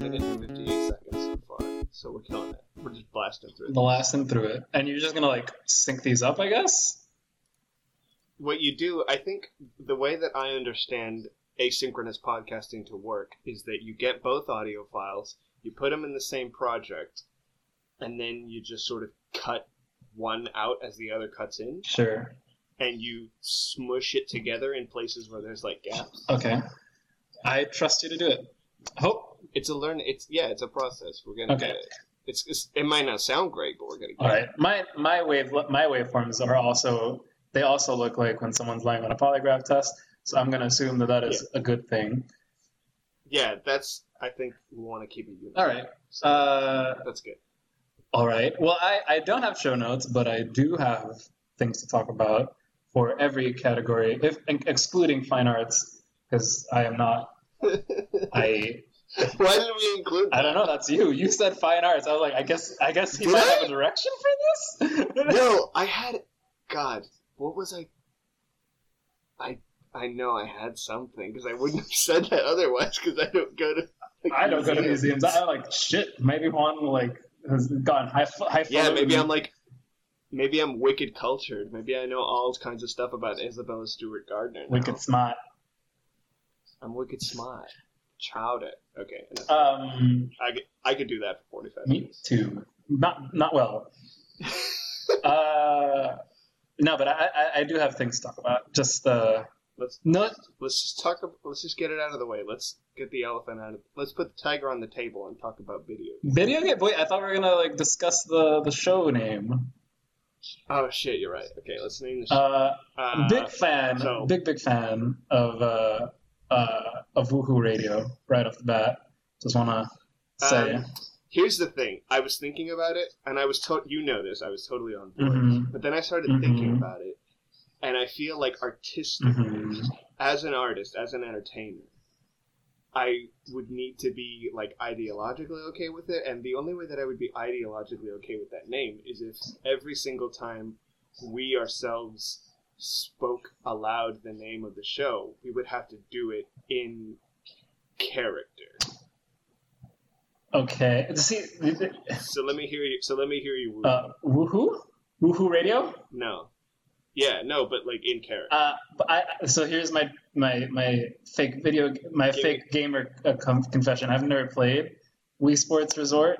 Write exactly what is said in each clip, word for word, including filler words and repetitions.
minute and fifty-eight seconds so far, so we're killing it. We're just blasting through it. Blasting through it. And you're just gonna, like, sync these up, I guess? What you do, I think, the way that I understand asynchronous podcasting to work is that you get both audio files, you put them in the same project, and then you just sort of cut one out as the other cuts in. Sure. And you smush it together in places where there's, like, gaps. Okay. I trust you to do it. Hope. It's a learn. It's yeah. It's a process. We're gonna Okay. get it. It's, it's it might not sound great, but we're gonna get All right. it. My my wave my waveforms are also they also look like when someone's lying on a polygraph test. So I'm gonna assume that that is Yeah. a good thing. Yeah, that's. I think we want to keep it uniform. All right. So Uh, that's good. all right. Well, I I don't have show notes, but I do have things to talk about for every category, if excluding fine arts, because I am not. I Why did we include that? I don't know. That's you. You said fine arts. I was like, I guess I guess he Did might I? have a direction for this. No, I had. God, what was I? I I know I had something because I wouldn't have said that otherwise because I don't go to. Like, I don't go to museums. I'm like, shit. Maybe Juan like has gone high. high Yeah, maybe I'm like. Maybe I'm wicked cultured. Maybe I know all kinds of stuff about Isabella Stewart Gardner. now. wicked smart. I'm wicked smart. Chowed it. Okay. enough. Um, I, could- I could do that for forty-five me minutes. too. Not not well. Uh, no, but I, I I do have things to talk about. Just uh, Let's no. let's just talk. ab- Let's just get it out of the way. Let's get the elephant out of. Let's put the tiger on the table and talk about video. Video game? Wait, I thought we were gonna like discuss the the show name. Oh shit, you're right. Okay, let's name the show. Uh, Uh, big fan, so- big big fan of uh uh of Woohoo Radio right off the bat. Just wanna say, Um, Here's the thing. I was thinking about it, and I was to- you know this. I was totally on board. Mhm. But then I started Mhm. thinking about it, and I feel like artistically, Mhm. as an artist, as an entertainer, I would need to be like ideologically okay with it, and the only way that I would be ideologically okay with that name is if every single time we ourselves spoke aloud the name of the show, we would have to do it in character. okay. See, So let me hear you. So let me hear you. uh, Woohoo, Woohoo Radio. No, yeah, no, but like in character. Uh, but I so here's my my my fake video my Give fake gamer uh, com- confession. I've never played Wii Sports Resort.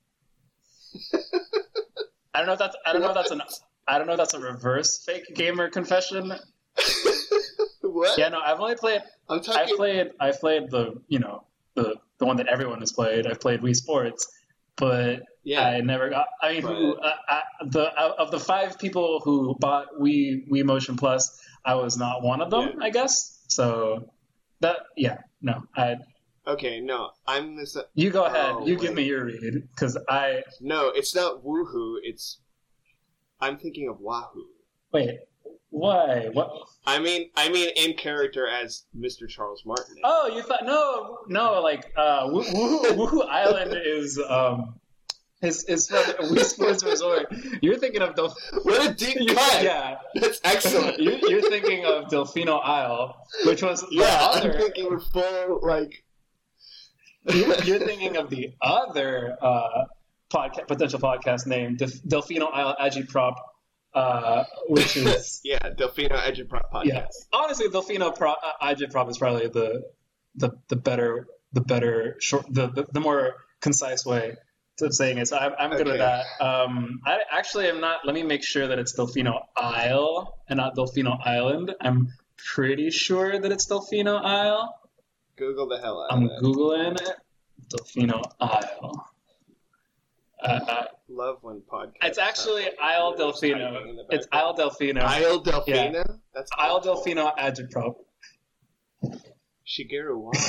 I don't know if that's I don't know if that's an I don't know if that's a reverse fake gamer confession. What? Yeah, no, I've only played I'm I talking. played I played the you know the the one that everyone has played. I've played Wii Sports, but Yeah. I never got. I mean, who, But- uh, I, the of the five people who bought Wii Wii Motion Plus, I was not one of them. Yeah. I guess so. That yeah, no, I. Okay, no, I'm this. You go ahead. Oh, you give wait. me your read because I No, it's not woohoo. It's. I'm thinking of Wahoo. wait. Why? What? I mean, I mean, in character as Mister Charles Martin. Oh, you thought no, no, like uh, Woo- Woohoo, Woohoo Island is um, is is from Wii Sports Resort. You're thinking of Del. What a deep you- cut! Yeah, That's excellent. you're, you're thinking of Delfino Isle, which was the yeah, other. I'm thinking we're full like. You're, you're thinking of the other uh, podcast, potential podcast name, Delf- Delfino Isle Agitprop, uh, which is Yeah, Delfino Agitprop podcast. yeah. Honestly, Delfino Pro- uh, Agitprop is probably the the the better the better short the the, the more concise way of saying it. So I'm I'm good with Okay. that. Um, I actually am not. Let me make sure that it's Delfino Isle and not Delfino Island. I'm pretty sure that it's Delfino Isle. Google the hell out I'm of that. googling it. Delfino Isle. Uh, uh, Love when podcasts. it's actually have, like, Isle lyrics Delfino. typing in the It's background. Isle Delfino. Isle Delfino. That's Isle awful. Delfino Agitprop. Shigeru Wano.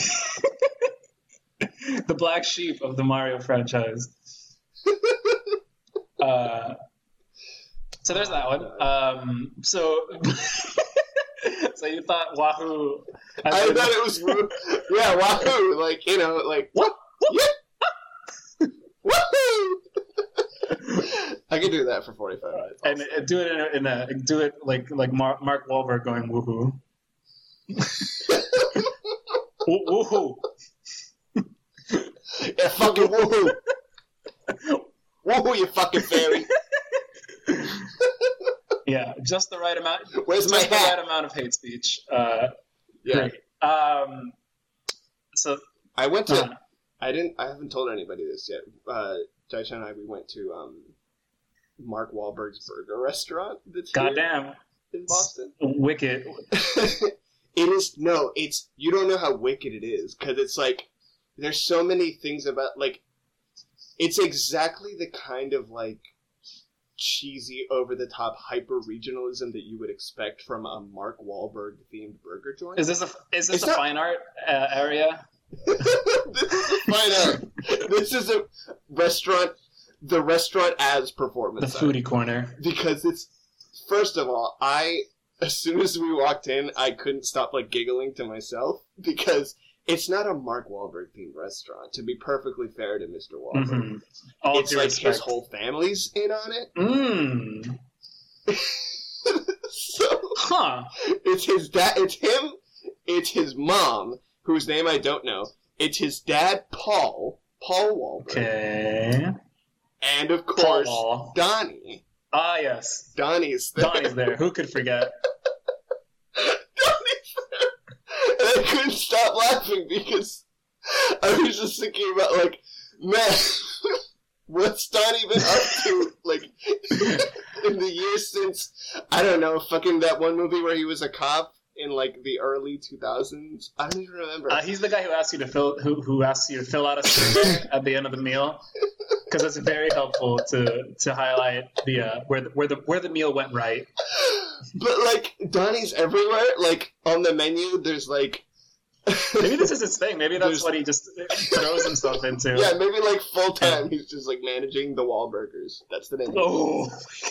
The black sheep of the Mario franchise. Uh, so there's that one. Um, so, so you thought Wahoo? I thought it was woo- yeah, Wahoo, like you know, like What? yeah, Wahoo. I could do that for forty-five minutes. And uh, do it in a, in a do it like like Mark, Mark Wahlberg going woohoo. Woo- woohoo. Yeah, fucking woohoo! Woohoo, you fucking fairy! Yeah, just the right amount. Where's my just the hat? right amount of hate speech. Uh, Yeah. Great. Um, so I went to. uh, I didn't. I haven't told anybody this yet. Uh, Jaisha and I, we went to um, Mark Wahlberg's burger restaurant. That's here goddamn, in Boston. wicked. It is no. It's you don't know how wicked it is because it's like there's so many things about like it's exactly the kind of like cheesy, over the top hyper regionalism that you would expect from a Mark Wahlberg themed burger joint. Is this a is this It's a not- fine art uh, area? This is a fine art. This is a restaurant. The restaurant as The performance art. foodie corner. Because it's first of all, I as soon as we walked in, I couldn't stop like giggling to myself because it's not a Mark Wahlberg themed restaurant. To be perfectly fair to Mister Wahlberg, Mm-hmm. All it's due like respect. his whole family's in on it. Mm. So Huh. it's his dad. It's him. It's his mom, whose name I don't know. It's his dad, Paul. Paul Wahlberg, Okay. and of course Paul. Donnie. Ah, yes. Donnie's there. Donnie's there. Who could forget? Donnie's there. And I couldn't stop laughing because I was just thinking about, like, man, what's Donnie been up to, like, in the years since, I don't know, fucking that one movie where he was a cop in, like, the early two thousands? I don't even remember. Uh, he's the guy who asks you to fill who who asks you to fill out a survey at the end of the meal, because it's very helpful to to highlight the uh, where the, where the where the meal went right. But, like, Donnie's everywhere. Like, on the menu, there's, like... Maybe this is his thing. Maybe that's There's- what he just throws himself into. Yeah, maybe, like, full-time, he's just, like, managing the Wahlburgers. That's the name. Oh,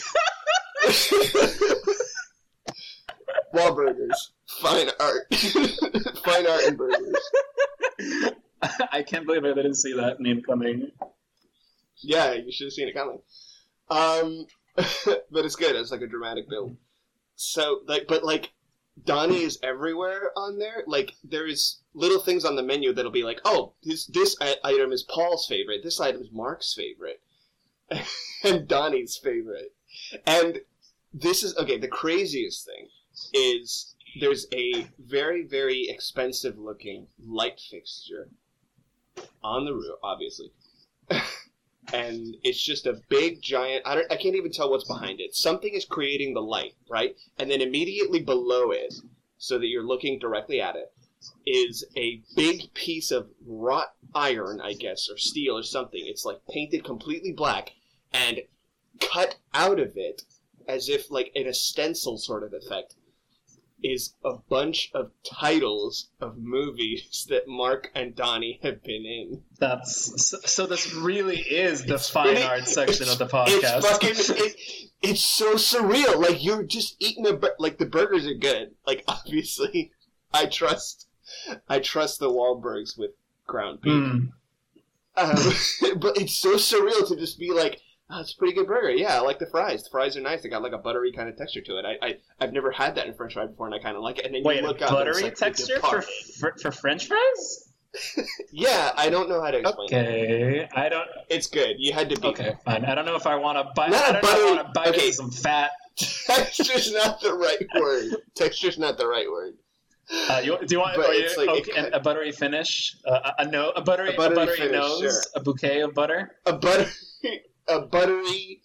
Wahlburgers. Fine art. Fine art and burgers. I can't believe I didn't see that name coming. Yeah, you should have seen it coming. Um, but it's good. It's like a dramatic build. So, like, but, like, Donnie is everywhere on there. Like, there's little things on the menu that'll be like, oh, this, this i- item is Paul's favorite. This item is Mark's favorite. And Donnie's favorite. And this is, okay, the craziest thing is there's a very, very expensive looking light fixture on the roof, obviously. And it's just a big, giant, I, don't, I can't even tell what's behind it. Something is creating the light, right? And then immediately below it, so that you're looking directly at it, is a big piece of wrought iron, I guess, or steel or something. It's like painted completely black, and cut out of it, as if like in a stencil sort of effect, is a bunch of titles of movies that Mark and Donnie have been in. That's so, so this really is the It's fine pretty- art section it's- of the podcast. It's fucking. It, it's so surreal. Like you're just eating a. bur- Like the burgers are good. Like obviously, I trust. I trust the Wahlbergs with ground beef. Mm. Um, but it's so surreal to just be like, oh, it's a pretty good burger. Yeah, I like the fries. The fries are nice. They got like a buttery kind of texture to it. I, I I've never had that in French fry before, and I kind of like it. And then Wait, you look a up, and it's buttery like the texture for, Departed. for for French fries? Yeah, I don't know how to explain it. Okay, I don't. It's good. You had to be. Okay, fine. I don't know if I want to bite. Not I a don't know if I buttery- want to bite okay. into some fat. Texture's not the right word. Texture's not the right word. Uh, you, do you want But are you, it's like- okay, it and a buttery finish? Uh, a, a no, a buttery, A buttery a buttery finish, nose, sure. a bouquet of butter. A buttery, a buttery.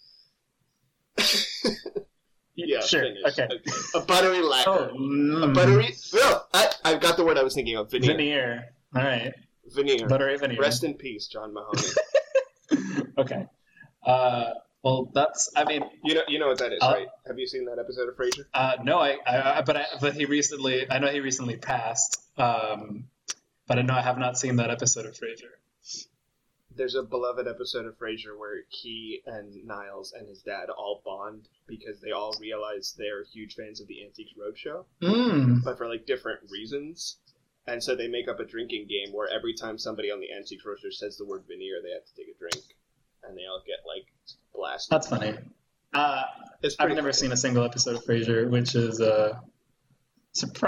Yeah, sure. finish. Okay. A buttery lacquer. Oh, mm. A buttery. No, I, I've got the word I was thinking of. Veneer. veneer. All right, Veneer. buttery veneer. Rest in peace, John Mahoney. Okay. Uh, well, that's. I mean, You know, you know what that is, Uh, right? Have you seen that episode of Frasier? uh, no, I, I, I, but I, but he recently. I know he recently passed. Um, but I know I have not seen that episode of Frasier. There's a beloved episode of Frasier where he and Niles and his dad all bond because they all realize they're huge fans of the Antiques Roadshow, Mm. but for like different reasons. And so they make up a drinking game where every time somebody on the Antiques Roadshow says the word veneer, they have to take a drink, and they all get like blasted. That's funny. Uh, It's I've pretty never funny. seen a single episode of Frasier, which is uh,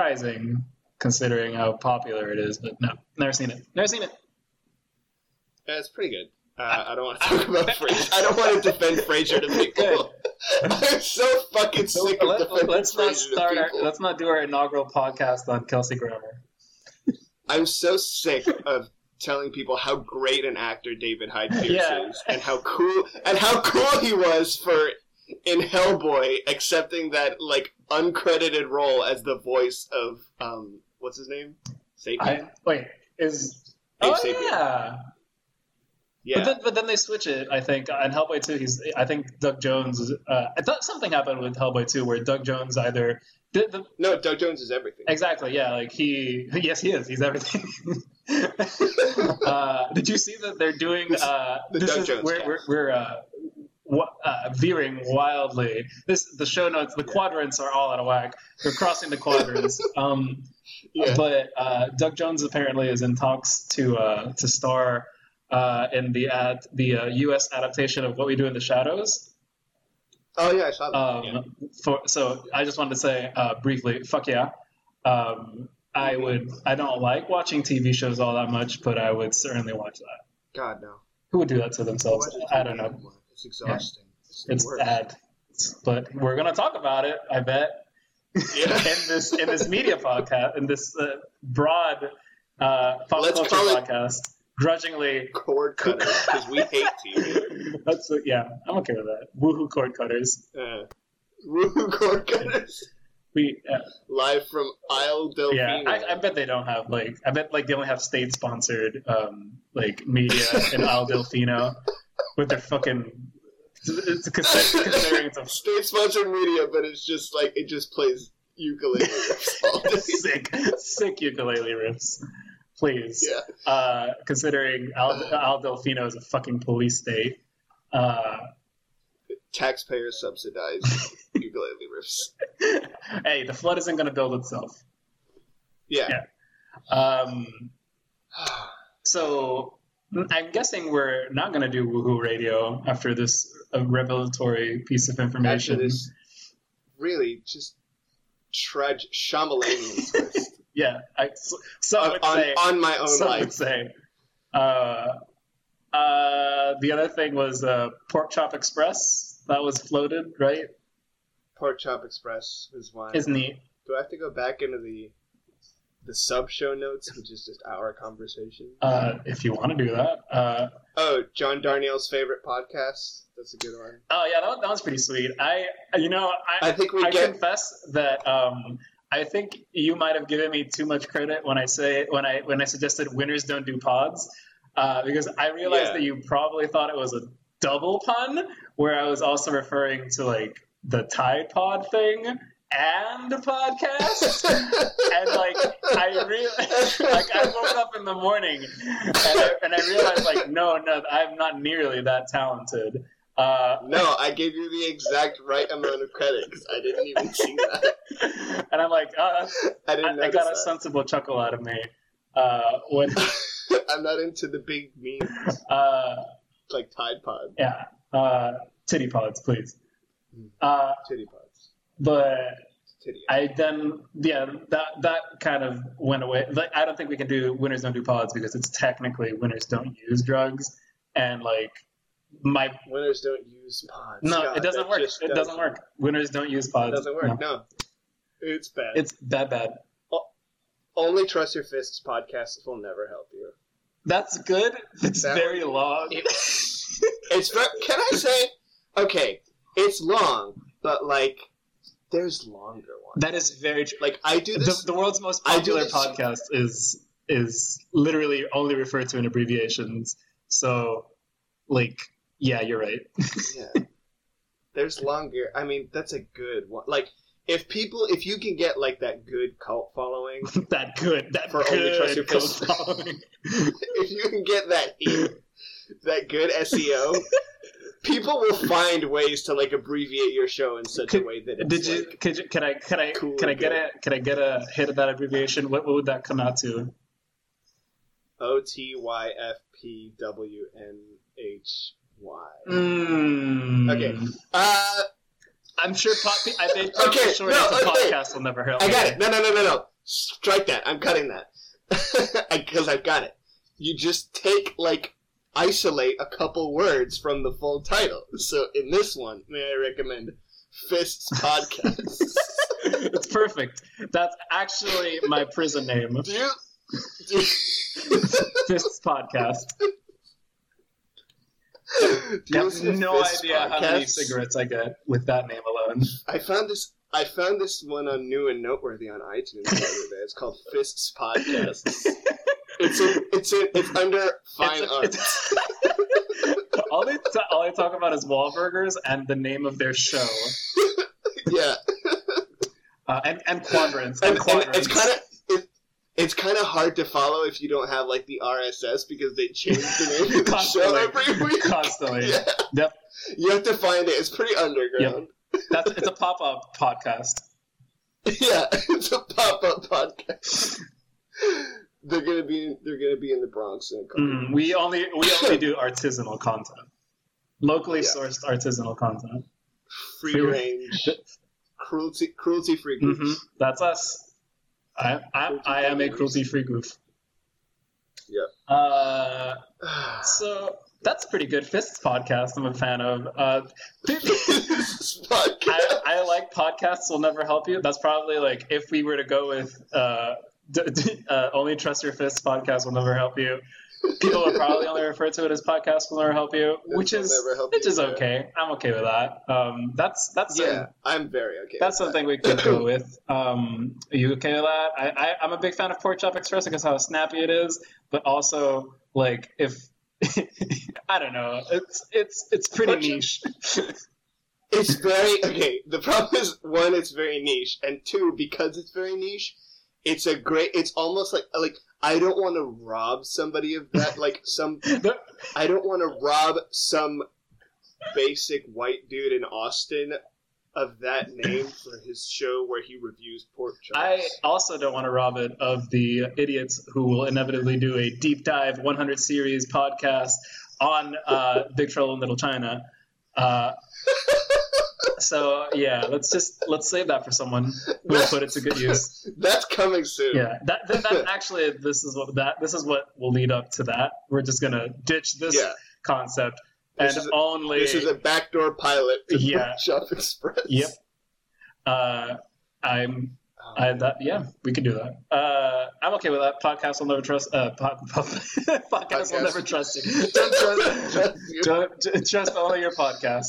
surprising considering how popular it is. But no, never seen it. Never seen it. Yeah, it's pretty good. Uh, I don't want to talk about Frasier. I don't want to defend Frasier to people. I'm so fucking sick so of let, defending let's not Frasier start to our, people. let's not do our inaugural podcast on Kelsey Grammer. I'm so sick of telling people how great an actor David Hyde Pierce Yeah. is, and how cool and how cool he was for in Hellboy accepting that like uncredited role as the voice of um what's his name? Sapien? I, wait, is Abe oh Sapien. yeah. Yeah. But then, but then they switch it. I think on Hellboy two, he's. I think Doug Jones. Uh, I thought something happened with Hellboy two where Doug Jones either did the No, Doug Jones is everything. exactly yeah like he yes he is he's everything. uh, did you see that they're doing uh, The this Doug is, Jones we're cast. we're, we're uh, wa- uh, veering wildly. This the show notes. The Yeah. quadrants are all out of whack. They're crossing the quadrants. um, Yeah. But uh, Doug Jones apparently is in talks to uh, to star uh, in the ad, the uh, U S adaptation of What We Do in the Shadows. Oh yeah, I saw that. Um, yeah. for, so I just wanted to say uh, briefly, fuck yeah. Um, I would. I don't like watching T V shows all that much, but I would certainly watch that. God no. Who would do that to themselves? Watch it I don't know. anymore. It's exhausting. It's, the It's worst. bad, but we're gonna talk about it. I bet. Yeah. in this in this media podcast, in this uh, broad uh, pop Let's culture call it- podcast, grudgingly. Cord cutters because we hate T V. That's uh, yeah, I'm okay with that. Woohoo cord cutters. Uh, Woo cord cutters. We uh, Live from Isle Delfino. yeah, I, I bet they don't have like I bet like they only have state sponsored um like media in Al Delfino with their fucking. It's considering it's a State sponsored media, but it's just like it just plays ukulele riffs all day. sick, sick ukulele riffs. Please. Yeah. Uh, considering Al, Al Delfino is a fucking police state. Uh, Taxpayer subsidized ukulele riffs. hey, the flood isn't going to build itself. Yeah. Yeah. Um, so I'm guessing we're not going to do Woohoo Radio after this uh, revelatory piece of information. After this really just trudge Shyamalanian twist Yeah, I, so, some on, would on, say. on my own Some would life. say. Uh, uh, the other thing was uh, Pork Chop Express. That was floated, right? Pork Chop Express was one. Is neat. Do I have to go back into the the sub show notes, which is just our conversation? Uh, if you want to do that. Uh, Oh, John Darnielle's favorite podcast. That's a good one. oh yeah, that, was- that was pretty sweet. I, you know, I, I think we I get confess that um, I think you might have given me too much credit when I say when I when I suggested winners don't do pods, uh, because I realized Yeah. that you probably thought it was a double pun, where I was also referring to like the Tide Pod thing and the podcast, and like I really like I woke up in the morning and I, and I realized like no no I'm not nearly that talented. Uh, No, I gave you the exact right amount of credit because I didn't even see that. and I'm like, oh, that's, I I, didn't I notice got a that. sensible chuckle out of me uh, when, I'm not into the big memes uh, like Tide Pod, yeah, uh, titty pods, please. Uh, titty pods, but titty. I then, yeah, that that kind of went away. Like, I don't think we can do winners don't do pods because it's technically winners don't use drugs, and like my Winners don't use pods. no, God, it doesn't that work. just It doesn't work. Winners don't use It pods. doesn't work. No. No, it's bad. It's bad, bad. Only Trust Your Fists podcast will never help you. That's good. It's That very long. It's ver- can I say okay? It's long, but like there's longer ones. That is very true. Like I do The, this. the world's most I do popular this- podcast is is literally only referred to in abbreviations. So, like, yeah, you're right. Yeah. There's longer. I mean, that's a good one. Like if people, if you can get like that good cult following, that good, that For only trust your good cult fists. following. if you can get that heat, that good S E O, people will find ways to like abbreviate your show in such Could- a way that it's Did you? like, Could you? Can I? Can I? Cool Can I and get good. a? Can I get a hit of that abbreviation? What, what would that come out to? O T Y F P W N H Y. Mm. Okay. Uh, I'm sure. Pop, I think probably Okay, short no, answer okay. podcast will never help. I got me. it. No, no, no, no, no. Strike that. I'm cutting that because I've got it. You just take like isolate a couple words from the full title. So in this one, may I recommend Fists Podcast? It's perfect. That's actually my prison name. Do you, do you... Fists Podcast. Do I you have no idea how many cigarettes I get with that name alone. I found this. I found this one on New and Noteworthy on iTunes the other day. It's called Fists Podcast. It's a, it's a, it's under fine It's a- arts. it's- all they t- all they talk about is Wahlburgers and the name of their show, Yeah, uh, and and quadrants and, and and quadrants. it's kind of it, it's kind of hard to follow if you don't have like the R S S because they change the name of the show Constantly. every week. Constantly. Yeah, Yep. you have to find it. It's pretty underground. That's it's a pop up podcast. Yeah, it's a pop up podcast. They're gonna be they're gonna be in the Bronx in a couple. Mm, we only we only do artisanal content, locally Yeah. sourced artisanal content. Free Free- range, cruelty cruelty free goof. hmm That's us. I I, I am a cruelty free goof. Yeah. Uh, so that's a pretty good Fists podcast. I'm a fan of. Uh, This podcast. I, I like podcasts will never help you. That's probably like if we were to go with uh, d- d- uh, only trust your fists podcast will never help you. People would probably only refer to it as podcast will never help you, This which will is never help which you, is yeah. okay. I'm okay with that. Um, that's that's Yeah, a, I'm very okay. that's with something we could go with. Um, are you okay with that? I, I I'm a big fan of Pork Chop Express because how snappy it is, but also like if I don't know, it's it's it's pretty Pork Chop- niche. that. It's very okay. The problem is one, it's very niche, and two, because it's very niche, it's a great. It's almost like like I don't want to rob somebody of that. Like some, I don't want to rob some basic white dude in Austin of that name for his show where he reviews pork chops. I also don't want to rob it of the idiots who will inevitably do a deep dive one hundred series podcast on uh, Big Trouble in Little China. Uh, so yeah, let's just let's save that for someone who will put it to good use. That's coming soon. Yeah, that, that, that actually this is what that this is what will lead up to that. We're just gonna ditch this Yeah. concept This and is a- only This is a backdoor pilot to Yeah. Shop Express. Yep. Uh, I'm I that yeah, we could do that. Uh, I'm okay with that. Podcast will never trust. Uh, pod, pod, podcast, Podcast. will never trust you. Don't trust. Trust you. don't, t- trust only your podcast.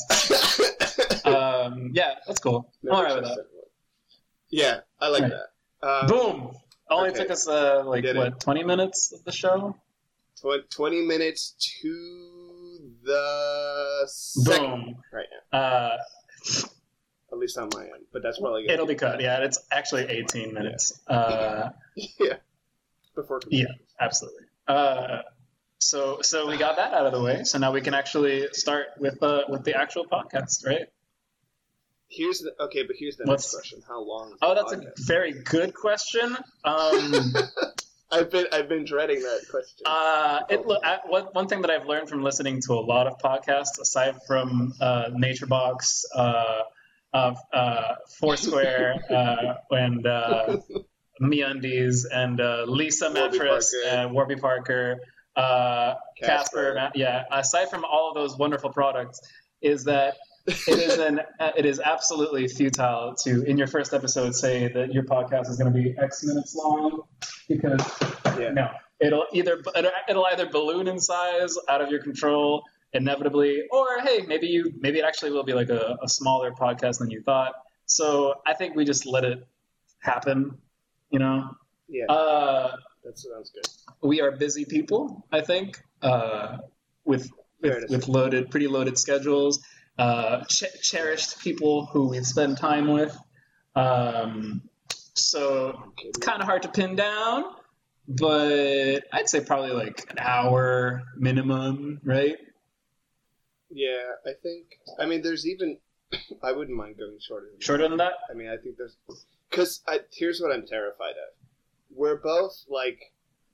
Um, yeah, that's cool. I'm Never alright with trust that. anyone. Yeah, I like Right. that. Um, Boom. Only okay. took us uh, like Did it. what twenty minutes of the show. tw- twenty minutes to the second Boom. right now. Uh, At least on my end. But that's probably gonna it'll be cut. Yeah, it's actually eighteen minutes. Uh, Yeah. Before Yeah. absolutely. Uh, so so we got that out of the way. So now we can actually start with uh, with the actual podcast, right? Here's the okay, but here's the What's- next question. How long is Oh, the that's a podcast? very good question. Um, I've been I've been dreading that question. uh, it, lo- I, one, one thing that I've learned from listening to a lot of podcasts, aside from uh, NatureBox, uh, uh, uh, Foursquare, uh, and uh, MeUndies, and uh, Lisa Warby Mattress, Parker. and Warby Parker, uh, Casper. Casper. Ma- yeah, aside from all of those wonderful products, is that it is an uh, it is absolutely futile to in your first episode say that your podcast is going to be X minutes long because Yeah. no, it'll either it'll, it'll either balloon in size out of your control inevitably, or hey, maybe you maybe it actually will be like a, a smaller podcast than you thought. So I think we just let it happen, you know. yeah, Uh, that sounds good. we are busy people, I think, uh, with Fair with, to with say. loaded, pretty loaded schedules. Uh, ch- cherished people who we spend time with. Um, so Okay. it's kind of hard to pin down, but I'd say probably like an hour minimum, right? Yeah, I think. I mean, there's even. I wouldn't mind going shorter. Than Shorter than that? I mean, I think there's. Because here's what I'm terrified of. We're both, like,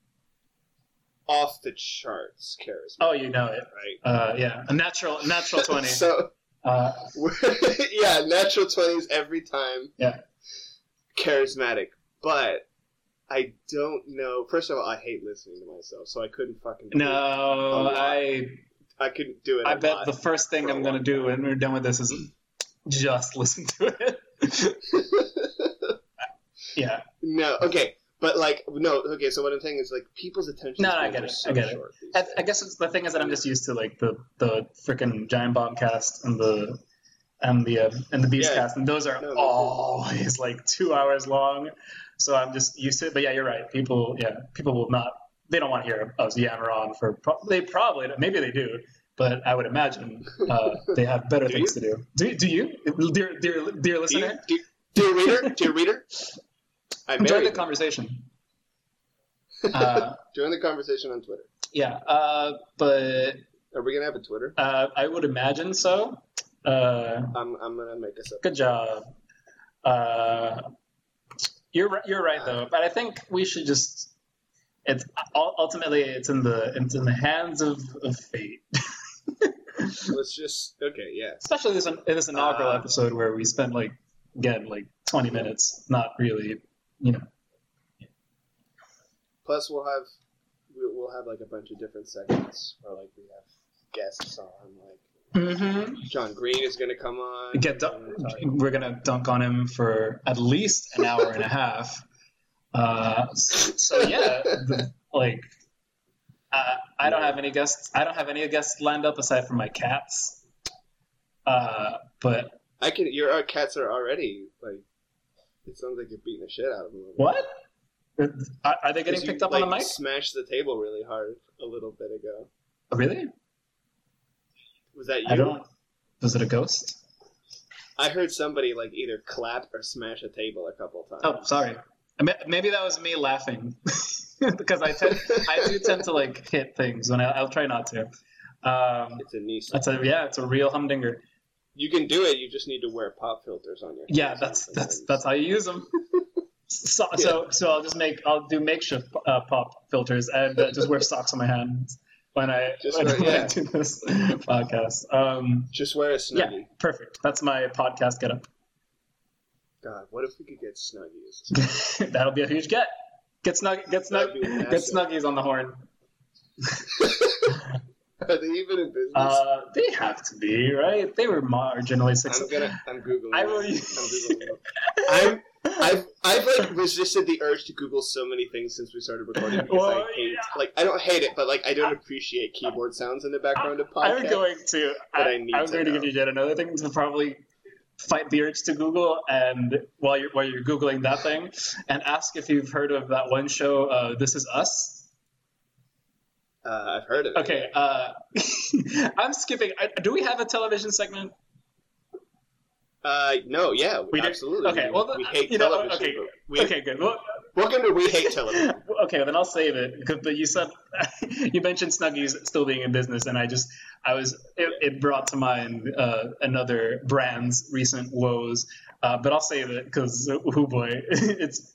off the charts charismatic. Oh, you know it. Right? Uh, yeah, a natural, natural twenty. So, Uh, we're, yeah, natural twenties every time. Yeah. Charismatic. But I don't know. First of all, I hate listening to myself, so I couldn't fucking. Do No, it I. I couldn't do it. I a bet lot the first thing for a I'm gonna long do time. when we're done with this is just listen to it. Yeah. No, okay, but like no, okay. So what I'm saying is like people's attention. No, no, I spans get are it. So I get it. short these I, days. I guess it's, the thing is that I'm just used to like the the freaking Giant Bomb cast and the and the uh, and the Beast Yeah. cast, and those are No, me too. always like two hours long. So I'm just used to it. But yeah, you're right. People, yeah, people will not. They don't want to hear us yammer on for. Pro- they probably maybe they do, but I would imagine uh, they have better Do things to do. Do do you, dear dear dear Do you, listener? do, dear reader, dear reader, I Enjoy married the them. conversation. Uh, Join the conversation on Twitter. yeah, uh, but Are we gonna have a Twitter? uh, I would imagine so. Uh, I'm I'm gonna make us up. good job. Uh, you're ri- you're right though, but I think we should just. It's ul- ultimately it's in the it's in the hands of, of fate. Let's just okay, yeah. Especially this in this inaugural Uh, episode where we spent like again like twenty minutes, not really, you know. Plus, we'll have we'll, we'll have like a bunch of different segments, or like we have guests on. Like Mm-hmm. John Green is gonna come on. Get dun- we're gonna dunk on him for at least an hour and a half. Uh, so yeah, the, like uh, I don't have any guests. I don't have any guests lined up aside from my cats. Uh, but I can. Your our cats are already like. It sounds like you're beating the shit out of them. what are, are they getting 'Cause picked you, up like, on the mic? Smashed the table really hard a little bit ago. Really? Was that you? I don't. Was it a ghost? I heard somebody like either clap or smash a table a couple times. Oh, sorry. I mean, maybe that was me laughing because I tend, I do tend to like hit things when I, I'll try not to. Um, It's a niece. that's a yeah, it's a real humdinger. You can do it. You just need to wear pop filters on your. Yeah, hands that's and that's things. that's how you use them. So so, so I'll just make I'll do makeshift uh, pop filters and uh, just wear socks on my hands when I Just when, wear- when yeah. I do this podcast. Um, Just wear a yeah, snuggie. perfect. That's my podcast getup. God, what if we could get snuggies? That'll be a huge get. Get snug, get snug, That'd be get massive. snuggies on the horn. Are they even in business? Uh, they have to be, right? They were marginally I'm successful. gonna. I'm googling. I it. will- I'm googling. it. I'm. I've I've like resisted the urge to Google so many things since we started recording because Well, I hate yeah. like I don't hate it, but like I don't appreciate keyboard sounds in the background of podcasts. I'm going to. but I, I need I'm to going to know. give you yet another thing to probably fight the urge to Google, and while you're while you're googling that thing, and ask if you've heard of that one show, uh, This Is Us. Uh, I've heard of it. Okay, uh, I'm skipping. I, do we have a television segment? Uh, no, yeah, We do? absolutely. Okay, we, well, we hate you know, television. okay, but we, okay, good. Well, Welcome to We Hate Television. okay, then I'll save it. 'Cause- But you said you mentioned Snuggies still being in business, and I just I was it, it brought to mind uh, another brand's recent woes. Uh, but I'll save it because oh boy, it's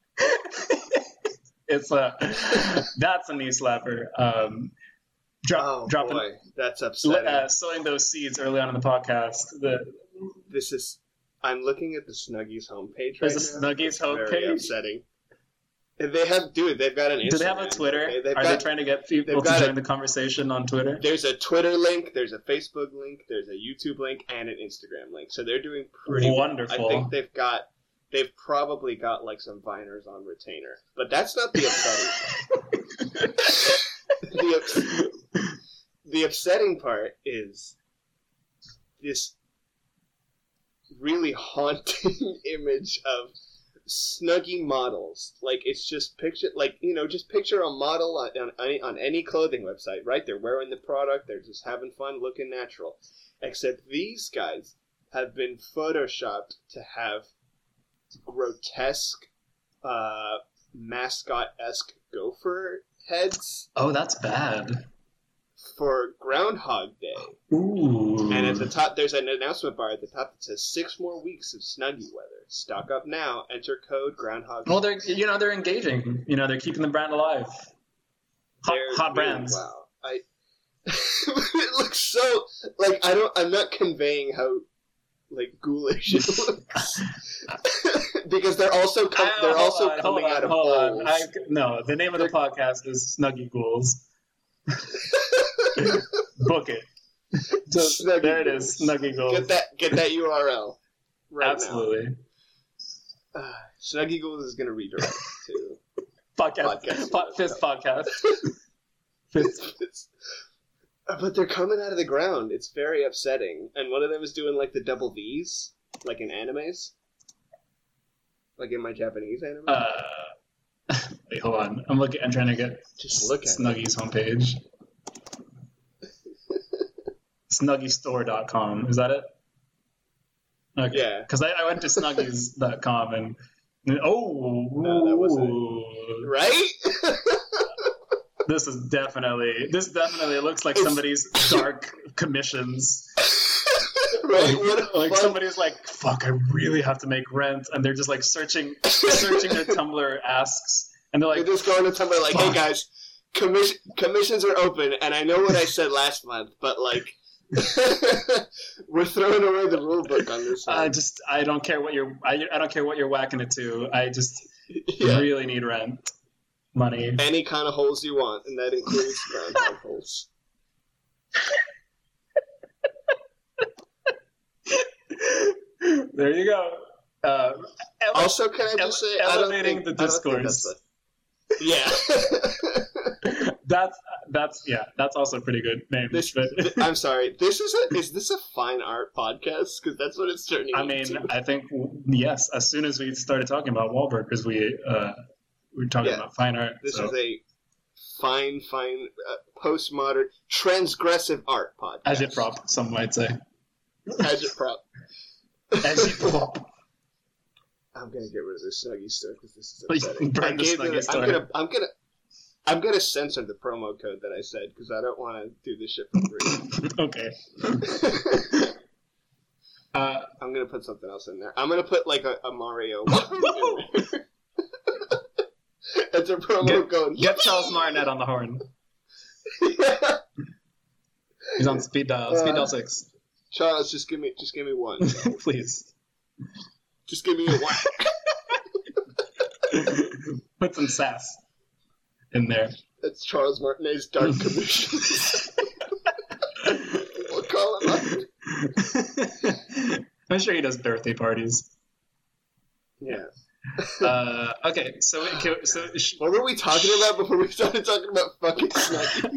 it's a that's a knee slapper. Um, drop, Oh dropping boy, that's upsetting. uh, sowing those seeds early on in the podcast. The, This is. I'm looking at the Snuggies homepage right There's a now. Snuggies It's Very homepage? upsetting. And They have, dude. They've got an. Instagram. do they have a Twitter? Okay? They've Are got, they trying to get people they've to got join a- the conversation on Twitter? There's a Twitter link. There's a Facebook link. There's a YouTube link and an Instagram link. So they're doing pretty well. Wonderful. I think they've got. They've probably got like some Viners on retainer, but that's not the upsetting part. the, ups- the upsetting part is this really haunting image of Snuggie models. Like it's just picture, like you know, just picture a model on on any, on any clothing website, right? They're wearing the product, they're just having fun, looking natural. Except these guys have been photoshopped to have grotesque, uh, mascot-esque gopher heads Oh, that's bad. for Groundhog Day. Ooh. And at the top, there's an announcement bar at the top that says six more weeks of Snuggie weather. Stock up now. Enter code Groundhog. Well, they're you know they're engaging. You know they're keeping the brand alive. Hot, They're hot really- brands. Wow, I. It looks so like I don't. I'm not conveying how like ghoulish it looks. Because they're also com- I- they're hold also on, coming hold out on, of hold holes. on. I, no, the name of the podcast is Snuggy Ghouls. Book it. Just, Snuggy there it is, Ghouls. Snuggy Ghouls. Get that get that U R L right Absolutely. now. Uh, Snuggy Ghouls is going to redirect to Podcast. Podcast. Po- fifth podcast. Fifth. It's- but they're coming out of the ground. It's very upsetting. And one of them is doing like the double V's, like in animes, like in my Japanese anime. Uh, wait, hold on. I'm looking. I'm trying to get Just look at it. Snuggy's homepage. Snuggy store dot com. Is that it? Okay. Yeah. Because I, I went to snuggies dot com and, and oh, No, that wasn't ooh. Right? This is definitely this definitely looks like It's- somebody's dark commissions. Right? What a Like fun- somebody's like, fuck, I really have to make rent, and they're just like searching, searching their Tumblr asks, and they're They're like, just going to Tumblr like, hey Fuck. guys, commission commissions are open, and I know what I said last month, but like, we're throwing away the rule book on this I one. just, I don't care what you're, I, I don't care what you're whacking it to. I just Yeah. really need rent money. Any kind of holes you want, and that includes groundhog holes. There you go. Uh, ele- Also, can I just ele- say, I don't elevating think, the I don't think that's discourse. the- Yeah. that's that's yeah, that's also a pretty good name. This, but th- I'm sorry. This is a is this a fine art podcast? Because that's what it's turning. I mean, into. I think yes. As soon as we started talking about Wahlburgers, we uh, we were talking Yeah. about fine art. This so. is a fine, fine, uh, postmodern, transgressive art podcast. Agitprop, some might say. Agitprop. Agitprop. I'm gonna get rid of this Snuggie store because this is Please upsetting. burn I the gave Snuggie it- store. I'm gonna, I'm gonna, I'm gonna censor the promo code that I said because I don't want to do this shit for Okay. free. Uh, I'm gonna put something else in there. I'm gonna put like a, a Mario. in there. That's a promo Get- code. get Charles Martinet on the horn. He's on speed dial. Speed dial six. Charles, just give me, just give me one. Please. Just give me a one. Put some sass in there. That's Charles Martinet's Dark Commissions. We'll call him up. I'm sure he does birthday parties. Yeah. Uh, okay, so we- so sh- What were we talking about before we started talking about fucking Snuggie?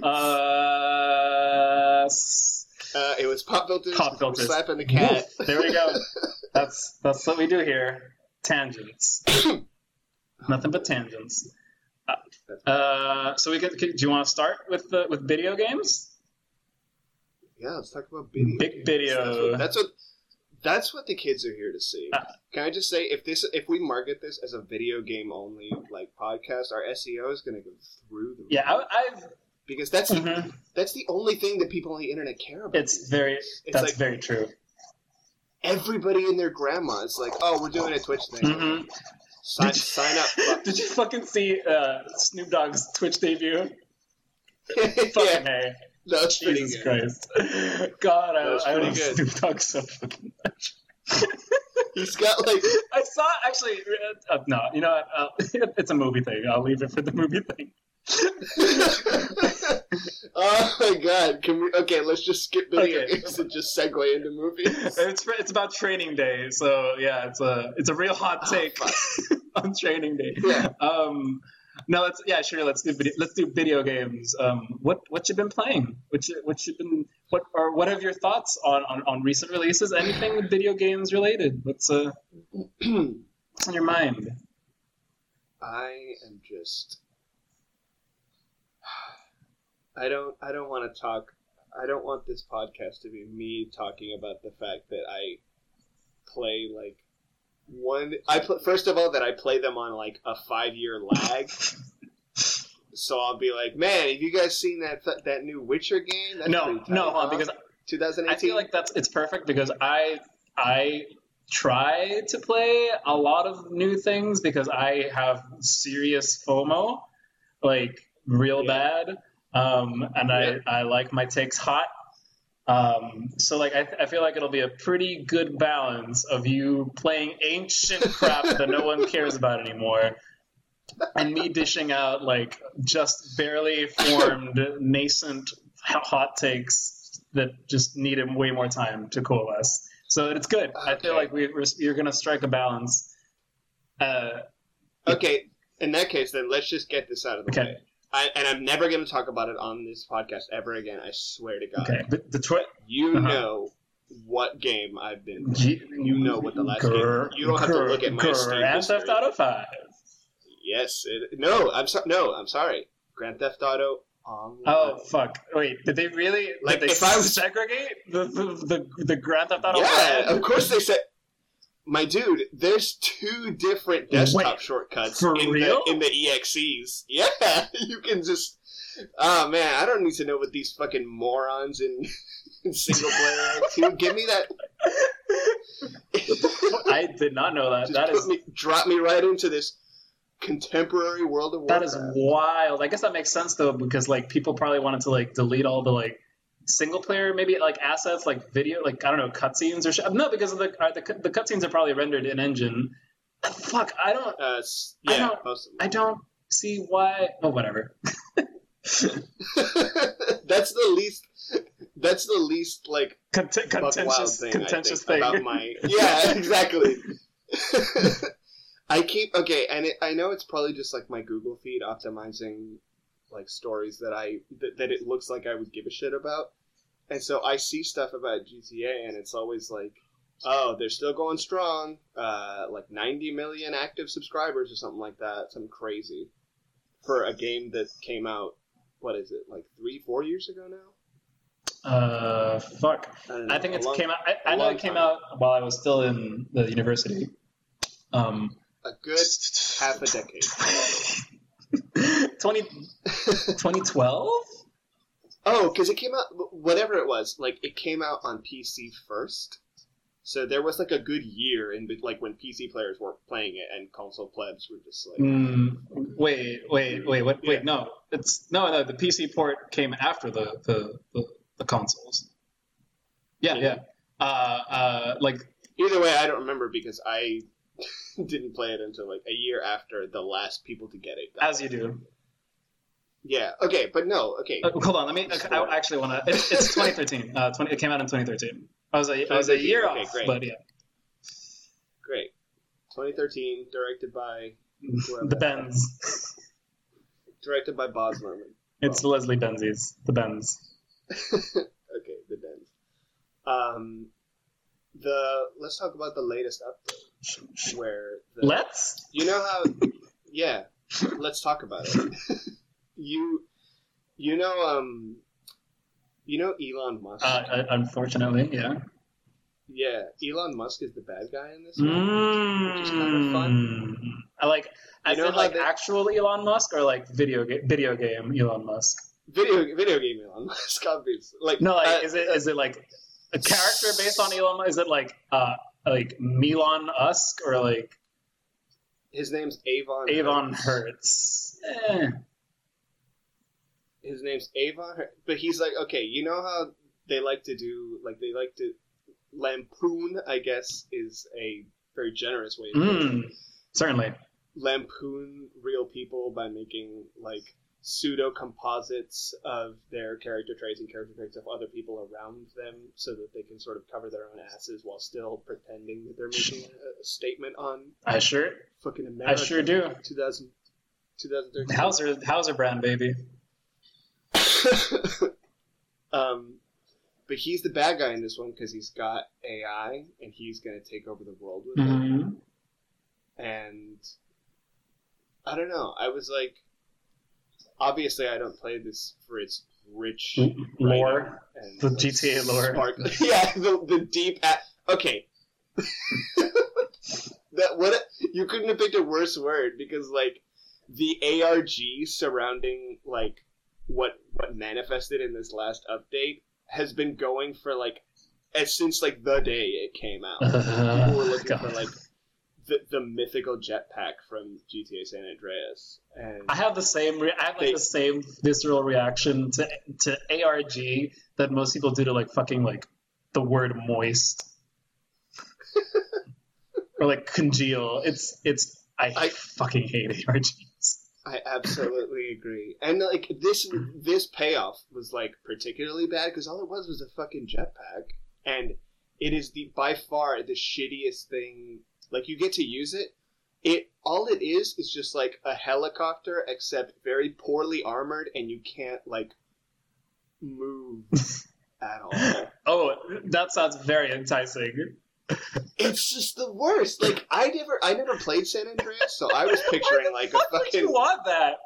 uh, s- Uh, it was pop filters. Pop filters. Slapping the cat. Woof. There we go. That's that's what we do here. Tangents. Nothing but tangents. Uh, so we could, could. Do you want to start with the with video games? Yeah, let's talk about video. Big games. video. That's what, that's what. That's what the kids are here to see. Uh, Can I just say, if this, if we market this as a video game only like podcast, our S E O is going to go through the Yeah, roof. I, I've. because that's the, Mhm. that's the only thing that people on the internet care about. It's very. It's That's like very true. everybody and their grandma is like, oh, we're doing a Twitch thing. hmm Sign, Did you- sign up. Fuck. Did you fucking see uh, Snoop Dogg's Twitch debut? yeah, Fucking hey. that was pretty Jesus good. Christ. God, That was I, I pretty love good. Snoop Dogg so fucking much. He's got like, I saw actually. Uh, no, you know what? Uh, it's a movie thing. I'll leave it for the movie thing. oh my god! Can we? Okay, let's just skip video Okay. games and just segue into movies. It's for, it's about Training Day, so yeah, it's a it's a real hot Oh, take on Training Day. Yeah. Um, no, let's yeah, sure. Let's do video, let's do video games. Um, what what you been playing? What you what you been what or what have your thoughts on, on, on recent releases? Anything video games related? What's uh what's on your mind? I am just. I don't. I don't want to talk. I don't want this podcast to be me talking about the fact that I play like one. I pl- first of all that I play them on like a five year lag. So I'll be like, man, have you guys seen that that new Witcher game? That's No, pretty tight, no, hold on, huh? because twenty eighteen. I feel like that's it's perfect because I I try to play a lot of new things because I have serious FOMO, like real Yeah. bad, um, and Yeah. I, I like my takes hot. Um, so like I, I feel like it'll be a pretty good balance of you playing ancient crap that no one cares about anymore, and me dishing out like just barely formed nascent hot takes that just needed way more time to coalesce. So it's good. Okay. I feel like we, we're you're gonna strike a balance. Uh, okay, in that case, then let's just get this out of the okay. way. I, and I'm never going to talk about it on this podcast ever again. I swear to God. Okay, but the twi- you uh-huh. know what game I've been. G- you know what the last grr, game. You don't have grr, to look at my Steam Grand Theft Auto Five. Yes. It, no, I'm sorry. No, I'm sorry. Grand Theft Auto Online. Oh fuck! Wait, did they really? Like did they if I was segregate the the the, the Grand Theft Auto? Yeah, Online? Of course they said. My dude, there's two different desktop Wait, shortcuts for in real? the in the E X Es. Yeah, you can just. Oh man, I don't need to know what these fucking morons in, in single player do. Give me that. I did not know that. Just that put is me, drop me right into this contemporary World of Warcraft. That is wild. I guess that makes sense though, because like people probably wanted to like delete all the like single player maybe like assets like video like I don't know cutscenes or shit. No, because of the uh, the the cutscenes are probably rendered in engine. Fuck, I don't. Uh, yeah, I don't. most of them. I don't see why. Oh, whatever. That's the least. That's the least like Cont- contentious, thing, contentious I think, thing about my. Yeah, exactly. I keep okay, and it, I know it's probably just like my Google feed optimizing like stories that I that, that it looks like I would give a shit about, and so I see stuff about G T A, and it's always like, oh, they're still going strong, uh, like ninety million active subscribers or something like that, something crazy, for a game that came out. What is it, like three, four years ago now? Uh, fuck. I, I think it came out. I, I know it came time. out while I was still in the university. Um, a good half a decade. twenty, twenty twelve? Oh, because it came out, whatever it was, like, it came out on P C first. So there was, like, a good year in, like, when P C players weren't playing it and console plebs were just, like... Mm, wait, wait, wait, what, yeah. wait, no. It's, no, no, the P C port came after the, the, the, the consoles. Yeah, yeah. Uh, uh, like... Either way, I don't remember because I... didn't play it until like a year after the last people to get it. As you do. Yeah. Okay, but no. Okay. Uh, hold on. Let me. Okay, I actually want to. It's, it's twenty thirteen. Uh, twenty. It came out in twenty thirteen. I was a. I was a year okay, off. Great. But yeah. Great. twenty thirteen, directed by the Benz. Directed by Boz Lerman. It's well. Leslie Benzies. The Benz. Okay, the Benz. Um, the let's talk about the latest update. Where the, let's you know how yeah let's talk about it. you you know um you know Elon Musk. Uh, unfortunately, yeah. Yeah, Elon Musk is the bad guy in this one, mm. which is kind of fun. I like. I you know feel like they, actual Elon Musk or like video ga- video game Elon Musk. Video video game Elon Musk, obviously. Like no, like uh, is it is it like a character based on Elon Musk? Is it like uh like Melon Musk or like his name's Avon Avon Hertz. Hertz. Eh. His name's Avon Hertz, but he's like, okay, you know how they like to do, like they like to lampoon, I guess is a very generous way of mm, it. Certainly. Lampoon real people by making like pseudo composites of their character traits and character traits of other people around them so that they can sort of cover their own asses while still pretending that they're making a, a statement on I sure fucking America. I sure do. two thousand, twenty thirteen. Hauser Hauser brand baby. um but he's the bad guy in this one because he's got A I and he's going to take over the world with mm-hmm. it. And I don't know. I was like, obviously, I don't play this for its rich lore, and the like, G T A lore. Spark- yeah, the the deep. A- okay, that what a- you couldn't have picked a worse word because like the A R G surrounding like what what manifested in this last update has been going for like as since like the day it came out. Uh, People were looking God. for like the, the mythical jetpack from G T A San Andreas. And I have the same. Re- I have like they, the same visceral reaction to to A R G that most people do to like fucking like the word moist or like congeal. It's it's. I, I fucking hate A R Gs. I absolutely agree. And like this this payoff was like particularly bad because all it was was a fucking jetpack, and it is the by far the shittiest thing. Like you get to use it. It all it is is just like a helicopter, except very poorly armored, and you can't like move at all. Oh, that sounds very enticing. It's just the worst. Like I never, I never played San Andreas, so I was picturing like a fucking. Would you want that?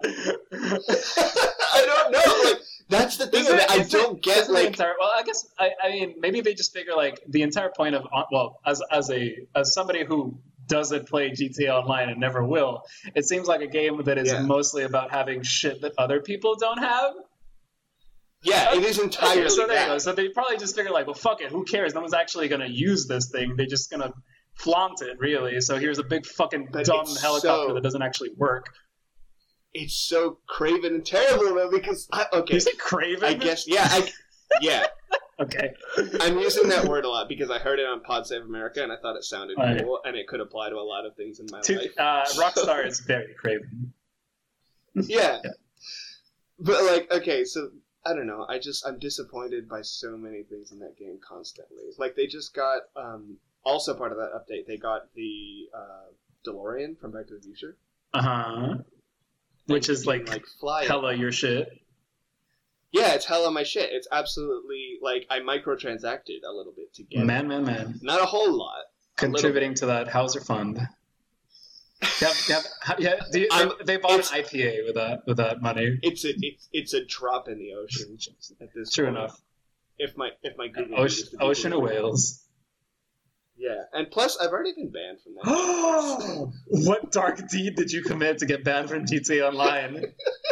I don't know. Like that's the thing. It, I don't it, get like. Entire, well, I guess I, I mean maybe they just figure like the entire point of well, as as a as somebody who doesn't play G T A Online and never will, it seems like a game that is yeah. mostly about having shit that other people don't have. Yeah, it is entirely okay, so there that. you go. So they probably just figure like, well, fuck it, who cares? No one's actually going to use this thing. They're just going to flaunt it, really. So here's a big fucking but dumb helicopter so, that doesn't actually work. It's so craven and terrible, though, because... I, okay. Is it craven? I guess, yeah. I, yeah. Okay. I'm using that word a lot because I heard it on Pod Save America, and I thought it sounded right. cool, and it could apply to a lot of things in my to, life. Uh, Rockstar is very craven. Yeah. yeah. But, like, okay, so... I don't know. I just I'm disappointed by so many things in that game constantly. Like they just got um, also part of that update. They got the uh, DeLorean from Back to the Future. Uh huh. Which is like, like fly hella your shit. Yeah, it's hella my shit. It's absolutely like I microtransacted a little bit to get man, it. man, man. Not a whole lot. Contributing to that Hauser fund. Yep, yep. Yeah, do you, they, they bought an I P A with that with that money. It's a it's, it's a drop in the ocean at this. True point. enough. If my if my Google ocean, ocean of whales. Yeah, and plus I've already been banned from that. What dark deed did you commit to get banned from G T A Online?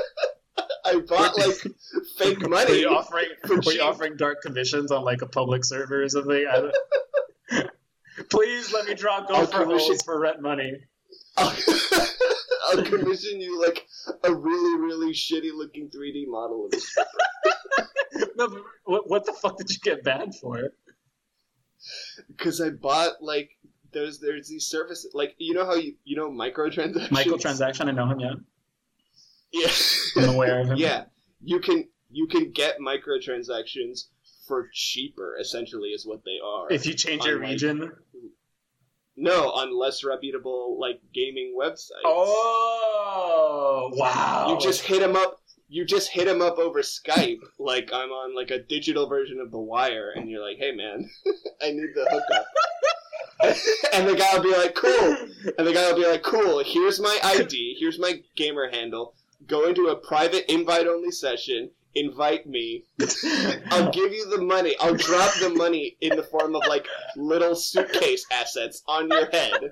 I bought like fake money. Were you offering were cheap. you offering dark commissions on like a public server or something? I don't... Please let me draw gopher holes for rent money. I'll, I'll commission you like a really, really shitty looking three D model of a stripper. No, but what, what the fuck did you get banned for? Because I bought like there's there's these services like you know how you you know microtransactions. Microtransaction, I know him. Yeah. Yeah. I'm aware of him. Yeah, you can you can get microtransactions for cheaper. Essentially, is what they are. If you change your like, region. No, on less reputable like gaming websites. Oh, wow! You just hit them up. You just hit them up over Skype, like I'm on like a digital version of The Wire, and you're like, "Hey, man, I need the hookup." And the guy will be like, "Cool," and the guy will be like, "Cool. Here's my I D. Here's my gamer handle. Go into a private invite-only session. Invite me. I'll give you the money. I'll drop the money in the form of like little suitcase assets on your head."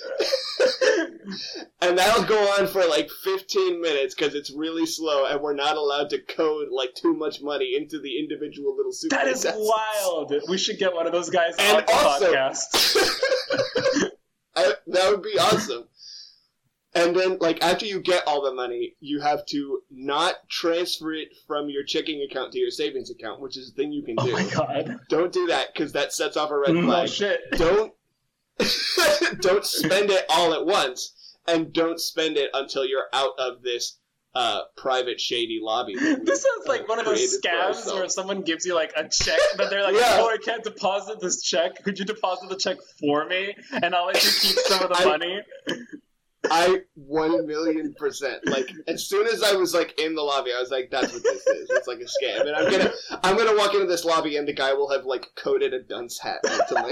And that'll go on for like fifteen minutes because it's really slow and we're not allowed to code like too much money into the individual little suitcase That is assets. wild. We should get one of those guys and on the also, podcast. I, that would be awesome. And then, like, after you get all the money, you have to not transfer it from your checking account to your savings account, which is a thing you can do. Oh my god. Don't do that, because that sets off a red flag. No shit. Don't, don't spend it all at once, and don't spend it until you're out of this uh, private, shady lobby. This sounds like uh, one of those scams where someone gives you, like, a check, but they're like, yeah. "Oh, I can't deposit this check. Could you deposit the check for me? And I'll let you keep some of the I, money." I one million percent like as soon as I was like in the lobby, I was like, "That's what this is. It's like a scam." And I'm gonna I'm gonna walk into this lobby, and the guy will have like coded a dunce hat onto my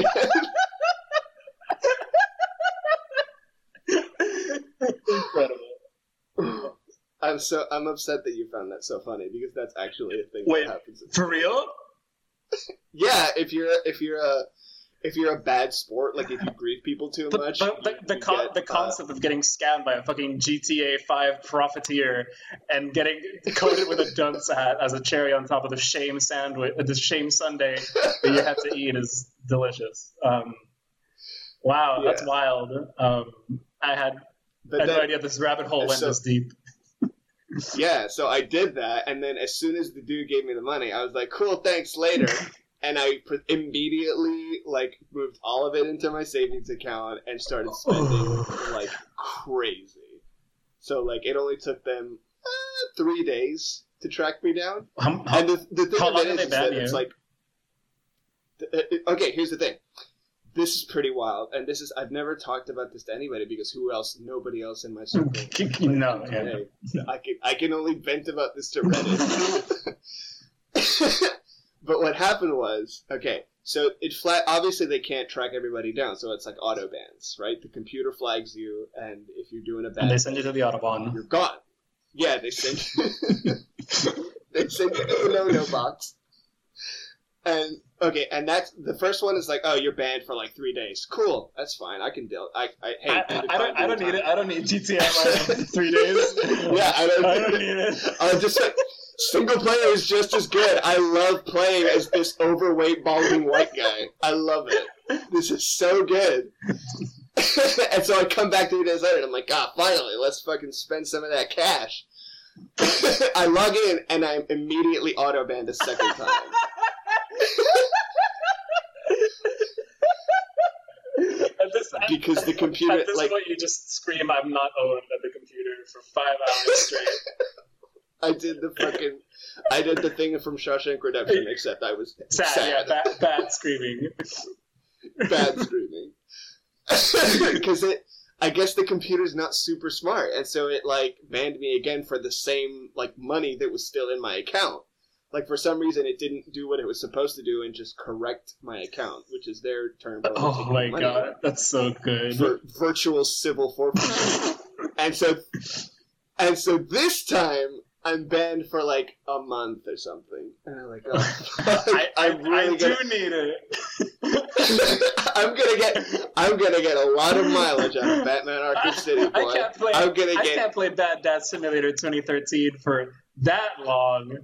head. Incredible. I'm so I'm upset that you found that so funny because that's actually a thing Wait, that happens. For real? Yeah, if you're if you're a if you're a bad sport, like if you grieve people too but, much, but the, you, the, you con- get, the concept uh, of getting scammed by a fucking G T A five profiteer and getting coated with a dunce hat as a cherry on top of the shame sandwich, the shame sundae that you had to eat is delicious. Um, Wow, Yeah. that's wild. Um, I had, But I had no then- idea this rabbit hole went so- this deep. Yeah, so I did that, and then as soon as the dude gave me the money, I was like, "Cool, thanks, later." And I pr- immediately like moved all of it into my savings account and started spending like crazy. So like it only took them uh, three days to track me down. How, how, And the, the thing how of long it did is, they is that ban it's you? like, th- uh, okay, here's the thing. This is pretty wild, and this is I've never talked about this to anybody because who else? Nobody else in my circle. no, yeah. Today. I can I can only vent about this to Reddit. But what happened was, okay, so it flat. Obviously, they can't track everybody down, so it's like auto bans, right? The computer flags you, and if you're doing a bad, And they send you to the Autobahn. you're gone. Yeah, they send they send you to the no-no box. And okay, and that's the first one is like, oh, you're banned for like three days. Cool, that's fine. I can deal. I, I hey, I, I, I don't. I don't need it. I don't need G T A for three days. Yeah, I don't. I don't need it. I was just like, single player is just as good. I love playing as this overweight, balding white guy. I love it. This is so good. And so I come back three days later, and I'm like, ah, finally, let's fucking spend some of that cash. I log in, and I'm immediately auto banned a second time. At this, Because the computer, at this like, point, you just scream, "I'm not owned" at the computer for five hours straight. I did the fucking, I did the thing from Shawshank Redemption, except I was Sad, sad. yeah, bad, bad screaming. Bad screaming. Because it, I guess the computer's not super smart, and so it like banned me again for the same like money that was still in my account. Like for some reason, it didn't do what it was supposed to do and just correct my account, which is their term for like, Oh taking my money god, that's so good. for virtual civil forfeiture. And so, and so this time I'm banned for like a month or something, and I'm like, oh, I, I, I'm really I do gonna- need it. I'm gonna get, I'm gonna get a lot of mileage out of Batman Arkham City, boy. I can't play. I'm gonna I get. can't play Bad Dad Simulator twenty thirteen for that long.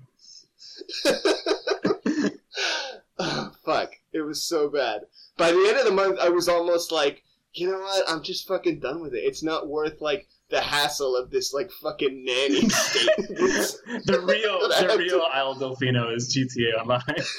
Oh, fuck. It was so bad. By the end of the month, I was almost like, you know what? I'm just fucking done with it. It's not worth, like, the hassle of this, like, fucking nanny state. It's- The real, I the have real to- Isle Delfino is G T A Online.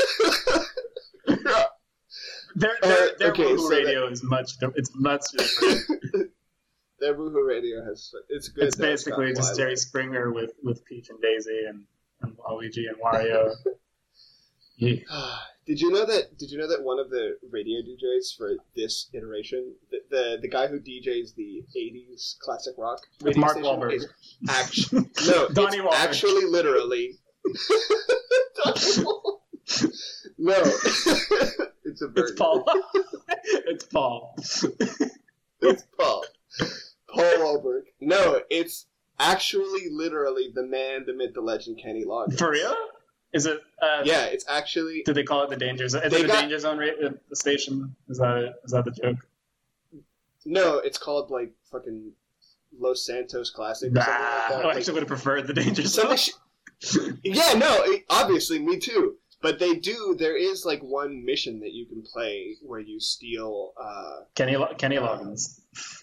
Yeah. Their Uh, their, their okay, Woohoo so radio is much. di- It's much different. Their Woohoo Radio has... It's good. It's though. basically got just Twilight. Jerry Springer with, with Peach and Daisy and, and Luigi and Wario. Yeah. Did you know that? Did you know that one of the radio D Js for this iteration, the the, the guy who D Js the eighties classic rock, radio Mark station Wahlberg. is Actually, no, Donnie it's Wahlberg. actually literally. Donnie Wahlberg. No, it's a bird. It's Paul. It's Paul. It's Paul. Paul Wahlberg. No, it's actually literally the man, the myth, the legend, Kenny Loggins. For real? Is it? Uh, Yeah, it's actually. Do they call it the danger zone? Is They it the got- danger zone? Ra- uh, the station? Is that it? Is that the joke? No, it's called like fucking Los Santos Classic. Or Nah, something like that. I Like, actually would have preferred the danger zone. something sh- yeah, no, it- obviously, me too. But they do. There is like one mission that you can play where you steal. Uh, Kenny Lo- Kenny Loggins.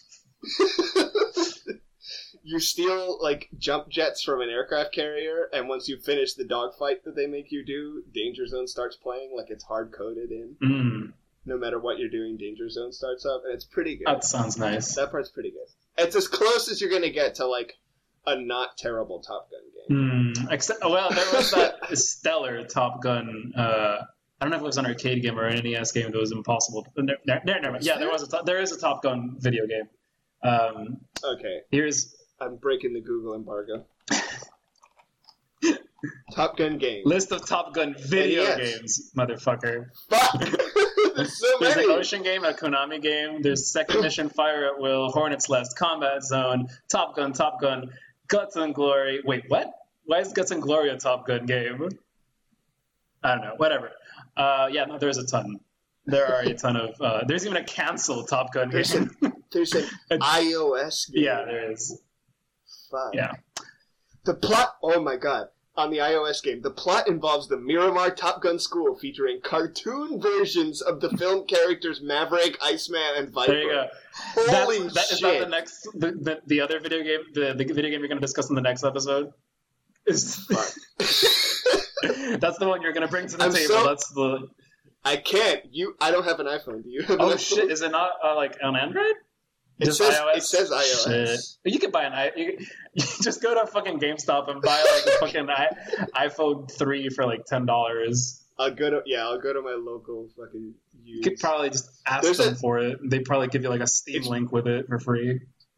you steal like jump jets from an aircraft carrier, and once you finish the dogfight that they make you do, Danger Zone starts playing. Like it's hard coded in. Mm, No matter what you're doing, Danger Zone starts up, and it's pretty good. that sounds nice. That part's pretty good. It's as close as you're gonna get to like a not terrible Top Gun game. Mm, except, well, there was that stellar Top Gun. Uh, I don't know if it was an arcade game or an N E S game that was impossible. To, ne- ne- ne- never mind. Yeah, there was a to- there is a Top Gun video game. Um, Okay, here's I'm breaking the Google embargo. Top Gun game. list of Top Gun video N E S. games, motherfucker. Fuck! There's so There's many. an Ocean game, a Konami game. There's Second Mission, Fire at Will, Hornets Nest, Combat Zone, Top Gun, Top Gun, Guts and Glory. Wait, what? Why is Guts and Glory a Top Gun game? I don't know. Whatever. Uh, yeah, no, there's a ton. There are a ton of. Uh, there's even a canceled Top Gun There's game. There's an iOS game. Yeah, there is. Fuck. Yeah. The plot. Oh my god. on the iOS game. The plot involves the Miramar Top Gun school featuring cartoon versions of the film characters Maverick, Iceman, and Viper. There you go. Holy That's, that, shit. Is that the next, the, the, the other video game, the, the video game you're going to discuss in the next episode? Is That's the one you're going to bring to the I'm table. so- That's the... I can't. You. I don't have an iPhone. Do you have an Oh, iPhone? shit. Is it not, uh, like, on Android? It Just says, iOS? it says iOS. Shit. You could buy an i. You, you just go to fucking GameStop and buy like a fucking I, iPhone three for like ten dollars. I'll go to yeah. I'll go to my local fucking. Use. You could probably just ask There's them a- for it. They probably give you like a Steam It's- link with it for free.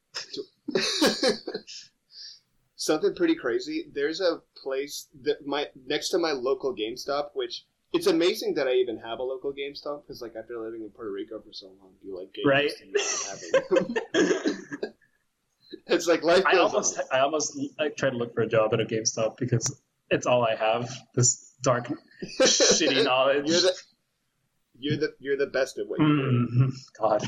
Something pretty crazy. There's a place that my next to my local GameStop, which it's amazing that I even have a local GameStop because, like, after living in Puerto Rico for so long, you like games Right. and not having them. It's like life I goes almost, on. I almost I tried to look for a job at a GameStop because it's all I have. This dark, shitty knowledge. You're the you're the you're the best at what you do. Mm, God.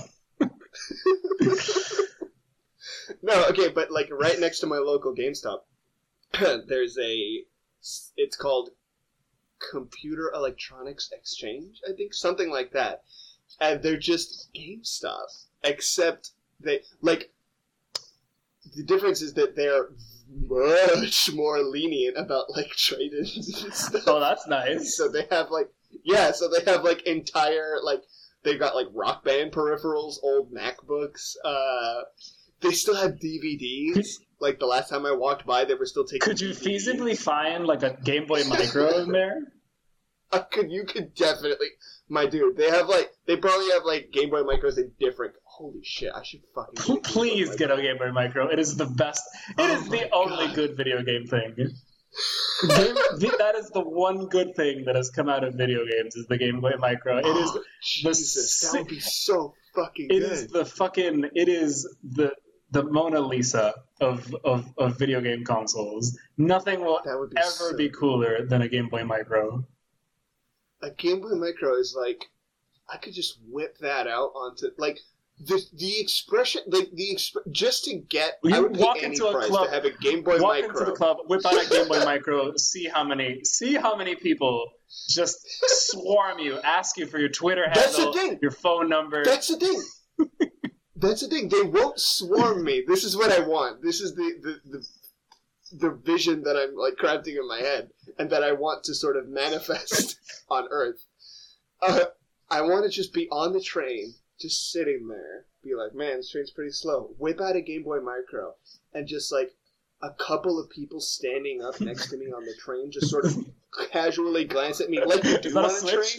No, okay, but like right next to my local GameStop, there's a. It's called Computer Electronics Exchange, I think, something like that, and they're just GameStop, except they like. The difference is that they're much more lenient about like trade-ins and stuff. Oh, that's nice. So they have like yeah, so they have like entire like they've got like Rock Band peripherals, old MacBooks. Uh, they still have D V Ds. Like the last time I walked by, they were still taking. Could you D V Ds. feasibly find like a Game Boy Micro in there? I could you could definitely, my dude. They have like they probably have like Game Boy Micros in different. Holy shit! I should fucking. Get a Game Boy Please Micro. get a Game Boy Micro. It is the best. It Oh is the my only God. good video game thing. Game, the- that is the one good thing that has come out of video games is the Game Boy Micro. It is Oh, Jesus, that would be so fucking it good. is the fucking it is the the Mona Lisa of of, of video game consoles. Nothing will That would be ever so be good. cooler than a Game Boy Micro. A Game Boy Micro is like, I could just whip that out onto like the the expression, like the exp- just to get. You I would walk pay any into a price club- to have a Game Boy Walk Micro. into the club, whip out a Game Boy Micro, see how many see how many people just swarm you, ask you for your Twitter That's the handle, thing. your phone number. That's the thing. That's the thing. They won't swarm me. This is what I want. This is the the, the the vision that I'm like crafting in my head, and that I want to sort of manifest on Earth. Uh, I want to just be on the train, just sitting there, be like, man, this train's pretty slow. Whip out a Game Boy Micro, and just like a couple of people standing up next to me on the train, just sort of casually glance at me like you do Is that on a a switch?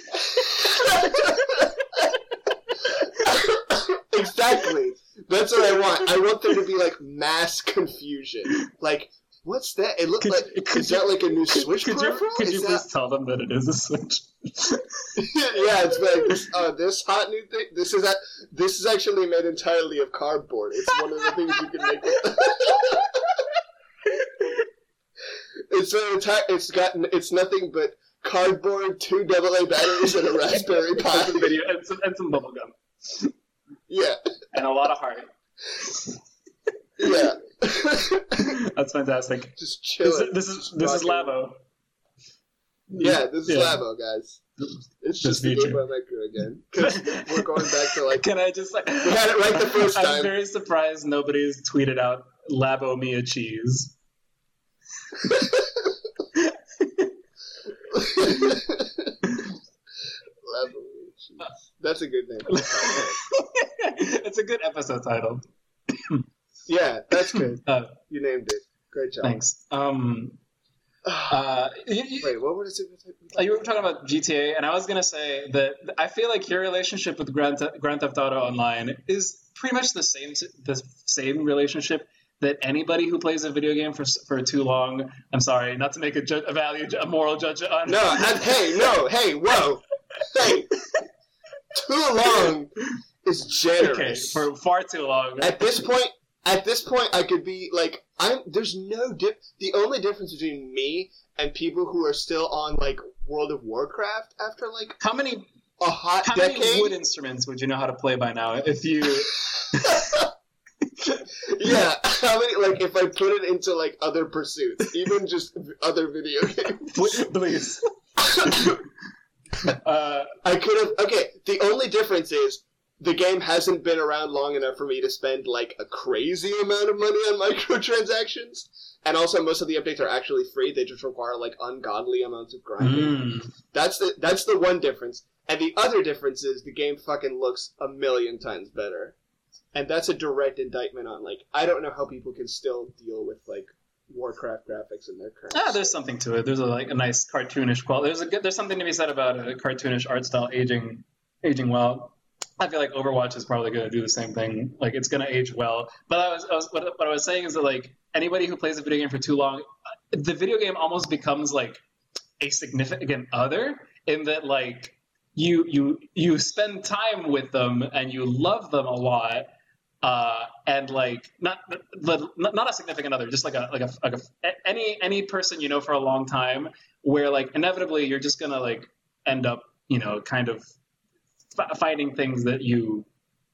train. Exactly. That's what I want. I want there to be like mass confusion. Like, what's that? It looked Could like you- could is that you- like a new Switch Could you peripheral? could Is you that- please tell them that it is a Switch? yeah, it's like this. Uh, this hot new thing. This is a, This is actually made entirely of cardboard. It's one of the things you can make. With it's an entire. It's got. It's nothing but cardboard, two double A batteries, and a Raspberry Pi. And some video and some, and some bubble gum Yeah, and a lot of heart. yeah. That's fantastic. Just chill. This, it. this is Just this is rock it. Labo. Yeah, this is Yeah. Labo, guys. It's This just the feature. Game Boy Micro again. 'Cause we're going back to like. Can I just like? We had it right the first I'm time. very surprised nobody's tweeted out Labo Mia cheese. Labo. That's a good name. for the podcast. It's a good episode title. Yeah, that's good. Uh, You named it. Great job. thanks. Um, uh, you, you- Wait, what was it? you were talking about G T A, and I was gonna say that I feel like your relationship with Grand, Theft- Grand Theft Auto Online is pretty much the same the same relationship that anybody who plays a video game for for too long. I'm sorry, not to make a, ju- a value a moral judge on. No, I, hey, no, hey, whoa, hey. Too long is generous. Okay, for far too long. At this point, at this point, I could be like, I'm. There's no dip. The only difference between me and people who are still on like World of Warcraft after like How many a hot how decade. many wood instruments would you know how to play by now if you Yeah, how many, like, if I put it into, like, other pursuits, even just other video games. Please. uh, I could have, okay, the only difference is the game hasn't been around long enough for me to spend, like, a crazy amount of money on microtransactions, and also most of the updates are actually free, they just require, like, ungodly amounts of grinding. Mm. That's the, that's the one difference. And the other difference is the game fucking looks a million times better. And that's a direct indictment on, like, I don't know how people can still deal with, like, Warcraft graphics in their current Ah, state. there's something to it. There's a, like a nice cartoonish quality. There's a good, there's something to be said about a cartoonish art style aging aging well. I feel like Overwatch is probably going to do the same thing. Like, it's going to age well. But I was, I was what, what I was saying is that, like, anybody who plays a video game for too long, the video game almost becomes like a significant other in that, like, you you you spend time with them and you love them a lot. Uh, and like not the not a significant other, just like a like a like a any any person you know for a long time, where like inevitably you're just gonna like end up you know kind of f- finding things that you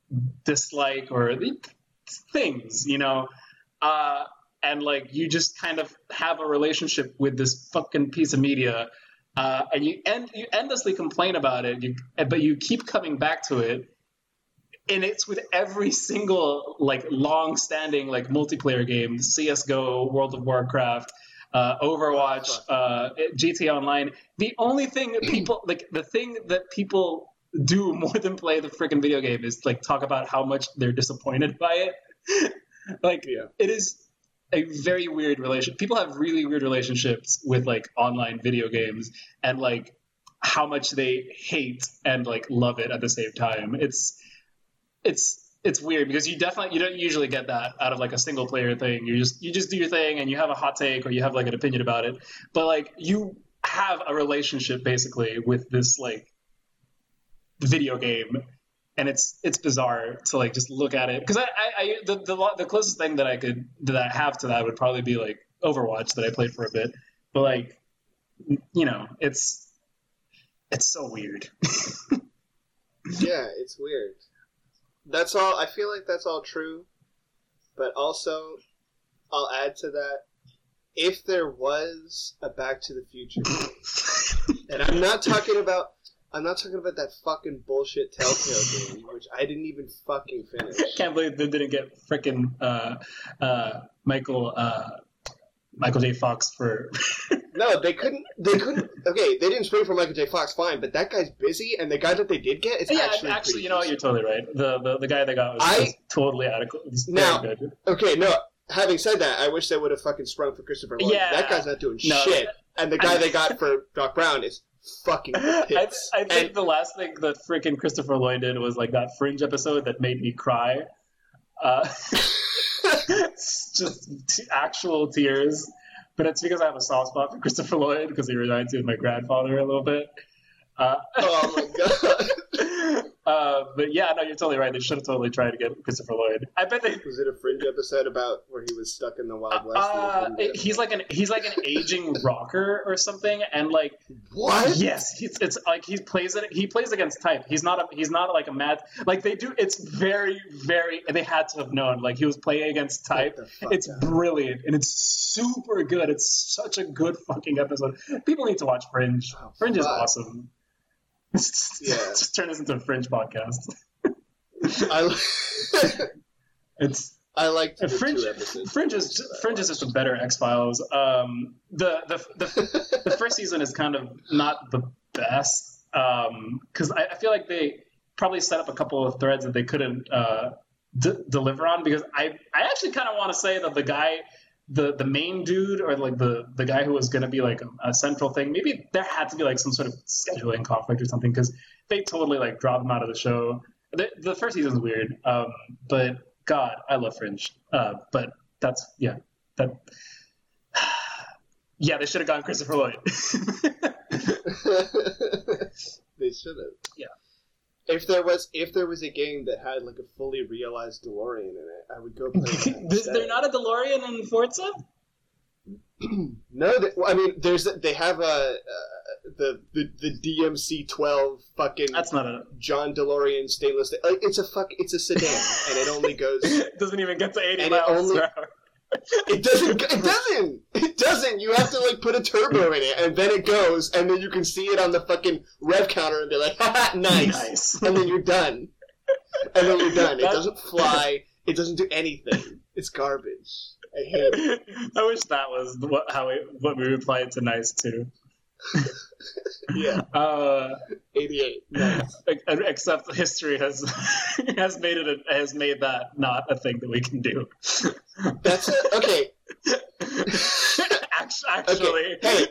dislike or the things you know, uh, and like you just kind of have a relationship with this fucking piece of media, uh, and you end you endlessly complain about it, you, but you keep coming back to it. And it's with every single like long-standing like multiplayer game, C S G O, World of Warcraft, uh, Overwatch, uh, G T A Online. The only thing that people like, the thing that people do more than play the freaking video game is like talk about how much they're disappointed by it. Like, Yeah. It is a very weird relationship. People have really weird relationships with like online video games and like how much they hate and like love it at the same time. It's It's it's weird because you definitely you don't usually get that out of like a single player thing. You just you just do your thing and you have a hot take or you have like an opinion about it. But like you have a relationship basically with this like video game, and it's it's bizarre to like just look at it because I, I, I the, the the closest thing that I could that I have to that would probably be like Overwatch that I played for a bit. But like you know it's it's so weird. Yeah, it's weird. That's all. I feel like that's all true, but also, I'll add to that. If there was a Back to the Future game, and I'm not talking about, I'm not talking about that fucking bullshit Telltale game, which I didn't even fucking finish. Can't believe they didn't get frickin' uh, uh, Michael uh, Michael J. Fox for. No, they couldn't. They couldn't. Okay, they didn't spring for Michael J. Fox, fine, but that guy's busy, and the guy that they did get is yeah, actually. Actually, you know what? decent. You're totally right. The the, the guy they got was, I- was totally adequate. He's Now- very good. Okay, no. Having said that, I wish they would have fucking sprung for Christopher Lloyd. Yeah. That guy's not doing No. shit, and the guy I- they got for Doc Brown is fucking I, hits. I think And- the last thing that freaking Christopher Lloyd did was like that Fringe episode that made me cry. Uh, it's just t- actual tears. But it's because I have a soft spot for Christopher Lloyd because he reminds me of my grandfather a little bit. Uh, Oh my god. uh, but yeah, no, you're totally right. They should have totally tried to get Christopher Lloyd. I bet they. Was it a Fringe episode about where he was stuck in the Wild West? and Uh, he couldn't get he's like an he's like an aging rocker or something, and like what? yes, he's, it's like he plays it. He plays against type. He's not a he's not like a mad like they do. It's very very. They had to have known like he was playing against type. Get the fuck It's out. brilliant and it's super good. It's such a good fucking episode. People need to watch Fringe. Oh, Fringe is fuck. awesome. Yeah. Just turn this into a Fringe podcast. I, li- It's I liked the Fringe. two episodes. Fringe is Fringe is just a better X Files. Um, the the the the first season is kind of not the best because I, I feel like they probably set up a couple of threads that they couldn't uh, d- deliver on. Because I I actually kind of want to say that the guy. The, the main dude or like the, the guy who was going to be like a, a central thing, maybe there had to be like some sort of scheduling conflict or something because they totally like dropped him out of the show. The, the first season's weird, um, but God, I love Fringe. Uh, but that's, yeah, that, yeah, they should have gone Christopher Lloyd. They should have. Yeah. If there was if there was a game that had like a fully realized DeLorean in it, I would go play that. Is there instead. not a DeLorean in Forza? No, they, well, I mean, there's they have a uh, the, the the D M C twelve fucking That's not a. John DeLorean stainless. Like, it's a fuck. It's a sedan, and it only goes. It doesn't even get to eighty And it miles only- per hour. It doesn't. It doesn't. It doesn't. You have to like put a turbo in it, and then it goes, and then you can see it on the fucking rev counter and be like, "Haha, nice," Nice. and then you're done. And then you're done. It That- doesn't fly. It doesn't do anything. It's garbage. I hate it. I wish that was what how we what we replied to nice to. Yeah. Uh, eighty-eight. Nice. ex- except history has has made it a, has made that not a thing that we can do. That's it. Okay. Act- Actually, Okay.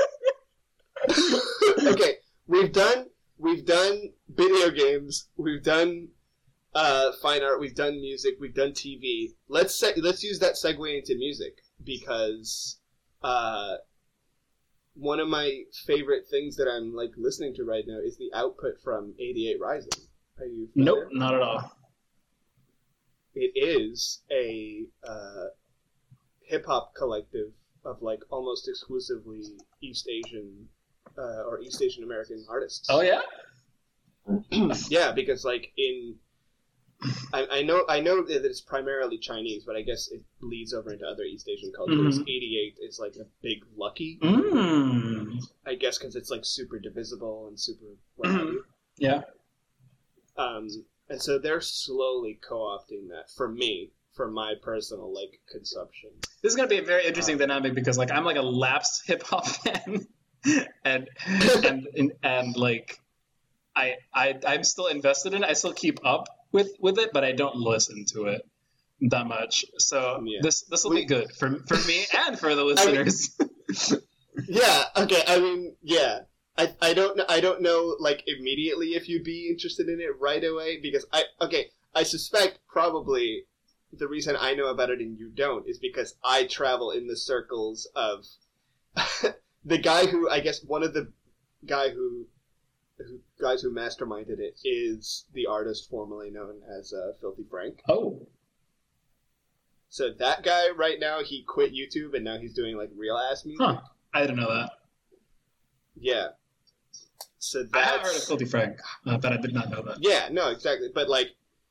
Hey. Okay. We've done. We've done video games. We've done uh, fine art. We've done music. We've done T V. Let's se- let's use that segue into music because uh, one of my favorite things that I'm like listening to right now is the output from eighty-eight Rising. Are you? familiar? nope, not at all. It is a uh, hip hop collective of like almost exclusively East Asian uh, or East Asian American artists. Oh yeah. Yeah, because like in, I, I know I know that it's primarily Chinese, but I guess it bleeds over into other East Asian cultures. Mhm. eighty-eight is like a big lucky, Mm. I guess, because it's like super divisible and super what have Mhm. you. Yeah. Um, and so they're slowly co-opting that for me, for my personal like consumption. This is gonna be a very interesting dynamic because like I'm like a lapsed hip hop fan, and and and, and like I I I'm still invested in it. I still keep up with with it, but I don't listen to it that much. So Yeah. this this will We- be good for for me and for the listeners. Yeah. Okay. I mean, yeah. I, I don't know. I don't know like immediately if you'd be interested in it right away because I okay. I suspect probably the reason I know about it and you don't is because I travel in the circles of the guy who I guess one of the guy who, who guys who masterminded it is the artist formerly known as uh, Filthy Frank. Oh, So that guy right now he quit YouTube and now he's doing like real ass music. huh? I didn't know that. Yeah. So I that's have heard of Filthy Frank, uh, but I did not know that. yeah, no, exactly. But like,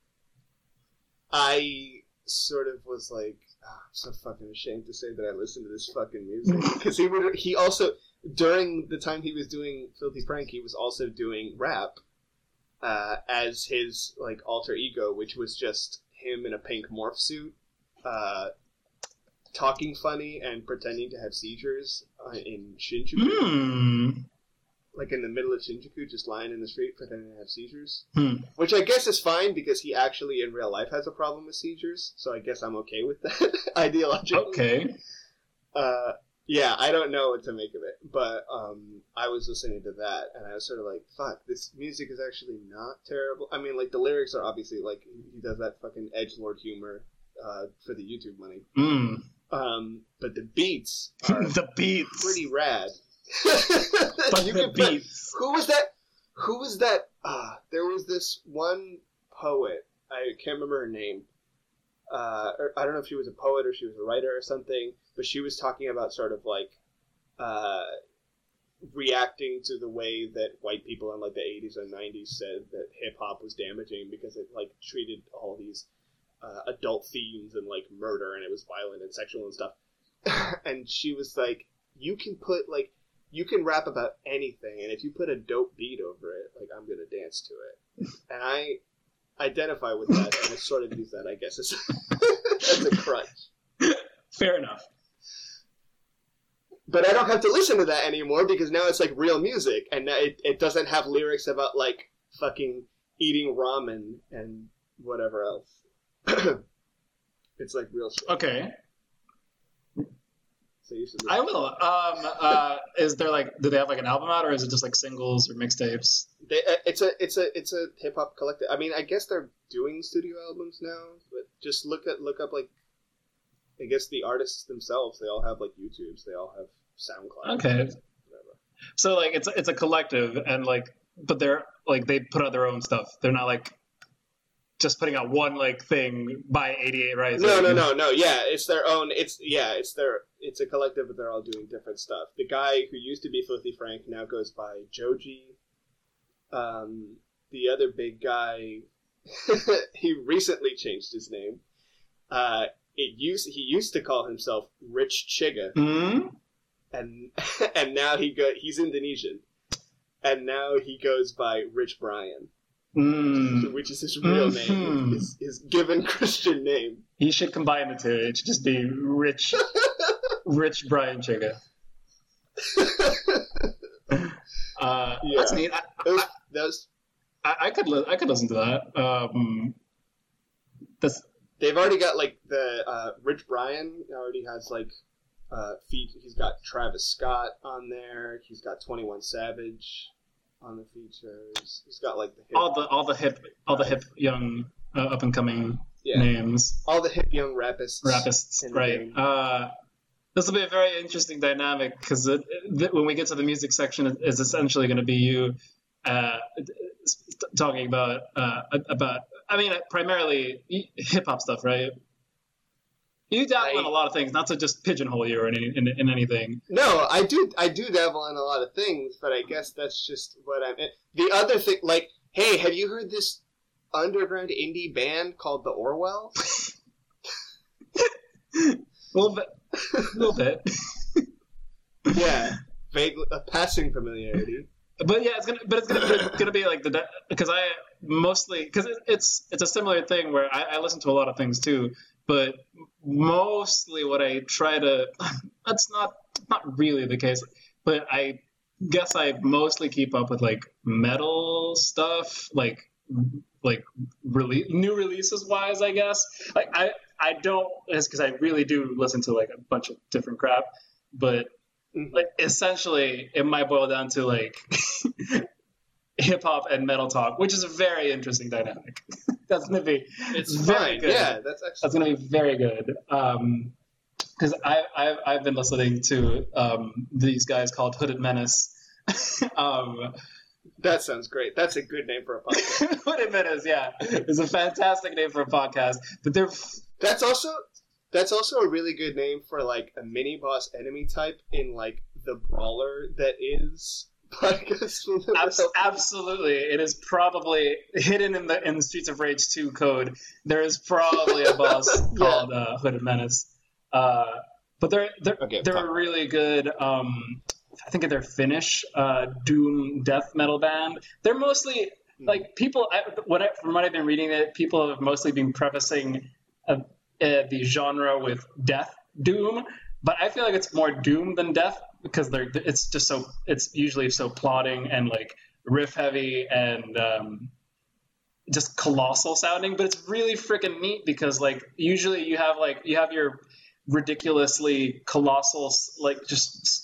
I sort of was like, oh, I'm so fucking ashamed to say that I listened to this fucking music because he would. He also during the time he was doing Filthy Frank, he was also doing rap uh, as his like alter ego, which was just him in a pink morph suit, uh, talking funny and pretending to have seizures uh, in Shinjuku. Hmm. Like in the middle of Shinjuku, just lying in the street pretending to have seizures. Hmm. Which I guess is fine because he actually in real life has a problem with seizures, so I guess I'm okay with that ideologically. Okay. Uh, yeah, I don't know what to make of it, but um, I was listening to that and I was sort of like, fuck, this music is actually not terrible. I mean, like the lyrics are obviously like he does that fucking edgelord humor uh, for the YouTube money, Hmm. um, but the beats are The beats. pretty rad. But You the can put- beats. Who was that? Who was that? Uh, there was this one poet. I can't remember her name. Uh, or, I don't know if she was a poet or she was a writer or something, but she was talking about sort of like uh, reacting to the way that white people in like the eighties and nineties said that hip hop was damaging because it like treated all these uh, adult themes and like murder and it was violent and sexual and stuff. And she was like, you can put like you can rap about anything, and if you put a dope beat over it, like I'm gonna dance to it. And I identify with that, and I sort of use that, I guess, as, as a crutch. Fair enough. But I don't have to listen to that anymore because now it's like real music, and now it, it doesn't have lyrics about like fucking eating ramen and whatever else. It's like real shit. Okay. So you should I listen. will. Um. Uh. Is there like? Do they have like an album out, or is it just like singles or mixtapes? They, uh, it's a it's a it's a hip hop collective. I mean, I guess they're doing studio albums now, but just look at look up like, I guess the artists themselves. They all have like YouTubes. They all have SoundCloud. Okay. Whatever. So like it's it's a collective, and like, but they're like they put out their own stuff. They're not like just putting out one like thing by eighty-eight Rising. No, no, no, no. Yeah, it's their own. It's yeah, it's their. It's a collective, but they're all doing different stuff. The guy who used to be Filthy Frank now goes by Joji. Um, the other big guy, he recently changed his name. Uh, it used he used to call himself Rich Chiga, mm-hmm. and and now he go he's Indonesian, and now he goes by Rich Brian. Mm. Which is his real mm-hmm. name, his, his given Christian name. He should combine the two. It should just be Rich, Rich Brian Chiga. uh, yeah. That's neat. I, that was, I, that was, I, I could li- I could listen to that. Um, that's they've already got like the uh, Rich Brian already has like uh, feet. He's got Travis Scott on there. He's got twenty-one Savage on the features. He's got like the hip, all the all the hip all the hip young uh, up and coming yeah. names. All the hip young rapists. Rapists, right? Uh, this will be a very interesting dynamic because when we get to the music section, it, it's essentially going to be you uh, talking about uh, about. I mean, primarily hip hop stuff, right? You dabble I, in a lot of things, not to just pigeonhole you or in, in, in anything. No, I do. I do dabble in a lot of things, but I guess that's just what I'm. The other thing, like, hey, have you heard this underground indie band called the Orwell? a little bit, a little bit. Yeah, vague, a passing familiarity. But yeah, it's gonna, but it's gonna, it's gonna be like the because I mostly because it, it's it's a similar thing where I, I listen to a lot of things too. But mostly what I try to, that's not not really the case, but I guess I mostly keep up with like metal stuff, like like rele- new releases wise, I guess. Like I, I don't, it's because I really do listen to like a bunch of different crap, but like essentially it might boil down to like hip hop and metal talk, which is a very interesting dynamic. That's gonna be it's very fine. good. Yeah, that's actually that's gonna be very good. Um, because I I've I've been listening to um these guys called Hooded Menace. um, that sounds great. That's a good name for a podcast. Hooded Menace, yeah, it's a fantastic name for a podcast. But they're that's also that's also a really good name for like a mini boss enemy type in like the brawler that is. Abs- absolutely, it is probably hidden in the in the Streets of Rage two code. There is probably a boss yeah. called uh, Hooded Menace, uh, but they're they're okay, they're a really good. Um, I think they're Finnish uh, doom death metal band. They're mostly like people. I, what I, from what I've been reading, it people have mostly been prefacing uh, uh, the genre with death doom, but I feel like it's more doom than death. Because they're, it's just so, it's usually so plotting and like riff heavy and um, just colossal sounding. But it's really freaking neat because like usually you have like you have your ridiculously colossal like just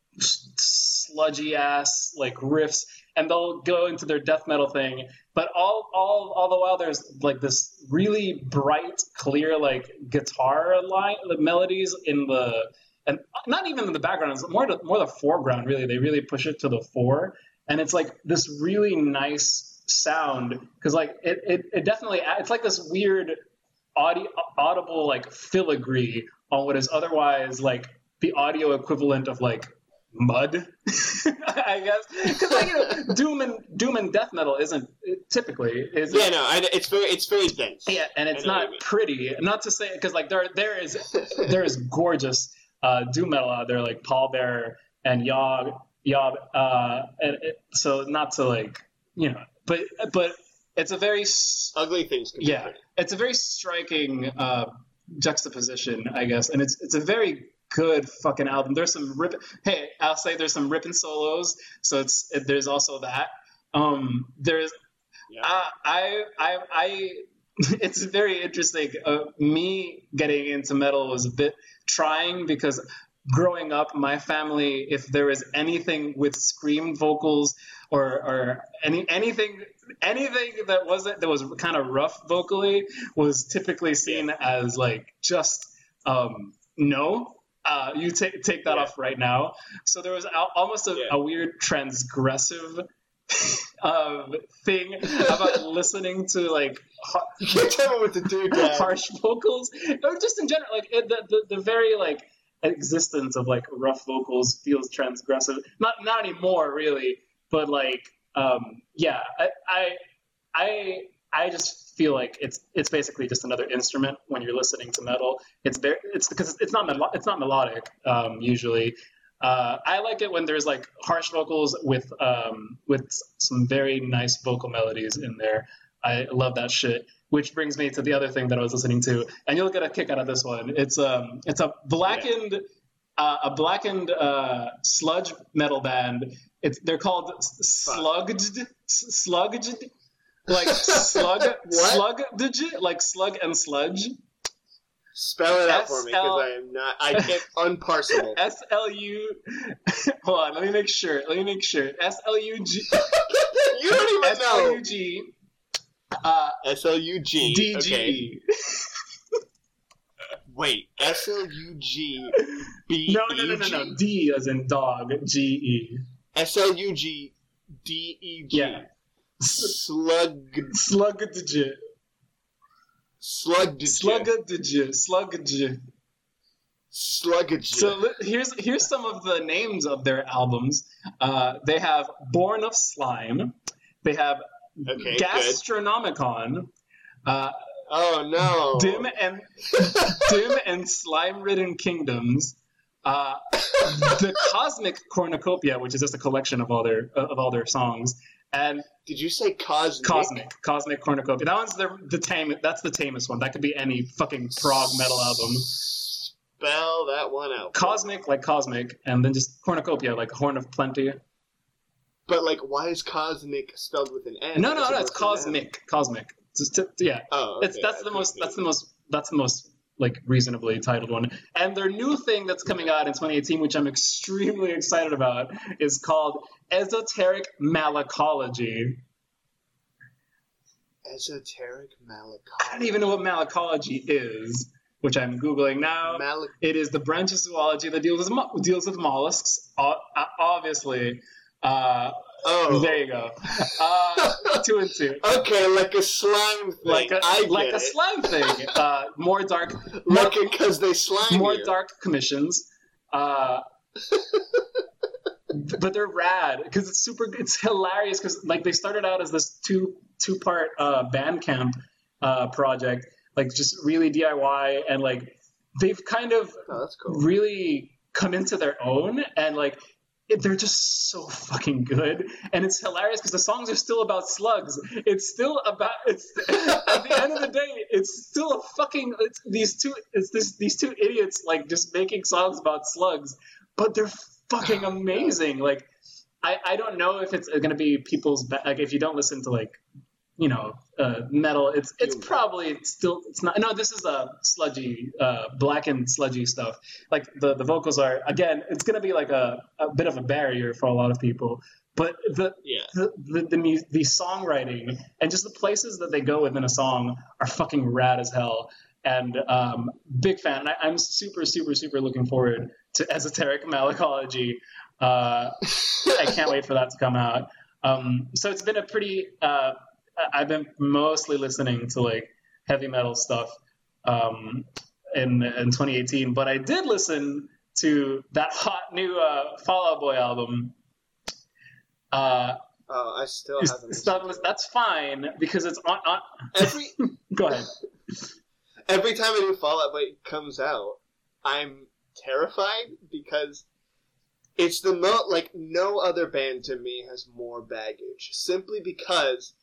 sludgy ass like riffs, and they'll go into their death metal thing. But all all all the while there's like this really bright, clear like guitar line, the melodies in the. And not even in the background, it's more to, more the foreground, really. They really push it to the fore. And it's like this really nice sound. Because like it, it, it definitely, it's like this weird audio, audible like filigree on what is otherwise like the audio equivalent of like mud, I guess. Because like, you know, doom and doom and death metal isn't typically is yeah no I, it's very it's very dense. Yeah, and it's not pretty. Not to say because like there there is there is gorgeous. Uh, doom metal out there like Paul Bearer and Yob, Yob, uh, and it, so not to like you know, but but it's a very ugly things. Can yeah, it's a very striking uh, juxtaposition, I guess, and it's it's a very good fucking album. There's some rip. Hey, I'll say there's some ripping solos, so it's it, there's also that. Um, there's yeah. uh, I I I. It's very interesting. Uh, me getting into metal was a bit trying because growing up, my family, if there was anything with scream vocals or, or any anything anything that wasn't that was kind of rough vocally was typically seen as like just um, no. Uh, you take take that yeah. off right now. So there was a, almost a, yeah. a weird transgressive um, thing about listening to like har- You can't tell me what to do, Dad. harsh vocals, or just in general, like it, the, the the very like existence of like rough vocals feels transgressive. Not not anymore, really, but like um, yeah, I, I I I just feel like it's it's basically just another instrument when you're listening to metal. It's very it's because it's not melo- it's not melodic um, usually. Uh, I like it when there's like harsh vocals with um, with some very nice vocal melodies in there. I love that shit. Which brings me to the other thing that I was listening to, and you'll get a kick out of this one. It's um it's a blackened uh, a blackened uh, sludge metal band. It's they're called Slugged Slugged like slug slug like slug and sludge. Spell it out for me, because I am not. I can't unparsable. S L U. Hold on, let me make sure. Let me make sure. S L U G. You don't even S L U know. G. Uh, S L U G. D G Okay. E. Wait. S L U G B E G. No, no, no, no, no. D as in dog. G E. S L U G D E G. Yeah. Slug. Sluggage. Sluggage. Sluggage. Sluggage. Sluggage. So li- here's here's some of the names of their albums. Uh, they have Born of Slime. They have Okay, Gastronomicon. Uh, Oh no. Dim and Dim and Slime-Ridden Kingdoms. Uh, the Cosmic Cornucopia, which is just a collection of all their of all their songs, and Did you say cosmic? Cosmic Cosmic Cornucopia. That one's the the tame. That's the tamest one. That could be any fucking prog metal album. Spell that one out. Cosmic, like cosmic, and then just Cornucopia, like Horn of Plenty. But like, why is cosmic spelled with an N? No, no, as no. It's opposed to an M? cosmic, cosmic. Just to, yeah. Oh, okay. It's that's the okay, most. okay. That's the most. That's the most like reasonably titled one. And their new thing that's coming out in twenty eighteen, which I'm extremely excited about, is called Esoteric Malacology. Esoteric malacology. I don't even know what malacology is, which I'm googling now. Mal- It is the branch of zoology that deals with mo- deals with mollusks. O- uh, obviously, uh, oh. there you go. Uh, two and two. Okay, like a slime thing. Like a I get like a it. slime thing. Uh, more dark. Like more, it because they slime more you. dark commissions. Uh, but they're rad because it's super. It's hilarious because like they started out as this two two part uh, Bandcamp uh, project, like just really D I Y, and like they've kind of Oh, that's cool. really come into their own, and like it, they're just so fucking good, and it's hilarious because the songs are still about slugs. It's still about it's at the end of the day, it's still a fucking it's these two it's this these two idiots like just making songs about slugs, but they're fucking amazing. Like I I don't know if it's gonna be people's ba- like if you don't listen to like you know uh, metal, it's it's probably still it's not no this is a sludgy uh, blackened sludgy stuff. Like the the vocals are again it's gonna be like a, a bit of a barrier for a lot of people, but the Yeah. the the, the, mu- the songwriting and just the places that they go within a song are fucking rad as hell. And um, big fan. And I, I'm super super super looking forward to Esoteric Malacology. Uh, I can't wait for that to come out. Um, so it's been a pretty. Uh, I've been mostly listening to like heavy metal stuff um, in in twenty eighteen, but I did listen to that hot new uh, Fall Out Boy album. Uh, Oh, I still it's- haven't. it's not- that's fine because it's on. on Every go ahead. every time a new Fall Out Boy comes out, I'm terrified because it's the mo like no other band to me has more baggage. Simply because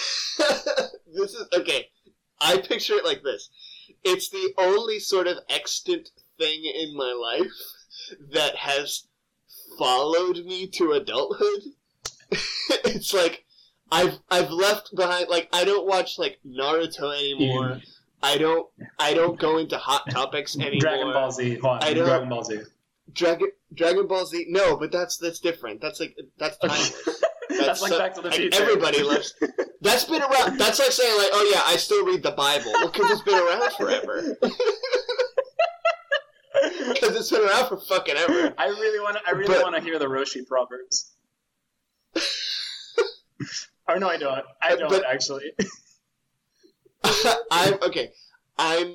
this is okay. I picture it like this. It's the only sort of extant thing in my life that has followed me to adulthood. It's like I've I've left behind like I don't watch like Naruto anymore. You- I don't I don't go into Hot Topics anymore. Dragon Ball Z. Hold on. I don't- Dragon Ball Z. Dragon Dragon Ball Z. No, but that's that's different. That's like that's timeless. That's like so- Back to the like, Future. Everybody loves. That's been around. That's like saying like, oh yeah, I still read the Bible because it's been around forever. Because it's been around for fucking ever. I really want to. I really But- want to hear the Roshi proverbs. Or no, I don't. I don't But- actually. I'm okay. I'm.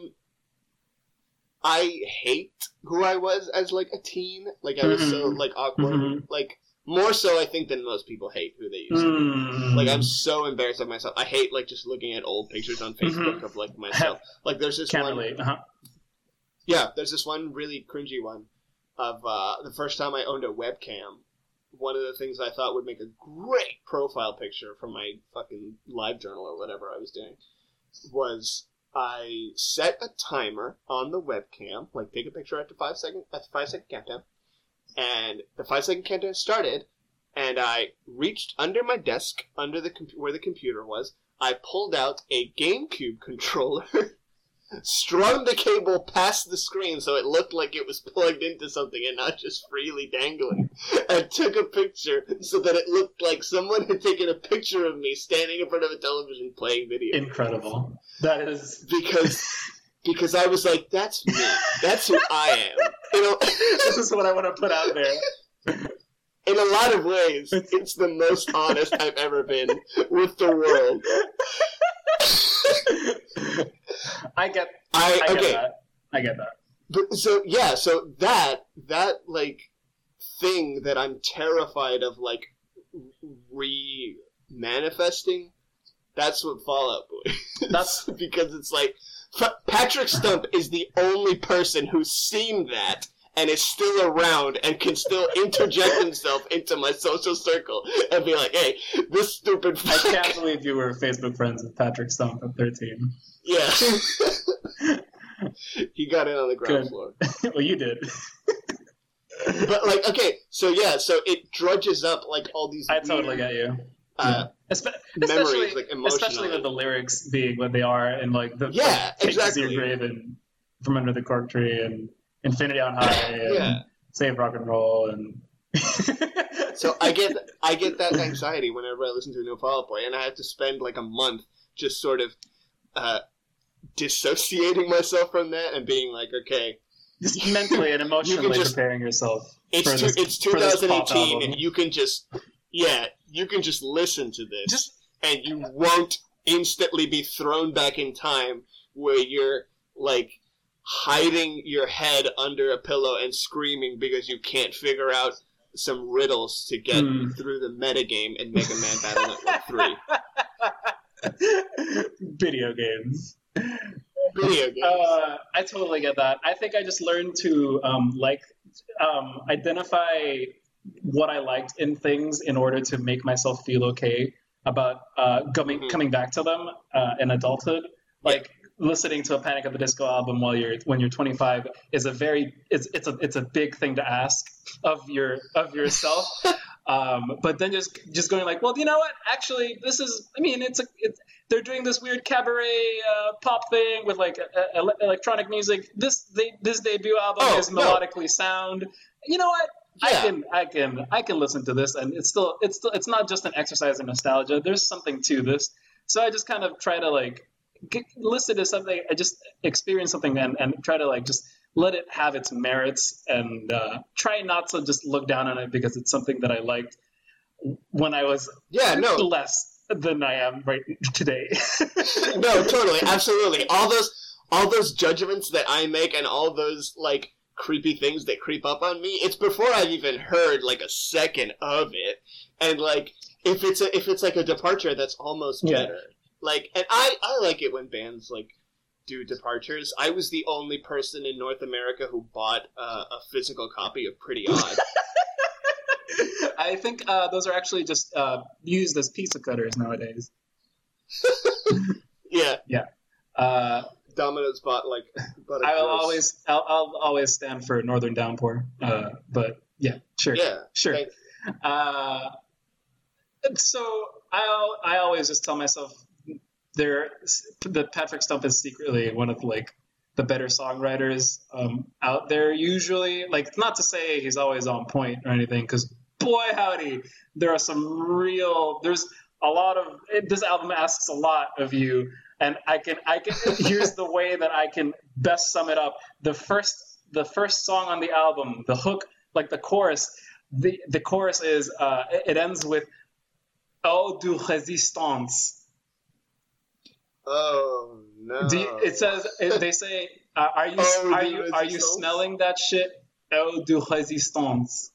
I hate who I was as like a teen. Like I was so Mhm. like awkward. Mhm. Like more so, I think than most people hate who they used to be. Mm. Like I'm so embarrassed of myself. I hate like just looking at old pictures on Facebook Mhm. of like myself. Like there's this Can't one. relate. Uh-huh. Yeah, there's this one really cringy one of uh, the first time I owned a webcam. One of the things I thought would make a great profile picture for my fucking live journal or whatever I was doing was I set a timer on the webcam, like take a picture at the five second at the five second countdown, and the five second countdown started, and I reached under my desk, under the com- where the computer was. I pulled out a GameCube controller. Strung the cable past the screen so it looked like it was plugged into something and not just freely dangling. And took a picture so that it looked like someone had taken a picture of me standing in front of a television playing video. Incredible. That is. Because because I was like, that's me. That's who I am. You know, This is what I want to put out there. in a lot of ways, it's the most honest I've ever been with the world. I get. I, I get okay. that. I get that. But, so yeah, so that that like thing that I'm terrified of like re manifesting, that's what Fallout Boy. That's because it's like F- Patrick Stump is the only person who's seen that and is still around and can still interject himself into my social circle and be like, "Hey, this stupid I fuck." can't believe you were Facebook friends with Patrick Stump at thirteen. Yeah. He got in on the ground Good. floor. Well, you did. But like, okay, so yeah, so it drudges up like all these. I totally weird, get you. Uh, Espe- memories, especially, like, especially emotionally. with the lyrics being what they are, and like the Yeah, like, Take exactly. To Your Grave and From Under the Cork Tree and Infinity on High and Yeah. Save Rock and Roll and. So I get I get that anxiety whenever I listen to a new Fall Out Boy, and I have to spend like a month just sort of uh, dissociating myself from that and being like, okay, just mentally and emotionally just- preparing yourself. it's for two, this, it's for this pop twenty eighteen, album. and you can just yeah, you can just listen to this, Just and you won't instantly be thrown back in time where you're like hiding your head under a pillow and screaming because you can't figure out some riddles to get Hmm. through the metagame in Mega Man Battle Network three. video games. Video games. Uh, I totally get that. I think I just learned to um, like um, identify what I liked in things in order to make myself feel okay about uh, coming Mhm. coming back to them uh, in adulthood. Like listening to a Panic at the Disco album while you're when you're twenty-five is a very it's it's a it's a big thing to ask of your of yourself. Um, but then just just going like, well, you know what? Actually, this is. I mean, it's a. It's, they're doing this weird cabaret uh, pop thing with like uh, ele- electronic music. This they, this debut album Oh, is no. melodically sound. You know what? I Yeah. can I can I can listen to this, and it's still it's still it's not just an exercise in nostalgia. There's something to this. So I just kind of try to like get, listen to something. I just experience something and, and try to like just let it have its merits and uh, try not to just look down on it because it's something that I liked when I was Yeah, no, less than I am right today. no, totally, absolutely. All those, all those judgments that I make, and all those like creepy things that creep up on me. It's before I've even heard like a second of it, and like if it's a, if it's like a departure, that's almost Yeah. better. Like, and I I like it when bands like do departures. I was the only person in North America who bought uh, a physical copy of Pretty Odd. I think uh, those are actually just uh, used as pizza cutters nowadays. Yeah, Uh, Domino's bought like. Bought a I will gross- always, I'll, I'll always stand for Northern Downpour. Uh, but yeah, sure, Yeah, sure. thanks. Uh, so I, I always just tell myself there that Patrick Stump is secretly one of like the better songwriters um, out there. Usually, like not to say he's always on point or anything, because boy howdy, there are some real. There's a lot of this album asks a lot of you. And I can, I can. Here's the way that I can best sum it up. The first, the first song on the album, the hook, like the chorus, the the chorus is, uh, it ends with, "Eau de résistance." Oh no! Do you, it says it, they say, uh, "Are you Oh, are de you are you resistance? smelling that shit?" Eau de résistance.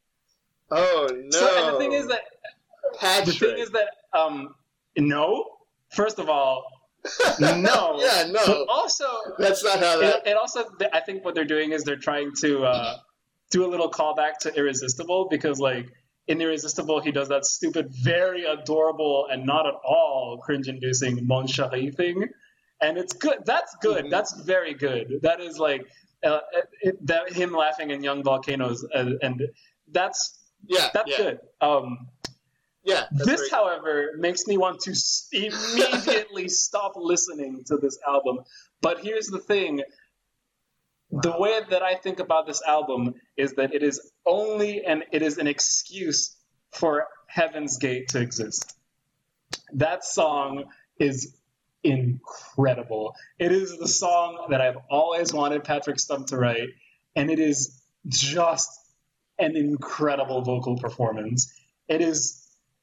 Oh no! So and the thing is that Patrick. the thing is that um no. First of all, no. Yeah, no. But also, That's not how that. it, it also I think what they're doing is they're trying to uh, do a little callback to Irresistible, because like in Irresistible he does that stupid, very adorable and not at all cringe-inducing Mon Chéri thing, and it's good. That's good. Mhm. That's very good. That is like uh, it, that him laughing in Young Volcanoes, and, and that's Yeah, that's yeah, good. Um, yeah. That's this, very- however, makes me want to s- immediately stop listening to this album. But here's the thing. The way that I think about this album is that it is only and it is an excuse for Heaven's Gate to exist. That song is incredible. It is the song that I've always wanted Patrick Stump to write, and it is just an incredible vocal performance. It is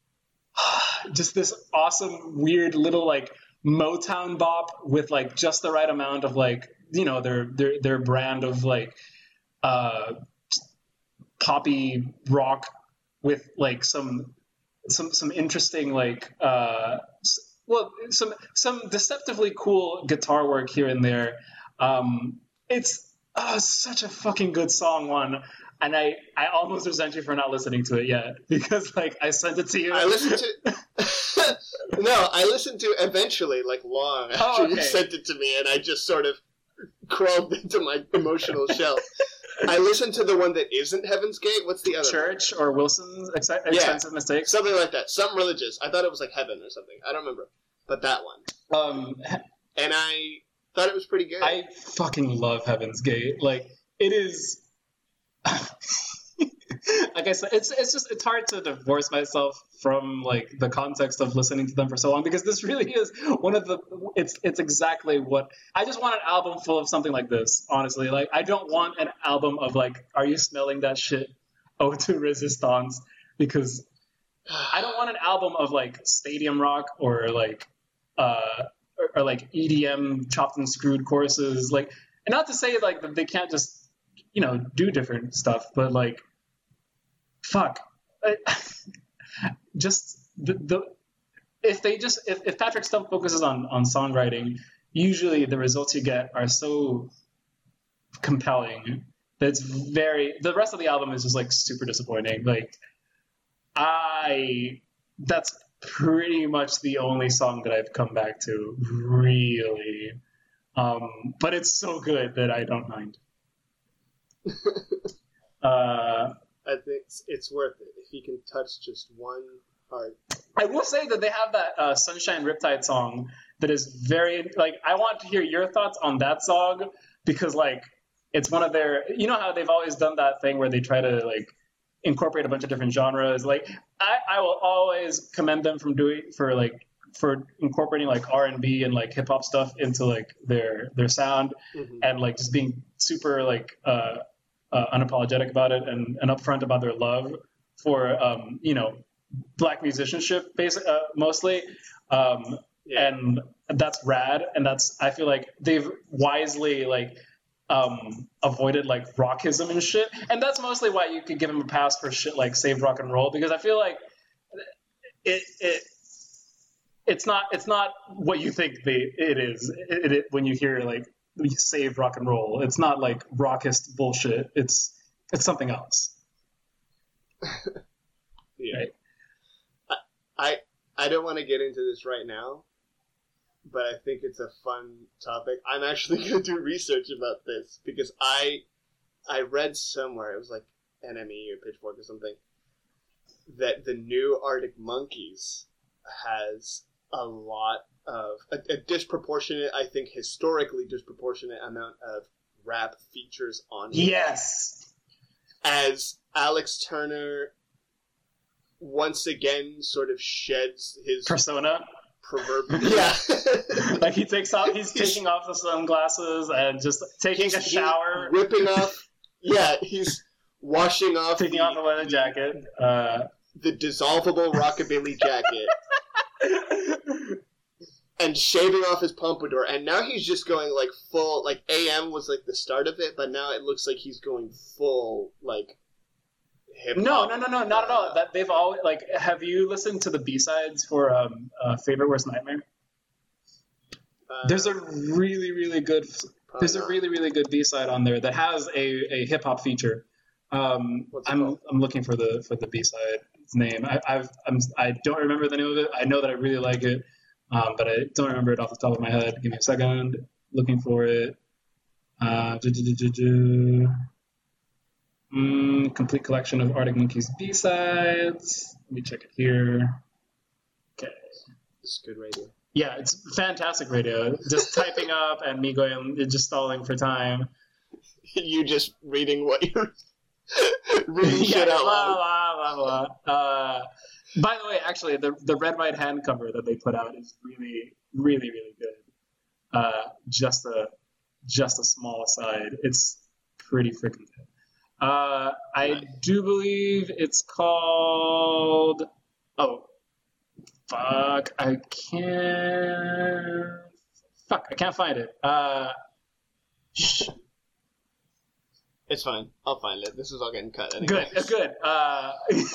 just this awesome, weird little like Motown bop with like just the right amount of like, you know, their their their brand of like uh poppy rock with like some some some interesting like uh well some some deceptively cool guitar work here and there. Um it's oh, such a fucking good song, one. And I, I almost resent you for not listening to it yet, because like I sent it to you. I listened to. No, I listened to eventually, like long after Oh, okay. you sent it to me, and I just sort of crawled into my emotional shell. I listened to the one that isn't Heaven's Gate. What's the other? Church or Wilson's Ex- Expensive Mistakes. Something like that. Something religious. I thought it was like Heaven or something. I don't remember. But that one. Um, And I thought it was pretty good. I fucking love Heaven's Gate. Like it is. Like I said, it's it's just it's hard to divorce myself from like the context of listening to them for so long, because this really is one of the it's it's exactly what I just want. An album full of something like this, honestly. Like I don't want an album of like, are you smelling that shit, Eau de Resistance, because I don't want an album of like stadium rock or like uh or, or like E D M chopped and screwed choruses, like, and not to say like that they can't just, you know, do different stuff, but like, fuck, I, just the, the if they just if, if Patrick Stump focuses on on songwriting, usually the results you get are so compelling that it's very. The rest of the album is just like super disappointing. Like, I that's pretty much the only song that I've come back to, really. Um, but it's so good that I don't mind. uh, I think it's, it's worth it if he can touch just one heart. I will say that they have that uh, Sunshine Riptide song that is very, like, I want to hear your thoughts on that song, because like it's one of their, you know how they've always done that thing where they try to like incorporate a bunch of different genres. Like I, I will always commend them from doing for like for incorporating like R and B and like hip hop stuff into like their their sound, Mm-hmm. and like just being super like uh, uh, unapologetic about it, and, and upfront about their love for um, you know, black musicianship, basic uh, mostly, um, Yeah. and that's rad. And that's, I feel like they've wisely like um, avoided like rockism and shit, and that's mostly why you could give them a pass for shit like Save Rock and Roll, because I feel like it it it's not it's not what you think they it is it, it, when you hear like Save Rock and Roll. It's not like rockist bullshit. It's it's something else. Yeah. Right. I I don't want to get into this right now, but I think it's a fun topic. I'm actually going to do research about this because I I read somewhere, it was like N M E or Pitchfork or something, that the new Arctic Monkeys has a lot of a, a disproportionate, I think historically disproportionate amount of rap features on it. Yes. As Alex Turner once again sort of sheds his Persona. proverbial yeah Like he takes off he's taking off the sunglasses and just taking he's, a shower, he's ripping off yeah he's washing off taking the, off the leather jacket. Uh the dissolvable rockabilly jacket and shaving off his pompadour, and now he's just going like full, like A M was like the start of it, but now it looks like he's going full like hip hop. No, no, no, no, not at all. That they've always like. Have you listened to the B sides for um, uh, "Favorite Worst Nightmare"? Uh, There's a really, really good. There's a not. really, really good B side on there that has a, a hip hop feature. Um, What's it I'm called? I'm looking for the for the B side name. I, I've I'm I don't remember the name of it. I know that I really like it, um, but I don't remember it off the top of my head. Give me a second. Looking for it. Uh, do, do, do, do, do. Mm, complete collection of Arctic Monkeys B sides. Let me check it here. Okay. It's good radio. Yeah, it's fantastic radio. Just typing up and me going, just stalling for time. You just reading what you're reading Yeah, shit out blah, loud. blah, blah, blah. Uh, by the way, actually, the the red, white hand cover that they put out is really, really, really good. Uh, just a just a small aside. It's pretty freaking good. Uh, I Nice. do believe it's called. Oh, fuck! I can't. Fuck! I can't find it. Uh, sh- It's fine. I'll find it. This is all getting cut. good, Anyway. good. Uh,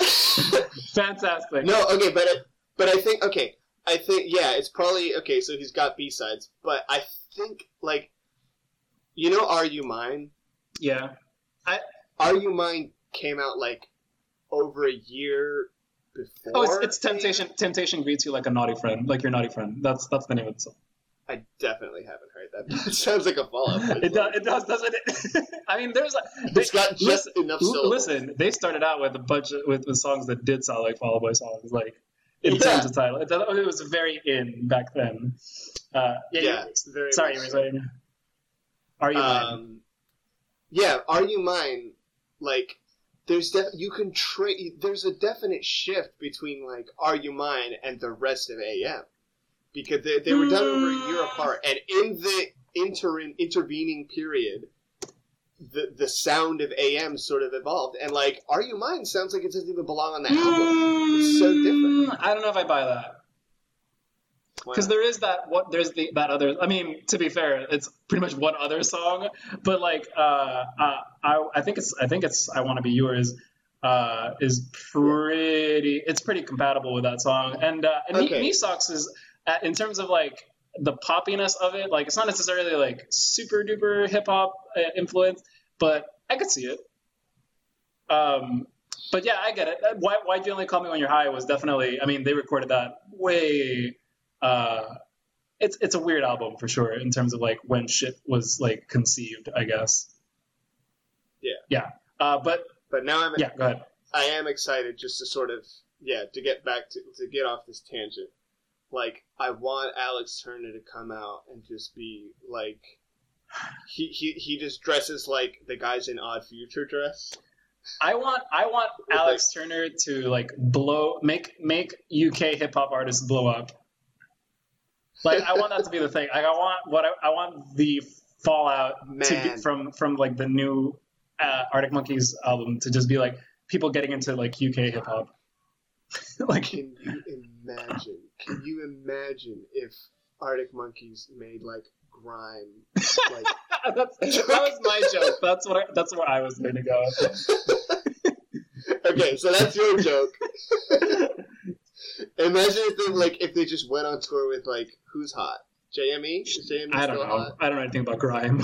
fantastic. No, okay, but I, but I think okay. I think yeah, it's probably okay. So he's got B sides, but I think like, you know, Are You Mine? Yeah. Are You Mine came out like over a year before. Oh, it's, it's Temptation. Temptation greets you like a naughty friend, like your naughty friend. That's that's the name of the song. I definitely haven't heard that. It sounds like a Fallout. It does. It does, doesn't it? I mean, there's. A, they, It's got just listen, enough l- syllables. Listen, they started out with a bunch of, with, with songs that did sound like Fall Out Boy songs, like in Yeah. terms of title. It, it was very in back then. Uh, yeah. Yeah, you- it's very. sorry, you much were so. saying. Are you mine? Um, yeah, Are You Mine? Like, there's def- you can trade. There's a definite shift between like Are You Mine and the rest of A M, because they they were done over a year apart, and in the inter intervening period, the the sound of A M sort of evolved, and like Are You Mine sounds like it doesn't even belong on the album. It's so different. Mm, I don't know if I buy that. Because there is that what there's the that other. I mean, to be fair, it's pretty much one other song, but like, uh, uh I I think it's I think it's I Want to Be Yours, uh, is pretty. It's pretty compatible with that song, and uh, and Okay. Knee Socks is uh, in terms of like the poppiness of it. Like, it's not necessarily like super duper hip hop uh, influence, but I could see it. Um, but yeah, I get it. Why Why'd You Only Call Me When You're High was definitely. I mean, they recorded that way. Uh, it's it's a weird album for sure in terms of like when shit was like conceived, I guess. Yeah. Yeah. Uh, but But now I'm yeah, go ahead. I am excited just to sort of yeah to get back to to get off this tangent. Like I want Alex Turner to come out and just be like he he he just dresses like the guys in Odd Future dress. I want I want With, Alex Turner to like blow make make U K hip hop artists blow up. Like, I want that to be the thing. Like, I want what I, I want the fallout to Man. be from from like the new uh, Arctic Monkeys album to just be like people getting into like U K hip hop. Like, Can you imagine? Can you imagine if Arctic Monkeys made like grime? Like that's, that was my joke. That's what I, that's where I was going to go. okay, so that's your joke. Imagine if they like if they just went on tour with like Who's Hot? J M E? Is J M E I don't still know. hot? I don't know anything about grime.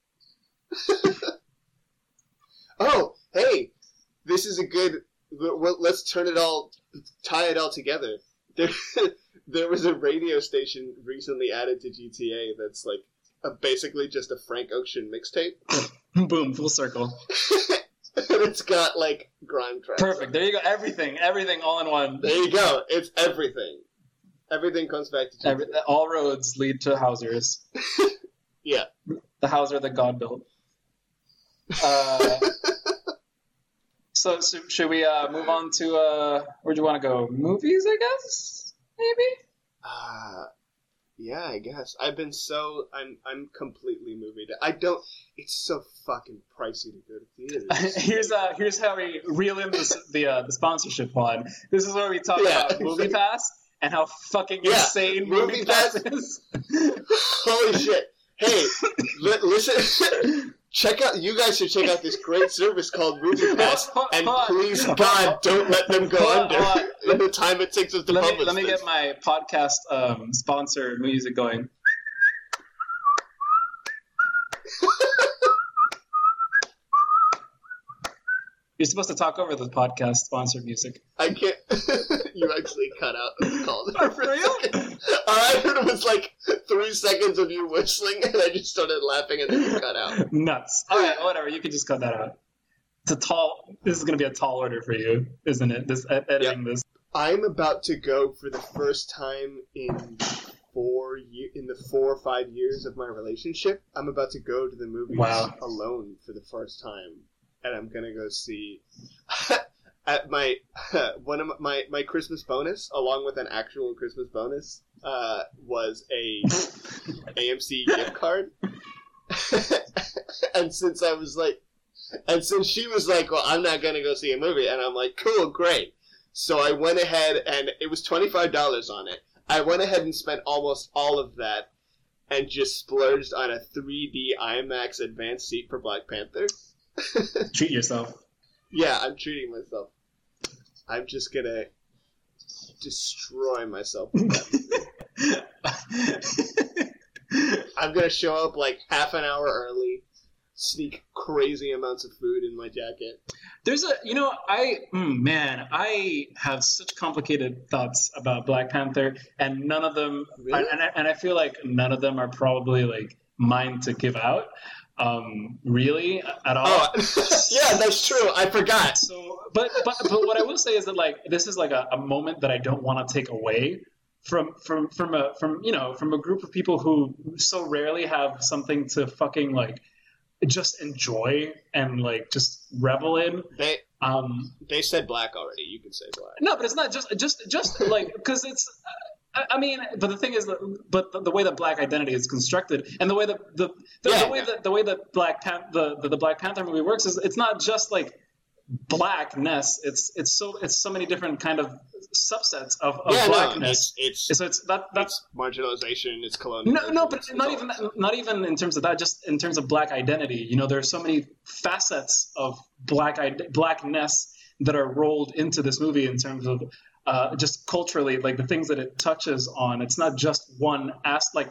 Oh, hey, this is a good. Well, let's turn it all, tie it all together. There, there was a radio station recently added to G T A that's like a, basically just a Frank Ocean mixtape. Boom, full circle. And it's got like grime tracks. Perfect. There you go. Everything, everything, all in one. There you go. It's everything. Everything comes back to G T A. Every, all roads lead to Hausers. Yeah. The Hauser that God built. Uh, so, so, should we uh, move on to uh, where do you want to go? Movies, I guess. Maybe. Uh, yeah, I guess I've been so I'm I'm completely movie. De- I don't. It's so fucking pricey to go to theaters. here's uh here's how we reel in the the, uh, the sponsorship one. This is where we talk Yeah, about Movie Pass and how fucking Yeah, insane Movie Movie Pass Pass- is. Holy shit! Hey, li- listen. Check out. You guys should check out this great service called Movie Pass, and please God, don't let them go Hold on, under hold on. in the time it takes us to Let me publish let me this. get my podcast um, sponsor music going. You're supposed to talk over the podcast sponsor music. I can't. You actually cut out the call there for For a real? second. All I heard was like three seconds of you whistling, and I just started laughing, and then you cut out. Nuts. All right, whatever. You can just cut that out. It's a tall. This is going to be a tall order for you, isn't it? This ed- editing this. I'm about to go for the first time in four year, in the four or five years of my relationship. I'm about to go to the movies Wow. alone for the first time, and I'm gonna go see. At my one of my my Christmas bonus, along with an actual Christmas bonus, uh, was a A M C gift card. And since I was like, and since she was like, well, I'm not gonna go see a movie, and I'm like, cool, great. So I went ahead, and it was twenty-five dollars on it. I went ahead and spent almost all of that, and just splurged on a three D IMAX advanced seat for Black Panther. Treat yourself. Yeah, I'm treating myself. I'm just gonna destroy myself with that movie. I'm gonna show up like half an hour early, sneak crazy amounts of food in my jacket. There's a, you know, I, mm, man, I have such complicated thoughts about Black Panther, and none of them, Really? and, I, and I feel like none of them are probably like mine to give out, um, really at all. Oh, yeah, that's true. I forgot. So, but, but but what I will say is that like this is like a, a moment that I don't want to take away from from from a from you know from a group of people who so rarely have something to fucking like just enjoy and like just revel in. They Um, they said black already. You can say black. no, but it's not just just just like because it's. I I mean, but the thing is, that, but the, the way that Black identity is constructed, and the way that the the, Yeah, the way yeah. that the way that Black Pan- the, the the Black Panther movie works is it's not just like blackness. It's it's so it's so many different kind of subsets of, of yeah, no, blackness. it's it's so it's that that's it's marginalization. It's colonialism. no, no, but it's not all even that stuff. not even in terms of that. Just in terms of Black identity, you know, there are so many facets of Black ide- blackness that are rolled into this movie in terms of uh, just culturally, like the things that it touches on. It's not just one aspect. Like,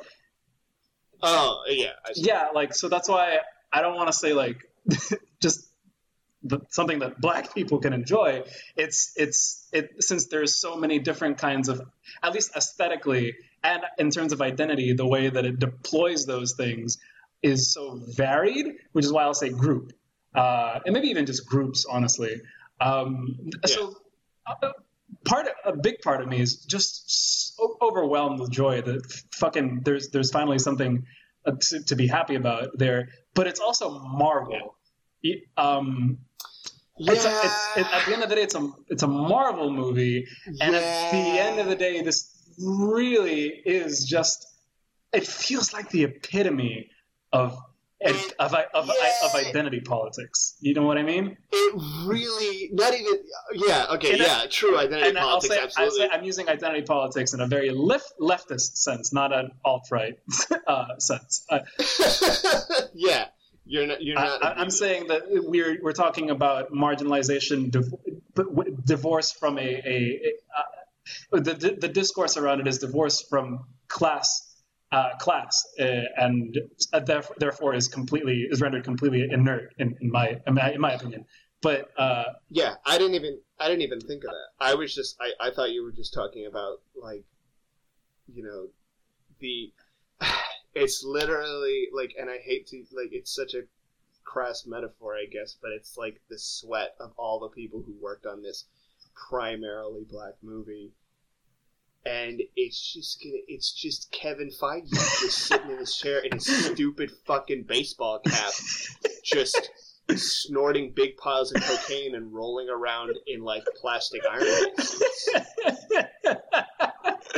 Oh yeah, I see. yeah, like so that's why I don't want to say like just the, something that Black people can enjoy. It's it's it since there's so many different kinds of, at least aesthetically and in terms of identity, the way that it deploys those things is so varied, which is why I'll say group, uh, and maybe even just groups, honestly. Um, So uh, part, a big part of me is just so overwhelmed with joy that fucking there's there's finally something uh, to, to be happy about there, but it's also Marvel. It- um, it's, a, it's it, at the end of the day, it's a it's a Marvel movie, and at the end of the day, this really is just. It feels like the epitome of of of, of, of identity politics. You know what I mean? It really not even. Yeah. Okay. And I- yeah. True identity And I'll politics. say, I'll absolutely. say I'm using identity politics in a very left, leftist sense, not an alt-right uh, sense. Uh, Yeah. You're not. You're not. I, I- I'm saying that we're we're talking about marginalization, div- but w- divorce from a, a, a uh, the, the the discourse around it is divorced from class. Uh, class uh, and uh, therefore, therefore is completely is rendered completely inert in, in my in my in my opinion. But uh, Yeah, I didn't even I didn't even think of that. I was just I, I thought you were just talking about like, you know, the it's literally like, and I hate to like it's such a crass metaphor, I guess, but it's like the sweat of all the people who worked on this primarily black movie. And it's just gonna, it's just Kevin Feige just sitting in his chair in his stupid fucking baseball cap, just snorting big piles of cocaine and rolling around in like plastic Iron Man suits.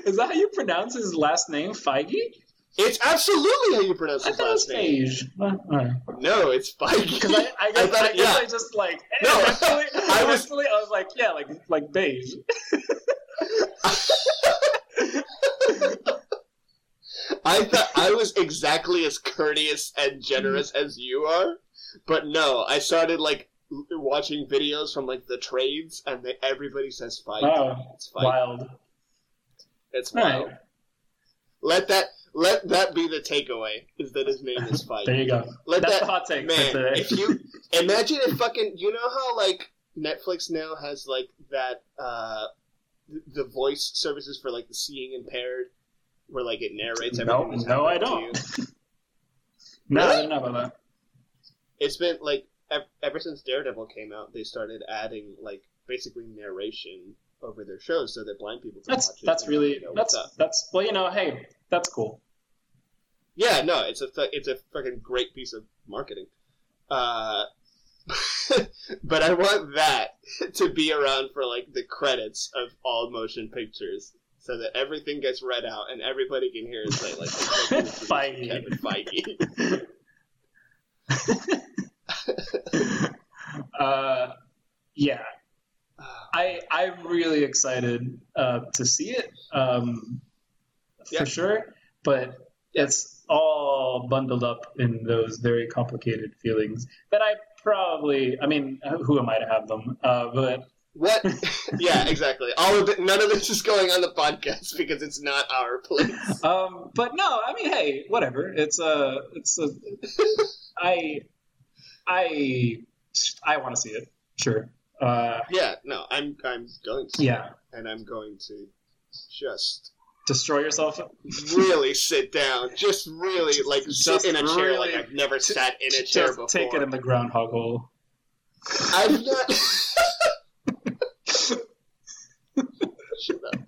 Is that how you pronounce his last name, Feige? It's absolutely how you pronounce I his thought it was last name. Feige. Well, all right. No, it's Feige. Because I, I guess, I, thought- I, guess yeah. I just like No, eventually, I was- eventually I was like, yeah, like like beige. I thought I was exactly as courteous and generous as you are, but no, I started like l- watching videos from like the trades, and they, everybody says Feige. Wow, It's Feige. wild. It's All wild. right, Let that let that be the takeaway: is that his name is Feige. there you go. Let That's that the hot take man. for today. If you imagine if fucking you know how like Netflix now has like that uh th- the voice services for like the seeing impaired, where like it narrates No, everything. that's no, I happening don't. to you. No, Really? I didn't know about that. It's been like ev- ever since Daredevil came out, they started adding like basically narration over their shows so that blind people can That's watch it. that's and really know that's what's up. that's well, you know, hey, that's cool. Yeah, no, it's a th- it's a fucking great piece of marketing. Uh, but I want that to be around for like the credits of all motion pictures, so that everything gets read out and everybody can hear it say like executive Feige. producer Kevin Feige. uh, yeah, I I'm really excited uh, to see it um, Yeah. for sure, but it's all bundled up in those very complicated feelings that I probably, I mean, who am I to have them? Uh, but What? Yeah, exactly. All of it. None of this is going on the podcast because it's not our place. um, but no, I mean, hey, whatever. It's a, it's a, I, I, I want to see it. Sure. Uh, Yeah, no, I'm I'm going to, yeah. and I'm going to just Destroy yourself. really sit down, just really like Just sit in a chair really- like I've never sat in a chair Just before. take it in the groundhog hole. I've not. Shut up.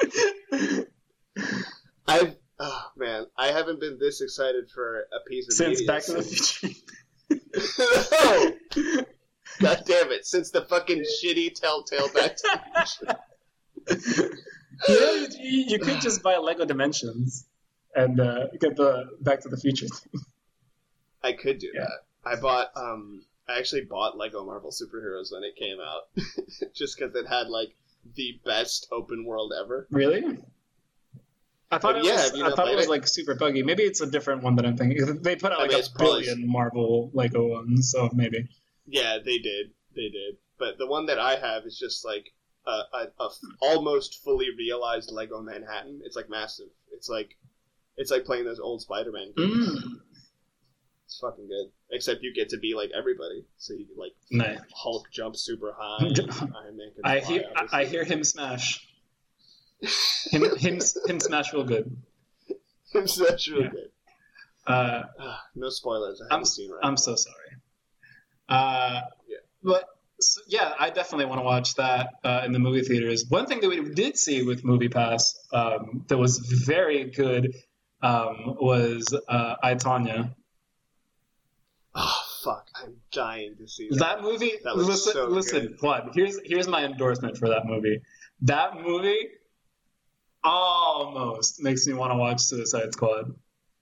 I've. Oh man, I haven't been this excited for a piece of Since media Back to the since- Future. No! God damn it! Since the fucking shitty Telltale Back to the Future. You know, you, you could just buy Lego Dimensions and uh, get the Back to the Future. I could do Yeah. that. I bought. Um, I actually bought Lego Marvel Superheroes when it came out, just because it had like the best open world ever. Really? I thought Uh, it yeah, was. have you I not thought it played was it? like super buggy. Maybe it's a different one that I'm thinking. They put out I like mean, a it's probably- billion Marvel Lego ones, so maybe. Yeah, they did. They did. But the one that I have is just like a, a, a f- almost fully realized Lego Manhattan. It's like massive. It's like it's like playing those old Spider-Man games. Mm. It's fucking good. Except you get to be like everybody. So you like Nice. Hulk jump super high. and Iron Man can I fly, hear. I, I obviously. hear him smash. Him. Him. Him smash real good. It's that's really Yeah. good. Uh, Ah, no spoilers. I haven't I'm. seen right I'm now. so sorry. Uh, Yeah. But so, yeah, I definitely want to watch that uh, in the movie theaters. One thing that we did see with MoviePass um, that was very good um, was uh, I, Tonya. Oh fuck! I'm dying to see that. That movie. That looks listen, so listen. good. What? Here's here's my endorsement for that movie. That movie almost makes me want to watch Suicide Squad.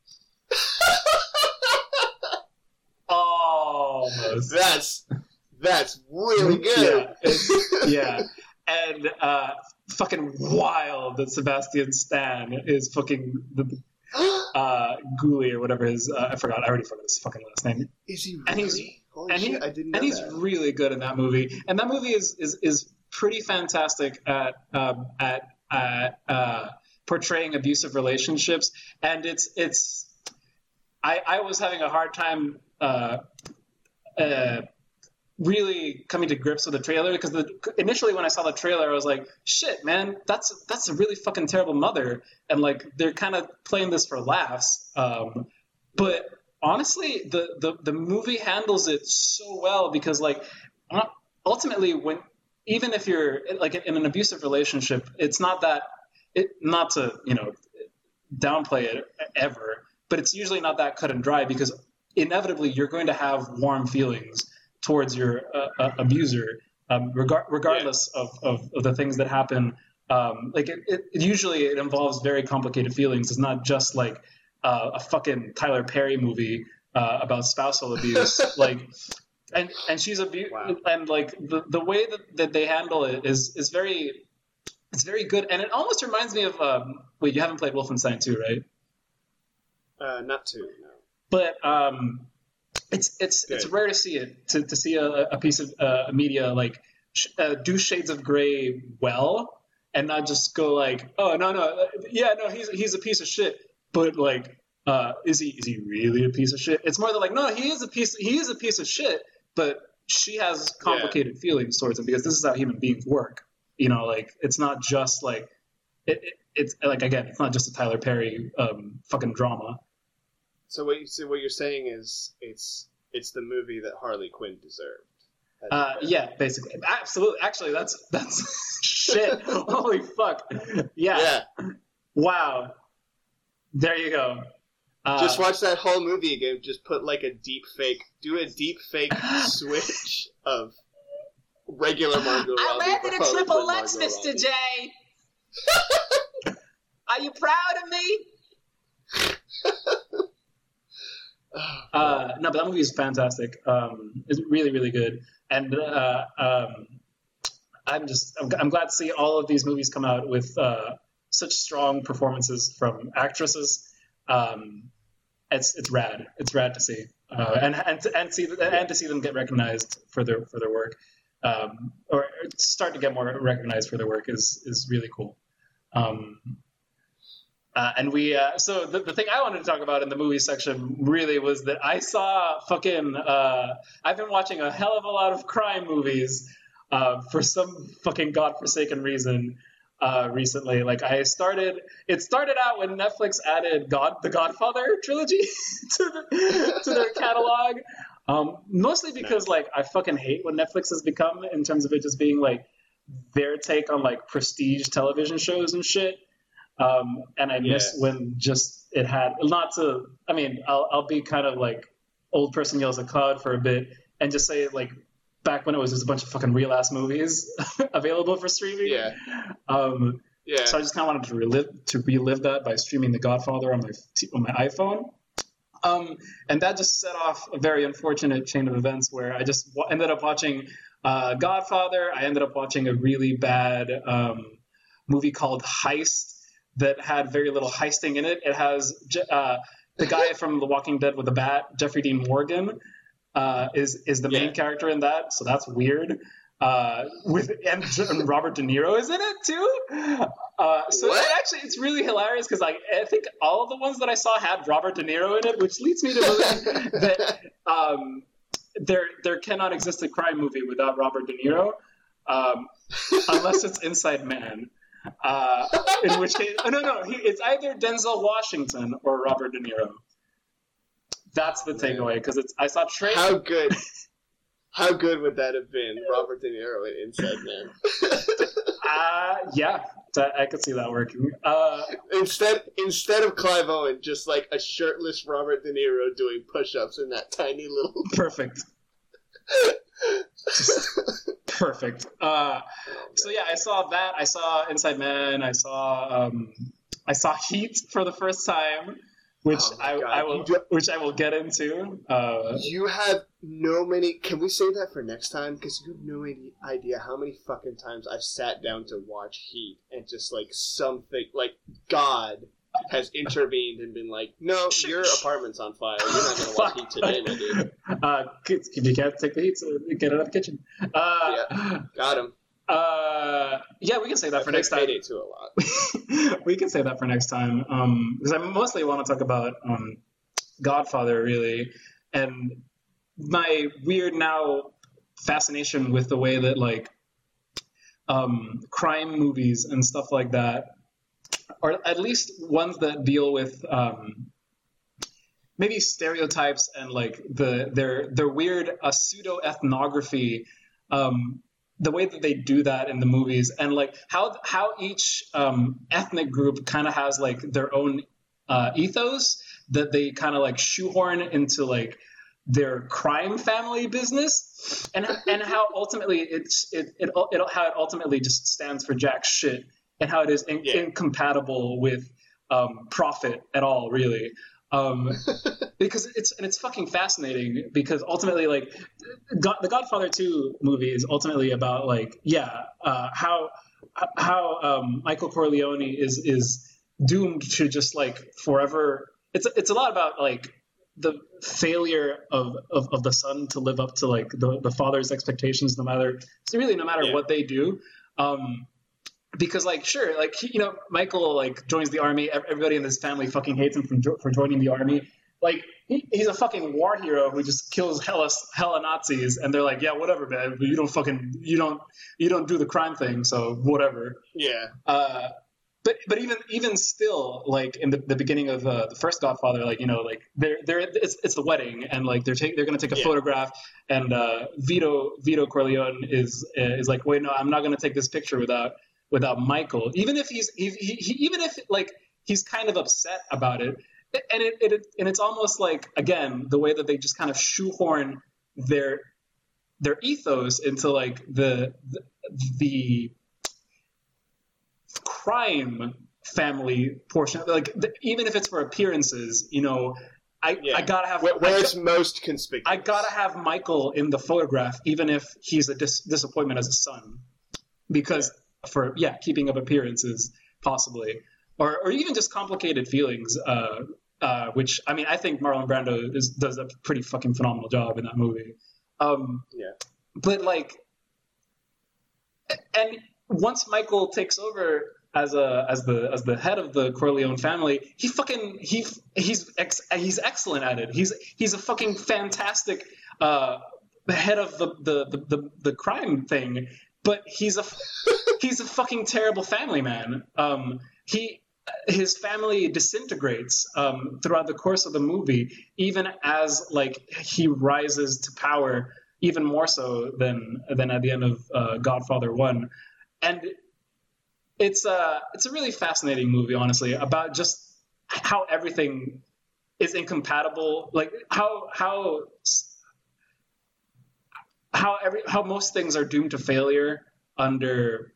Almost. That's that's really good. Yeah, it's, yeah. And uh, fucking wild that Sebastian Stan is fucking the uh, Ghoulie or whatever his uh, I forgot. I already forgot his fucking last name. Is he really? And he's- Holy and he- shit! I didn't know And he's that. really good in that movie. And that movie is is, is pretty fantastic at um, at at uh, portraying abusive relationships. And it's it's I I was having a hard time. Uh, uh, really coming to grips with the trailer because the, initially when I saw the trailer I was like, shit man, that's that's a really fucking terrible mother, and like they're kind of playing this for laughs, um, but honestly the, the the movie handles it so well because like ultimately when even if you're like in an abusive relationship, it's not that it not to you know downplay it ever, but it's usually not that cut and dry because inevitably you're going to have warm feelings towards your uh, uh, abuser, um, regar- regardless of, of, of the things that happen Um, like it, it, usually it involves very complicated feelings. It's not just like uh, a fucking Tyler Perry movie uh, about spousal abuse. like, and and she's abu- Wow. and like the, the way that, that they handle it is is very it's very good. And it almost reminds me of um, wait, you haven't played Wolfenstein two, right? Uh, not two, no. But um, it's it's Good. it's rare to see it to, to see a, a piece of uh, media like sh- uh, do Shades of Grey well and not just go like, oh no no yeah no he's he's a piece of shit, but like uh, is he is he really a piece of shit? It's more than like no he is a piece he is a piece of shit, but she has complicated yeah. feelings towards him because this is how human beings work. You know, like it's not just like it, it it's like again it's not just a Tyler Perry um, fucking drama. So what you so what you're saying is it's it's the movie that Harley Quinn deserved. Uh, yeah, basically, absolutely. Actually, that's that's shit. Holy fuck. Yeah. Yeah. Wow. There you go. Uh, Just watch that whole movie again. Just put like a deep fake. Do a deep fake switch of regular Margot Robbie. I landed a triple Lux, Mister J. Are you proud of me? Uh, no, but that movie is fantastic. Um, it's really, really good, and uh, um, I'm just I'm, I'm glad to see all of these movies come out with uh, such strong performances from actresses. Um, it's it's rad. It's rad to see, uh, and and to, and see and to see them get recognized for their for their work, um, or start to get more recognized for their work is is really cool. Um, Uh, and we, uh, so the, the thing I wanted to talk about in the movie section really was that I saw fucking, uh, I've been watching a hell of a lot of crime movies uh, for some fucking godforsaken reason uh, recently. Like I started, it started out when Netflix added God, the Godfather trilogy to, the, to their catalog. Um, mostly because like I fucking hate what Netflix has become in terms of it just being like their take on like prestige television shows and shit. Um, and I miss yeah. when just it had not to. I mean, I'll I'll be kind of like old person yells at cloud for a bit and just say like back when it was just a bunch of fucking real ass movies available for streaming. Yeah. Um, yeah. So I just kind of wanted to relive to relive that by streaming The Godfather on my on my iPhone. Um, and that just set off a very unfortunate chain of events where I just w- ended up watching uh, Godfather. I ended up watching a really bad um, movie called Heist that had very little heisting in it. It has uh, the guy from The Walking Dead with the bat, Jeffrey Dean Morgan, uh, is is the main yeah. character in that. So that's weird. Uh, with and, and Robert De Niro is in it too. Uh, so it actually, it's really hilarious because like I think all of the ones that I saw had Robert De Niro in it, which leads me to believe that um, there there cannot exist a crime movie without Robert De Niro, um, unless it's Inside Man. Uh, in which case, oh, no, no, he, it's either Denzel Washington or Robert De Niro. That's the takeaway because it's. I saw Trey. How good? How good would that have been, Robert De Niro in Inside Man? uh, yeah, I could see that working. Uh, instead, instead of Clive Owen, just like a shirtless Robert De Niro doing push-ups in that tiny little. Perfect. Perfect. Uh, so yeah, I saw that. I saw Inside Man. I saw um, I saw Heat for the first time, which oh I, I will do, which I will get into. Uh, you have no many. Can we save that for next time? Because you have no idea how many fucking times I've sat down to watch Heat and just like something like God has intervened and been like, no, your apartment's on fire. You're not going to watch Heat today, my dude. Uh, you can't take the heat, so get it out of the kitchen. Uh, yeah, got him. Uh, yeah, we can say that I for next time. Payday too a lot. We can say that for next time. Um, because I mostly want to talk about um, Godfather, really, and my weird now fascination with the way that like um, crime movies and stuff like that, or at least ones that deal with um, maybe stereotypes and like the their their weird uh, pseudo ethnography, um, the way that they do that in the movies, and like how how each um, ethnic group kind of has like their own uh, ethos that they kind of like shoehorn into like their crime family business, and and how ultimately it's it, it it how it ultimately just stands for jack shit and how it is in- Yeah. incompatible with um, profit at all, really. Um, because it's and it's fucking fascinating because ultimately, like, God, the Godfather two movie is ultimately about like, yeah, uh, how how um, Michael Corleone is is doomed to just like forever. It's it's a lot about like the failure of, of, of the son to live up to like the, the father's expectations, no matter really no matter Yeah. what they do. Um, because like sure, like he, you know, Michael like joins the army. Everybody in his family fucking hates him for for joining the army. Like he, he's a fucking war hero who just kills hella hella Nazis, and they're like, yeah, whatever, man. But you don't fucking you don't you don't do the crime thing, so whatever. Yeah. Uh, but but even even still, like in the, the beginning of uh, the first Godfather, like you know, like they're they're it's, it's the wedding, and like they're take, they're gonna take a Yeah. photograph, and uh, Vito Vito Corleone is is like, wait, no, I'm not gonna take this picture without without Michael, even if he's he, he, he even if like he's kind of upset about it, and it, it and it's almost like again the way that they just kind of shoehorn their their ethos into like the the, the crime family portion, like the, even if it's for appearances, you know, I Yeah. I gotta have Where, where I, it's most conspicuous. I gotta have Michael in the photograph, even if he's a dis- disappointment as a son, because yeah. for yeah, keeping up appearances possibly, or or even just complicated feelings. Uh, uh, which I mean, I think Marlon Brando is, does a pretty fucking phenomenal job in that movie. Um, Yeah. But like, and once Michael takes over as a as the as the head of the Corleone family, he fucking he he's ex, he's excellent at it. He's he's a fucking fantastic uh, head of the the, the the the crime thing. But he's a he's a fucking terrible family man. Um, he his family disintegrates um, throughout the course of the movie, even as like he rises to power, even more so than than at the end of uh, Godfather One, and it's a it's a really fascinating movie, honestly, about just how everything is incompatible, like how how how every how most things are doomed to failure under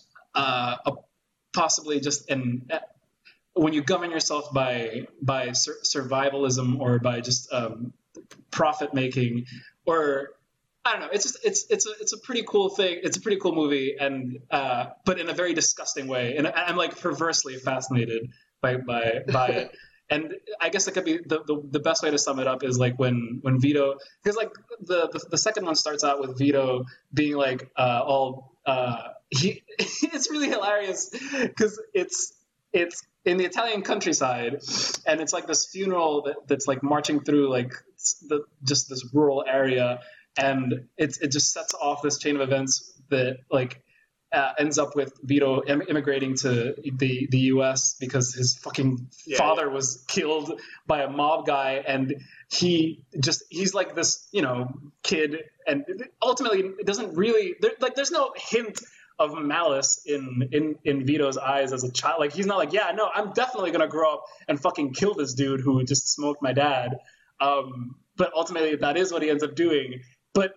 uh, a, possibly just an when you govern yourself by by sur- survivalism or by just um, profit making, or I don't know. It's just it's it's a it's a pretty cool thing. It's a pretty cool movie, and uh, but in a very disgusting way. And I'm like perversely fascinated by by by it. And I guess it could be the, the the best way to sum it up is like when when Vito, because like the, the the second one starts out with Vito being like uh, all uh, he it's really hilarious because it's it's in the Italian countryside, and it's like this funeral that, that's like marching through like the just this rural area, and it's it just sets off this chain of events that like uh, ends up with Vito em- immigrating to the the U S because his fucking Yeah, father yeah. was killed by a mob guy, and he just he's like this you know kid, and ultimately it doesn't really there, like there's no hint of malice in, in in Vito's eyes as a child. Like he's not like, yeah, no, I'm definitely gonna grow up and fucking kill this dude who just smoked my dad. Um, but ultimately, that is what he ends up doing. But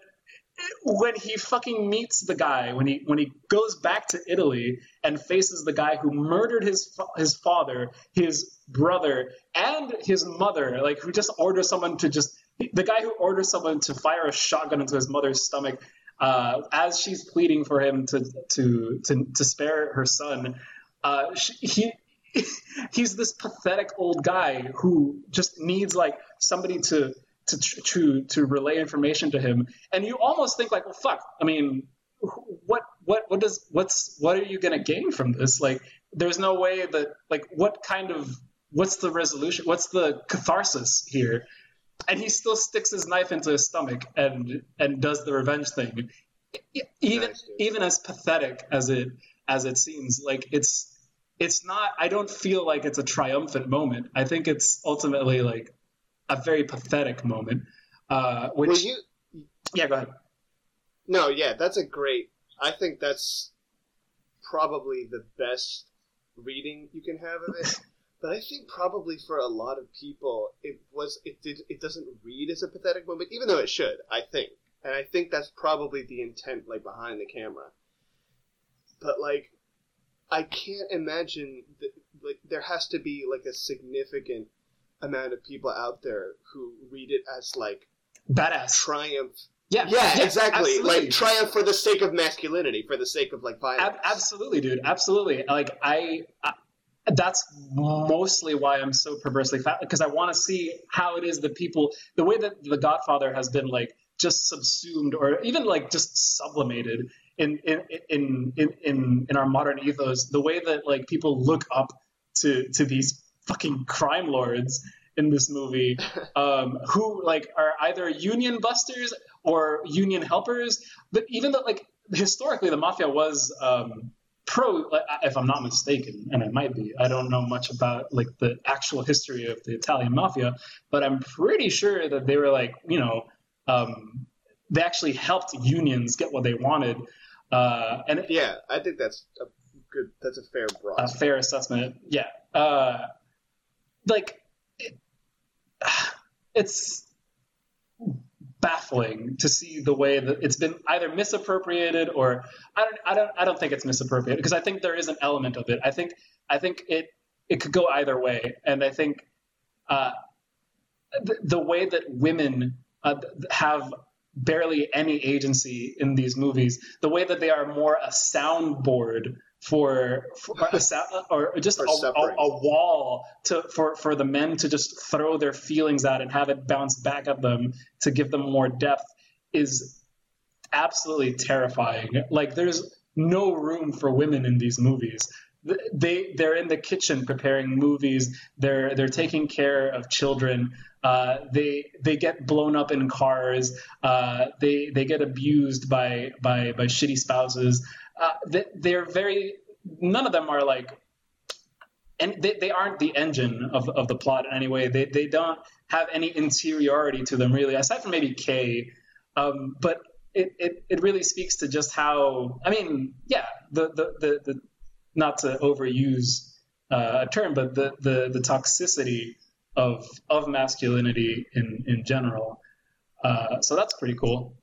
when he fucking meets the guy, when he when he goes back to Italy and faces the guy who murdered his his father, his brother, and his mother, like who just orders someone to just the guy who orders someone to fire a shotgun into his mother's stomach. Uh, as she's pleading for him to to to, to spare her son, uh, she, he he's this pathetic old guy who just needs like somebody to to to to relay information to him, and you almost think like, well, fuck. I mean, what what what does what's what are you gonna gain from this? Like, there's no way that like what kind of what's the resolution? What's the catharsis here? And he still sticks his knife into his stomach and and does the revenge thing, even Nice, dude. even as pathetic as it as it seems. Like it's it's not. I don't feel like it's a triumphant moment. I think it's ultimately like a very pathetic moment. Uh, which Well, you yeah, go ahead. no, yeah, that's a great. I think that's probably the best reading you can have of it. But I think probably for a lot of people, it was it did it doesn't read as a pathetic moment, even though it should. I think, and I think that's probably the intent, like behind the camera. But like, I can't imagine that, like there has to be like a significant amount of people out there who read it as like badass triumph. Yeah, yeah, yeah exactly. Absolutely. Like triumph for the sake of masculinity, for the sake of like violence. Ab- absolutely, dude. Absolutely. Like I, I, that's mostly why I'm so perversely fat, because I want to see how it is that people, the way that The Godfather has been like just subsumed or even like just sublimated in in in in in, in our modern ethos, the way that like people look up to to these fucking crime lords in this movie, um, who like are either union busters or union helpers. But even though like historically the mafia was um, pro, if I'm not mistaken, and it might be, I don't know much about like the actual history of the Italian mafia, but I'm pretty sure that they were like, you know, um, they actually helped unions get what they wanted. Uh, and yeah, I think that's a good, that's a fair broad. A fair assessment. Yeah. Uh, like, it, it's baffling to see the way that it's been either misappropriated or I don't, I don't, I don't think it's misappropriated, because I think there is an element of it. I think, I think it, it could go either way. And I think uh, the, the way that women uh, have barely any agency in these movies, the way that they are more a soundboard for, for a sound, or just a, a, a wall to for, for the men to just throw their feelings at and have it bounce back at them to give them more depth, is absolutely terrifying. Like there's no room for women in these movies. They they're in the kitchen preparing movies. They're they're taking care of children. Uh, they they get blown up in cars. Uh, they they get abused by by by shitty spouses. Uh, they, they're very none of them are like, and they, they aren't the engine of of the plot in any way. They they don't have any interiority to them really, aside from maybe Kay. Um, but it, it it really speaks to just how, I mean, yeah, the the the, the not to overuse uh, a term, but the, the, the toxicity of of masculinity in, in general. Uh, so that's pretty cool.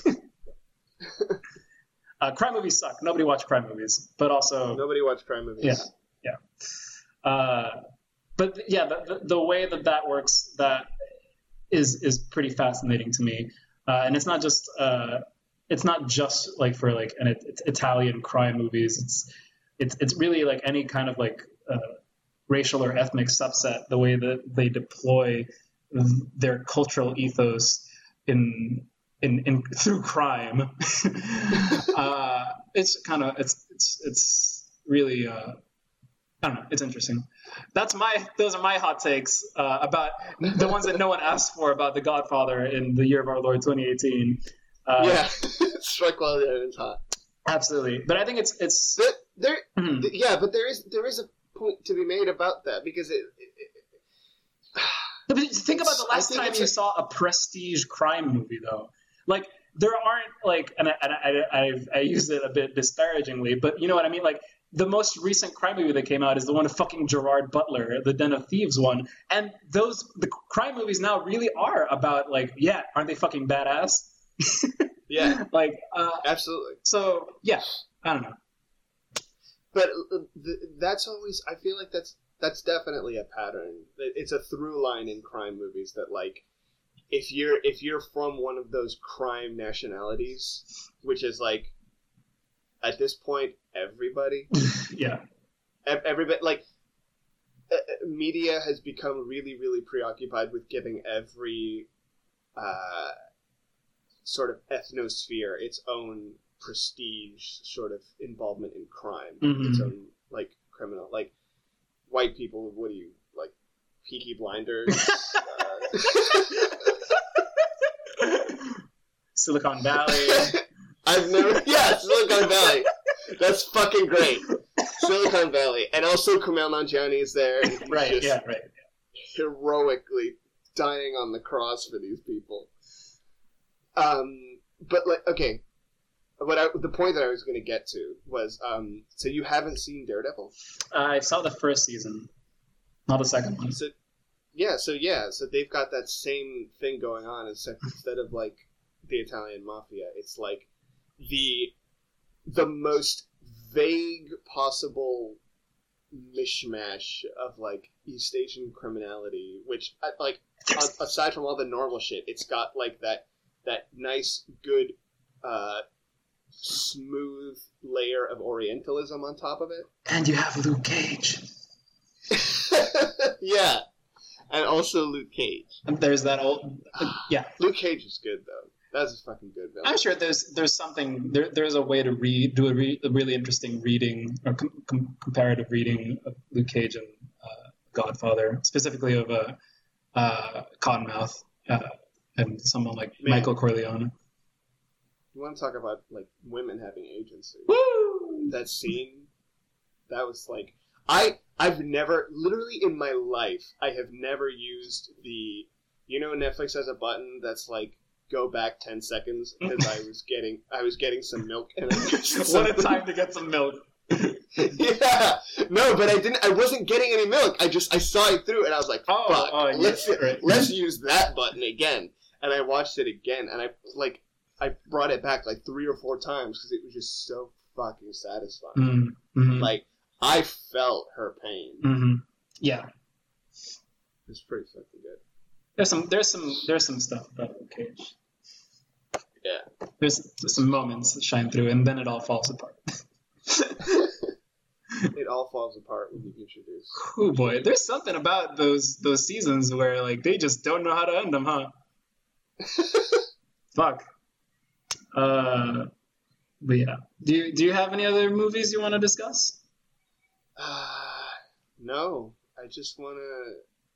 uh, crime movies suck. Nobody watch crime movies, but also nobody watch crime movies. Yeah, yeah. Uh, but yeah, the, the, the way that that works, that is is pretty fascinating to me. Uh, and it's not just uh, it's not just like for like an it, Italian crime movies. It's It's it's really like any kind of like uh, racial or ethnic subset, the way that they deploy their cultural ethos in in, in through crime. uh, it's kind of it's it's it's really uh, I don't know. It's interesting. That's my those are my hot takes uh, about the ones that no one asked for about The Godfather in the year of our Lord twenty eighteen. Uh, yeah, strike while the iron's hot. Absolutely, but I think it's it's there. there mm-hmm. th- yeah, but there is there is a point to be made about that, because it. it, it but think about the last time you a, saw a prestige crime movie, though. Like there aren't like, and I, and I, I, I use it a bit disparagingly, but you know what I mean. Like the most recent crime movie that came out is the one of fucking Gerard Butler, the Den of Thieves one, and those the crime movies now really are about like, yeah, aren't they fucking badass? Yeah, like uh, absolutely. So yeah, I don't know. But th- that's always, I feel like that's that's definitely a pattern. It's a through line in crime movies that like, if you're if you're from one of those crime nationalities, which is like, at this point, everybody. Yeah. Everybody, like, uh, media has become really, really preoccupied with giving every uh, sort of ethnosphere its own prestige sort of involvement in crime, mm-hmm. its own like criminal, like white people. What do you like? Peaky Blinders, uh... Silicon Valley. I've never, yeah, Silicon Valley. That's fucking great. Silicon Valley, and also Kumail Nanjiani is there. And he's right. just Yeah. Right. heroically dying on the cross for these people. Um, but like, okay. What I, the point that I was going to get to was, um, so you haven't seen Daredevil? Uh, I saw the first season, not the second one. So, yeah, so yeah, so they've got that same thing going on. Except instead of like the Italian mafia, it's like the the most vague possible mishmash of like East Asian criminality, which uh, like a- aside from all the normal shit, it's got like that that nice, good, uh, smooth layer of Orientalism on top of it. And you have Luke Cage. Yeah, and also Luke Cage. And there's that old, uh, yeah. Luke Cage is good though. That's a fucking good villain. I'm sure there's there's something there. There's a way to read do a, re, a really interesting reading or com, com, comparative reading of Luke Cage and uh, Godfather, specifically of a uh, uh, Cottonmouth uh, and someone like Man. Michael Corleone. You want to talk about like women having agency? Woo! That scene, that was like I I've never literally in my life I have never used the you know Netflix has a button that's like go back ten seconds because I was getting I was getting some milk and I What a time to get some milk. Yeah, no, but I didn't. I wasn't getting any milk. I just I saw it through and I was like, Oh, fuck, oh, yeah, let's right. let's use that button again. And I watched it again and I like I brought it back like three or four times because it was just so fucking satisfying. Mm, mm-hmm, Like I felt her pain. mm-hmm. Yeah, It's pretty fucking good. there's some there's some there's some stuff about Luke Cage. Yeah. There's some moments that shine through, and then it all falls apart. It all falls apart when you introduce. Oh boy, there's something about those those seasons where like they just don't know how to end them, huh? Fuck. Uh, but yeah, do you do you have any other movies you want to discuss? Uh, no, I just want to.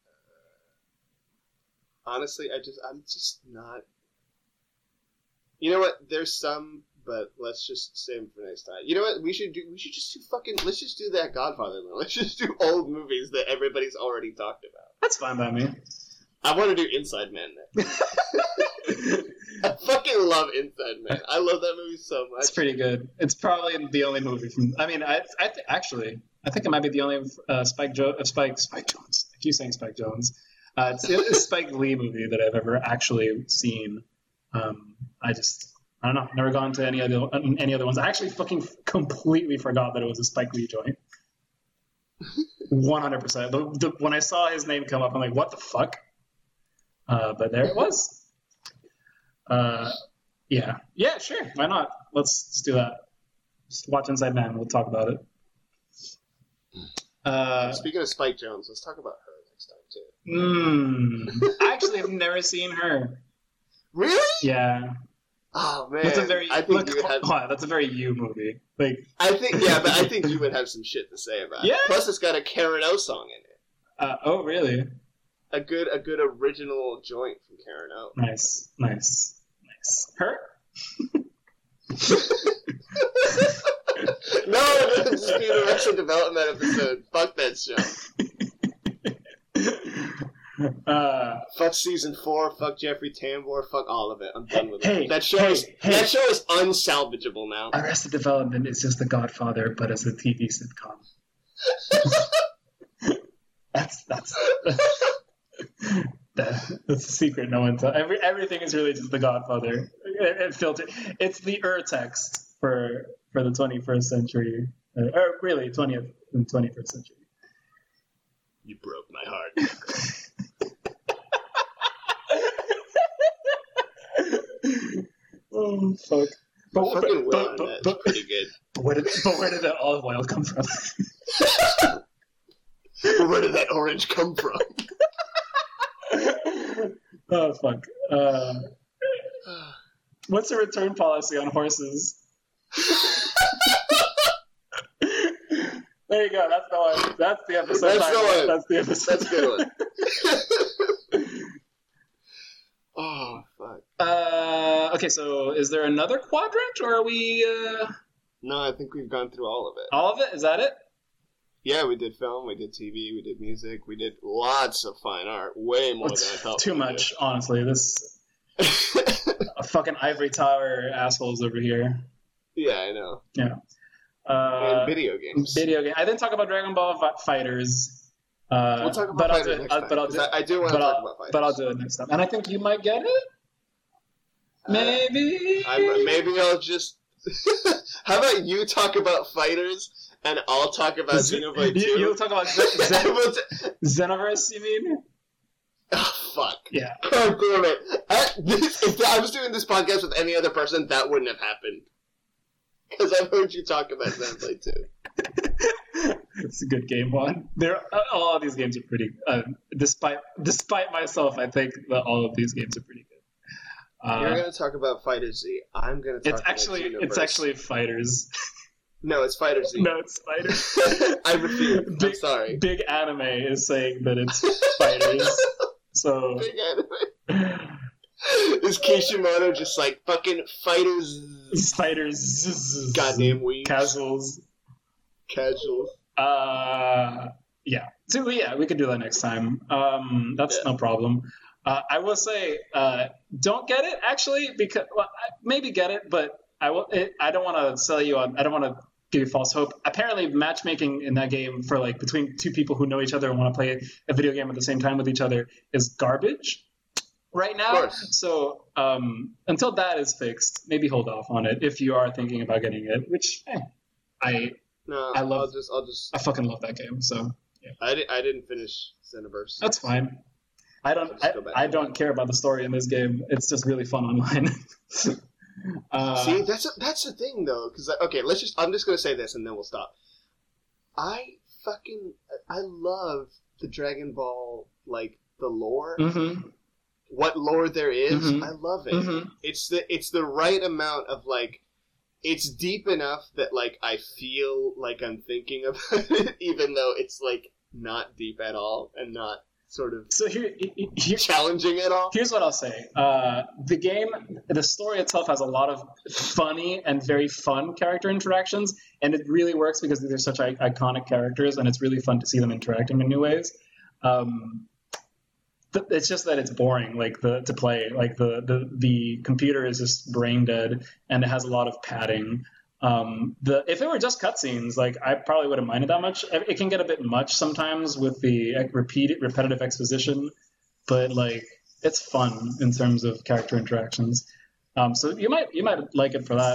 Uh, honestly, I just I'm just not. You know what? There's some, but let's just save them for next time. You know what? We should do. We should just do fucking. Let's just do that Godfather. Then. Let's just do old movies that everybody's already talked about. That's fine by me. I want to do Inside Man next. I fucking love Inside Man. I love that movie so much. It's pretty good. It's probably the only movie from. I mean, I I th- actually I think it might be the only uh, Spike jo- uh, Spike Spike Jones. I keep saying Spike Jones. Uh, it's a Spike Lee movie that I've ever actually seen. Um, I just I don't know. Never gone to any other any other ones. I actually fucking completely forgot that it was a Spike Lee joint. One hundred percent. When I saw his name come up, I'm like, what the fuck? Uh, but there it was. Uh, yeah, yeah, sure. Why not? Let's, let's do that. Just watch Inside Man. We'll talk about it. Uh, Speaking of Spike Jones, let's talk about her next time too. mm, I actually have never seen her. Really? Yeah, Oh man, that's a very. I think Look, you would have. wow, that's a very you movie. Like, I think yeah, but I think you would have some shit to say about Yeah? it. Plus, it's got a Karen O song in it. uh, oh really? A good, a good original joint from Karen O. Nice, nice, nice. Her? No, this is the Arrested Development episode. Fuck that show. Uh, Fuck season four. Fuck Jeffrey Tambor. Fuck all of it. I'm done with Hey, it. That show hey, is hey. that show is unsalvageable now. Arrested Development is just The Godfather, but as a T V sitcom. that's that's that, that's a secret. No one tells. Every everything is really just The Godfather. It, it filter. It's the urtext for for the twenty-first century, uh, or really twentieth and twenty-first century. You broke my heart. Oh fuck! But, Fucking Will but, on but, that's but, pretty good. but where did but where did that olive oil come from? Where did that orange come from? Oh fuck! Uh, what's the return policy on horses? There you go. That's the one. That's the episode. That's the title. one. That's the episode. That's a good one. Oh fuck! Uh, okay, so is there another quadrant, or are we uh, No, I think we've gone through all of it. all of it? Is that it? Yeah, we did film, we did T V, we did music, we did lots of fine art. Way more than I thought. Too we much, honestly. This did. a fucking ivory tower assholes over here. Yeah, I know. Yeah. Uh, And video games. Video game. I didn't talk about Dragon Ball Fi- Fighters. Uh, We'll talk about but I'll fighters do, next uh, time. but I'll 'cause do, I, I do want to but talk I'll, about fighters. but I'll do it next time. And I think you might get it. Uh, Maybe. I, maybe I'll just How about you talk about fighters, and I'll talk about Xenoblade You, two? you'll talk about Zen- Zen- Xenoverse, you mean? Oh, fuck. Yeah. God damn it. I, this, if I was doing this podcast with any other person, that wouldn't have happened. Because I've heard you talk about Xenoblade two. It's a good game, Juan. There, uh, all of these games are pretty. Uh, despite despite myself, I think that all of these games are pretty good. Uh, You're going to talk about Fighter Z. I'm going to talk it's about actually Xenoverse. it's actually fighters. No, it's Fighter Z. No, it's fighters. I refuse. I'm Big, sorry. Big Anime is saying that it's fighters. So Big Anime. Is Kishimoto just like fucking fighters? fighters. Goddamn weeds. Casuals. Casuals. Uh, yeah. So yeah, we could do that next time. Um, that's Yeah. no problem. Uh, I will say, uh, don't get it actually, because well, I- maybe get it, but I will. It, I don't want to sell you on. I don't want to give you false hope. Apparently, matchmaking in that game for like between two people who know each other and want to play a video game at the same time with each other is garbage right now. Of course. So um, until that is fixed, maybe hold off on it if you are thinking about getting it. Which eh, I No, I love- I'll just, I'll just. I fucking love that game. So I, di- I didn't finish Xenoverse. that's fine. I don't. I'll just I, go back I to don't care about the story in this game. It's just really fun online. uh, See, that's a, that's the thing though, because okay, let's just. I'm just gonna say this and then we'll stop. I fucking I love the Dragon Ball, like the lore. mhm, What lore there is, Mhm. I love it. mhm. It's the it's the right amount of like. It's deep enough that like I feel like I'm thinking about it, even though it's like not deep at all and not sort of So here, here, challenging at all. here's what I'll say. Uh, the game, the story itself has a lot of funny and very fun character interactions, and it really works because they're such I- iconic characters, and it's really fun to see them interacting in new ways. Um, th- it's just that it's boring, like the to play. Like the, the the computer is just brain dead, and it has a lot of padding. Um, the if it were just cutscenes, like I probably wouldn't mind it that much. It it can get a bit much sometimes with the like, repeated repetitive exposition, but like it's fun in terms of character interactions. Um, so you might you might like it for that.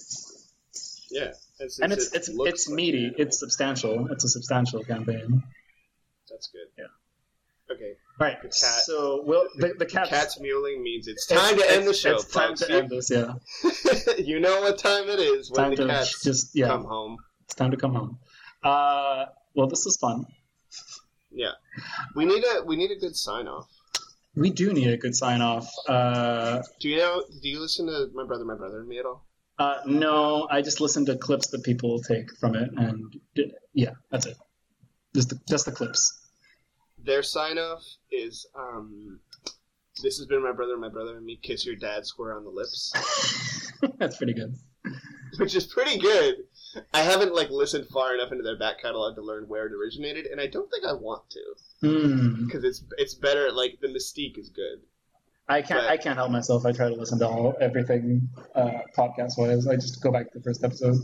Yeah, and, since And it's it it's looks it's like meaty. an anime, It's substantial. It's a substantial campaign. That's good. Yeah. Okay. All right. The cat- So we'll the, the cat's, Cat's mewling means it's it's- time to end the it's- show, It's time folks. to end this. Yeah. You know what time it is when Time the to cats just yeah. come home. It's time to come home. Uh, well, this was fun. Yeah, we need a we need a good sign off. We do need a good sign off. Uh, Do you know? Do you listen to My Brother, My Brother and Me at all? uh, no, I just listened to clips that people take from it, and did, yeah, that's it. Just the, just the clips. Their sign off is um, this has been My Brother, My Brother and Me. Kiss your dad square on the lips, That's pretty good. which is pretty good. I haven't like listened far enough into their back catalog to learn where it originated, and I don't think I want to Hmm. because it's it's better. Like the mystique is good. I can't. But- I can't help myself. I try to listen to all everything uh, podcast wise. I just go back to the first episode.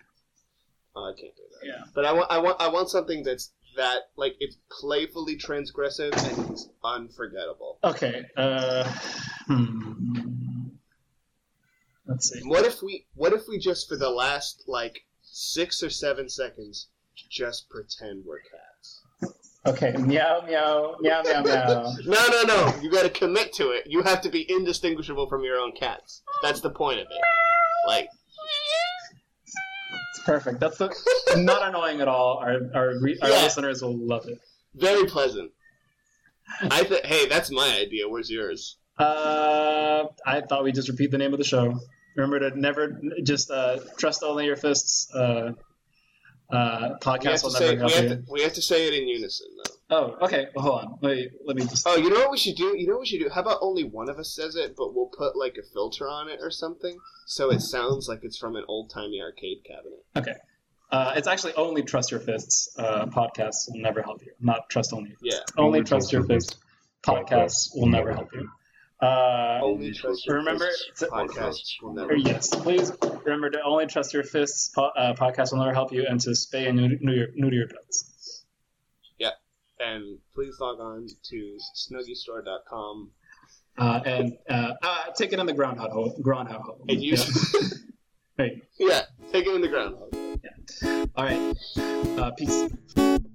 Oh, I can't do that. Yeah. But I want I want I want something that's that like it's playfully transgressive and it's unforgettable. Okay. Uh, hmm. Let's see. What if we what if we just for the last like six or seven seconds just pretend we're cats? Okay. Meow meow meow meow meow. No, no, no. You got to commit to it. You have to be indistinguishable from your own cats. That's the point of it. Like It's perfect. That's the not annoying at all. Our our, re, our Yeah. listeners will love it. very pleasant. I th- hey, that's my idea. Where's yours? Uh, I thought we'd just repeat the name of the show. Remember to never just uh, trust only your fists. Uh, uh, We have podcast to will say never we help have you. to, we have to say it in unison though. Oh, okay. Well, hold on. Wait, let me just. Oh, you know what we should do? You know what we should do? How about only one of us says it, but we'll put like a filter on it or something, so it sounds like it's from an old timey arcade cabinet. Okay. Uh, it's actually only trust your fists. Uh, podcasts will never help you. Not trust only. Yeah. Only trust your fists. Podcasts will never help you. Uh, Only trust your remember, fists. to- Podcasts will or never. yes, please remember to only trust your fists. Po- uh, podcasts will never help you, and to spay and neuter, neuter, neuter your pets. And please log on to snuggie store dot com Uh, and uh, uh, take it in the groundhog hole. Groundhog hole. and use Right. Yeah, take him in the groundhog. All right. Uh, peace.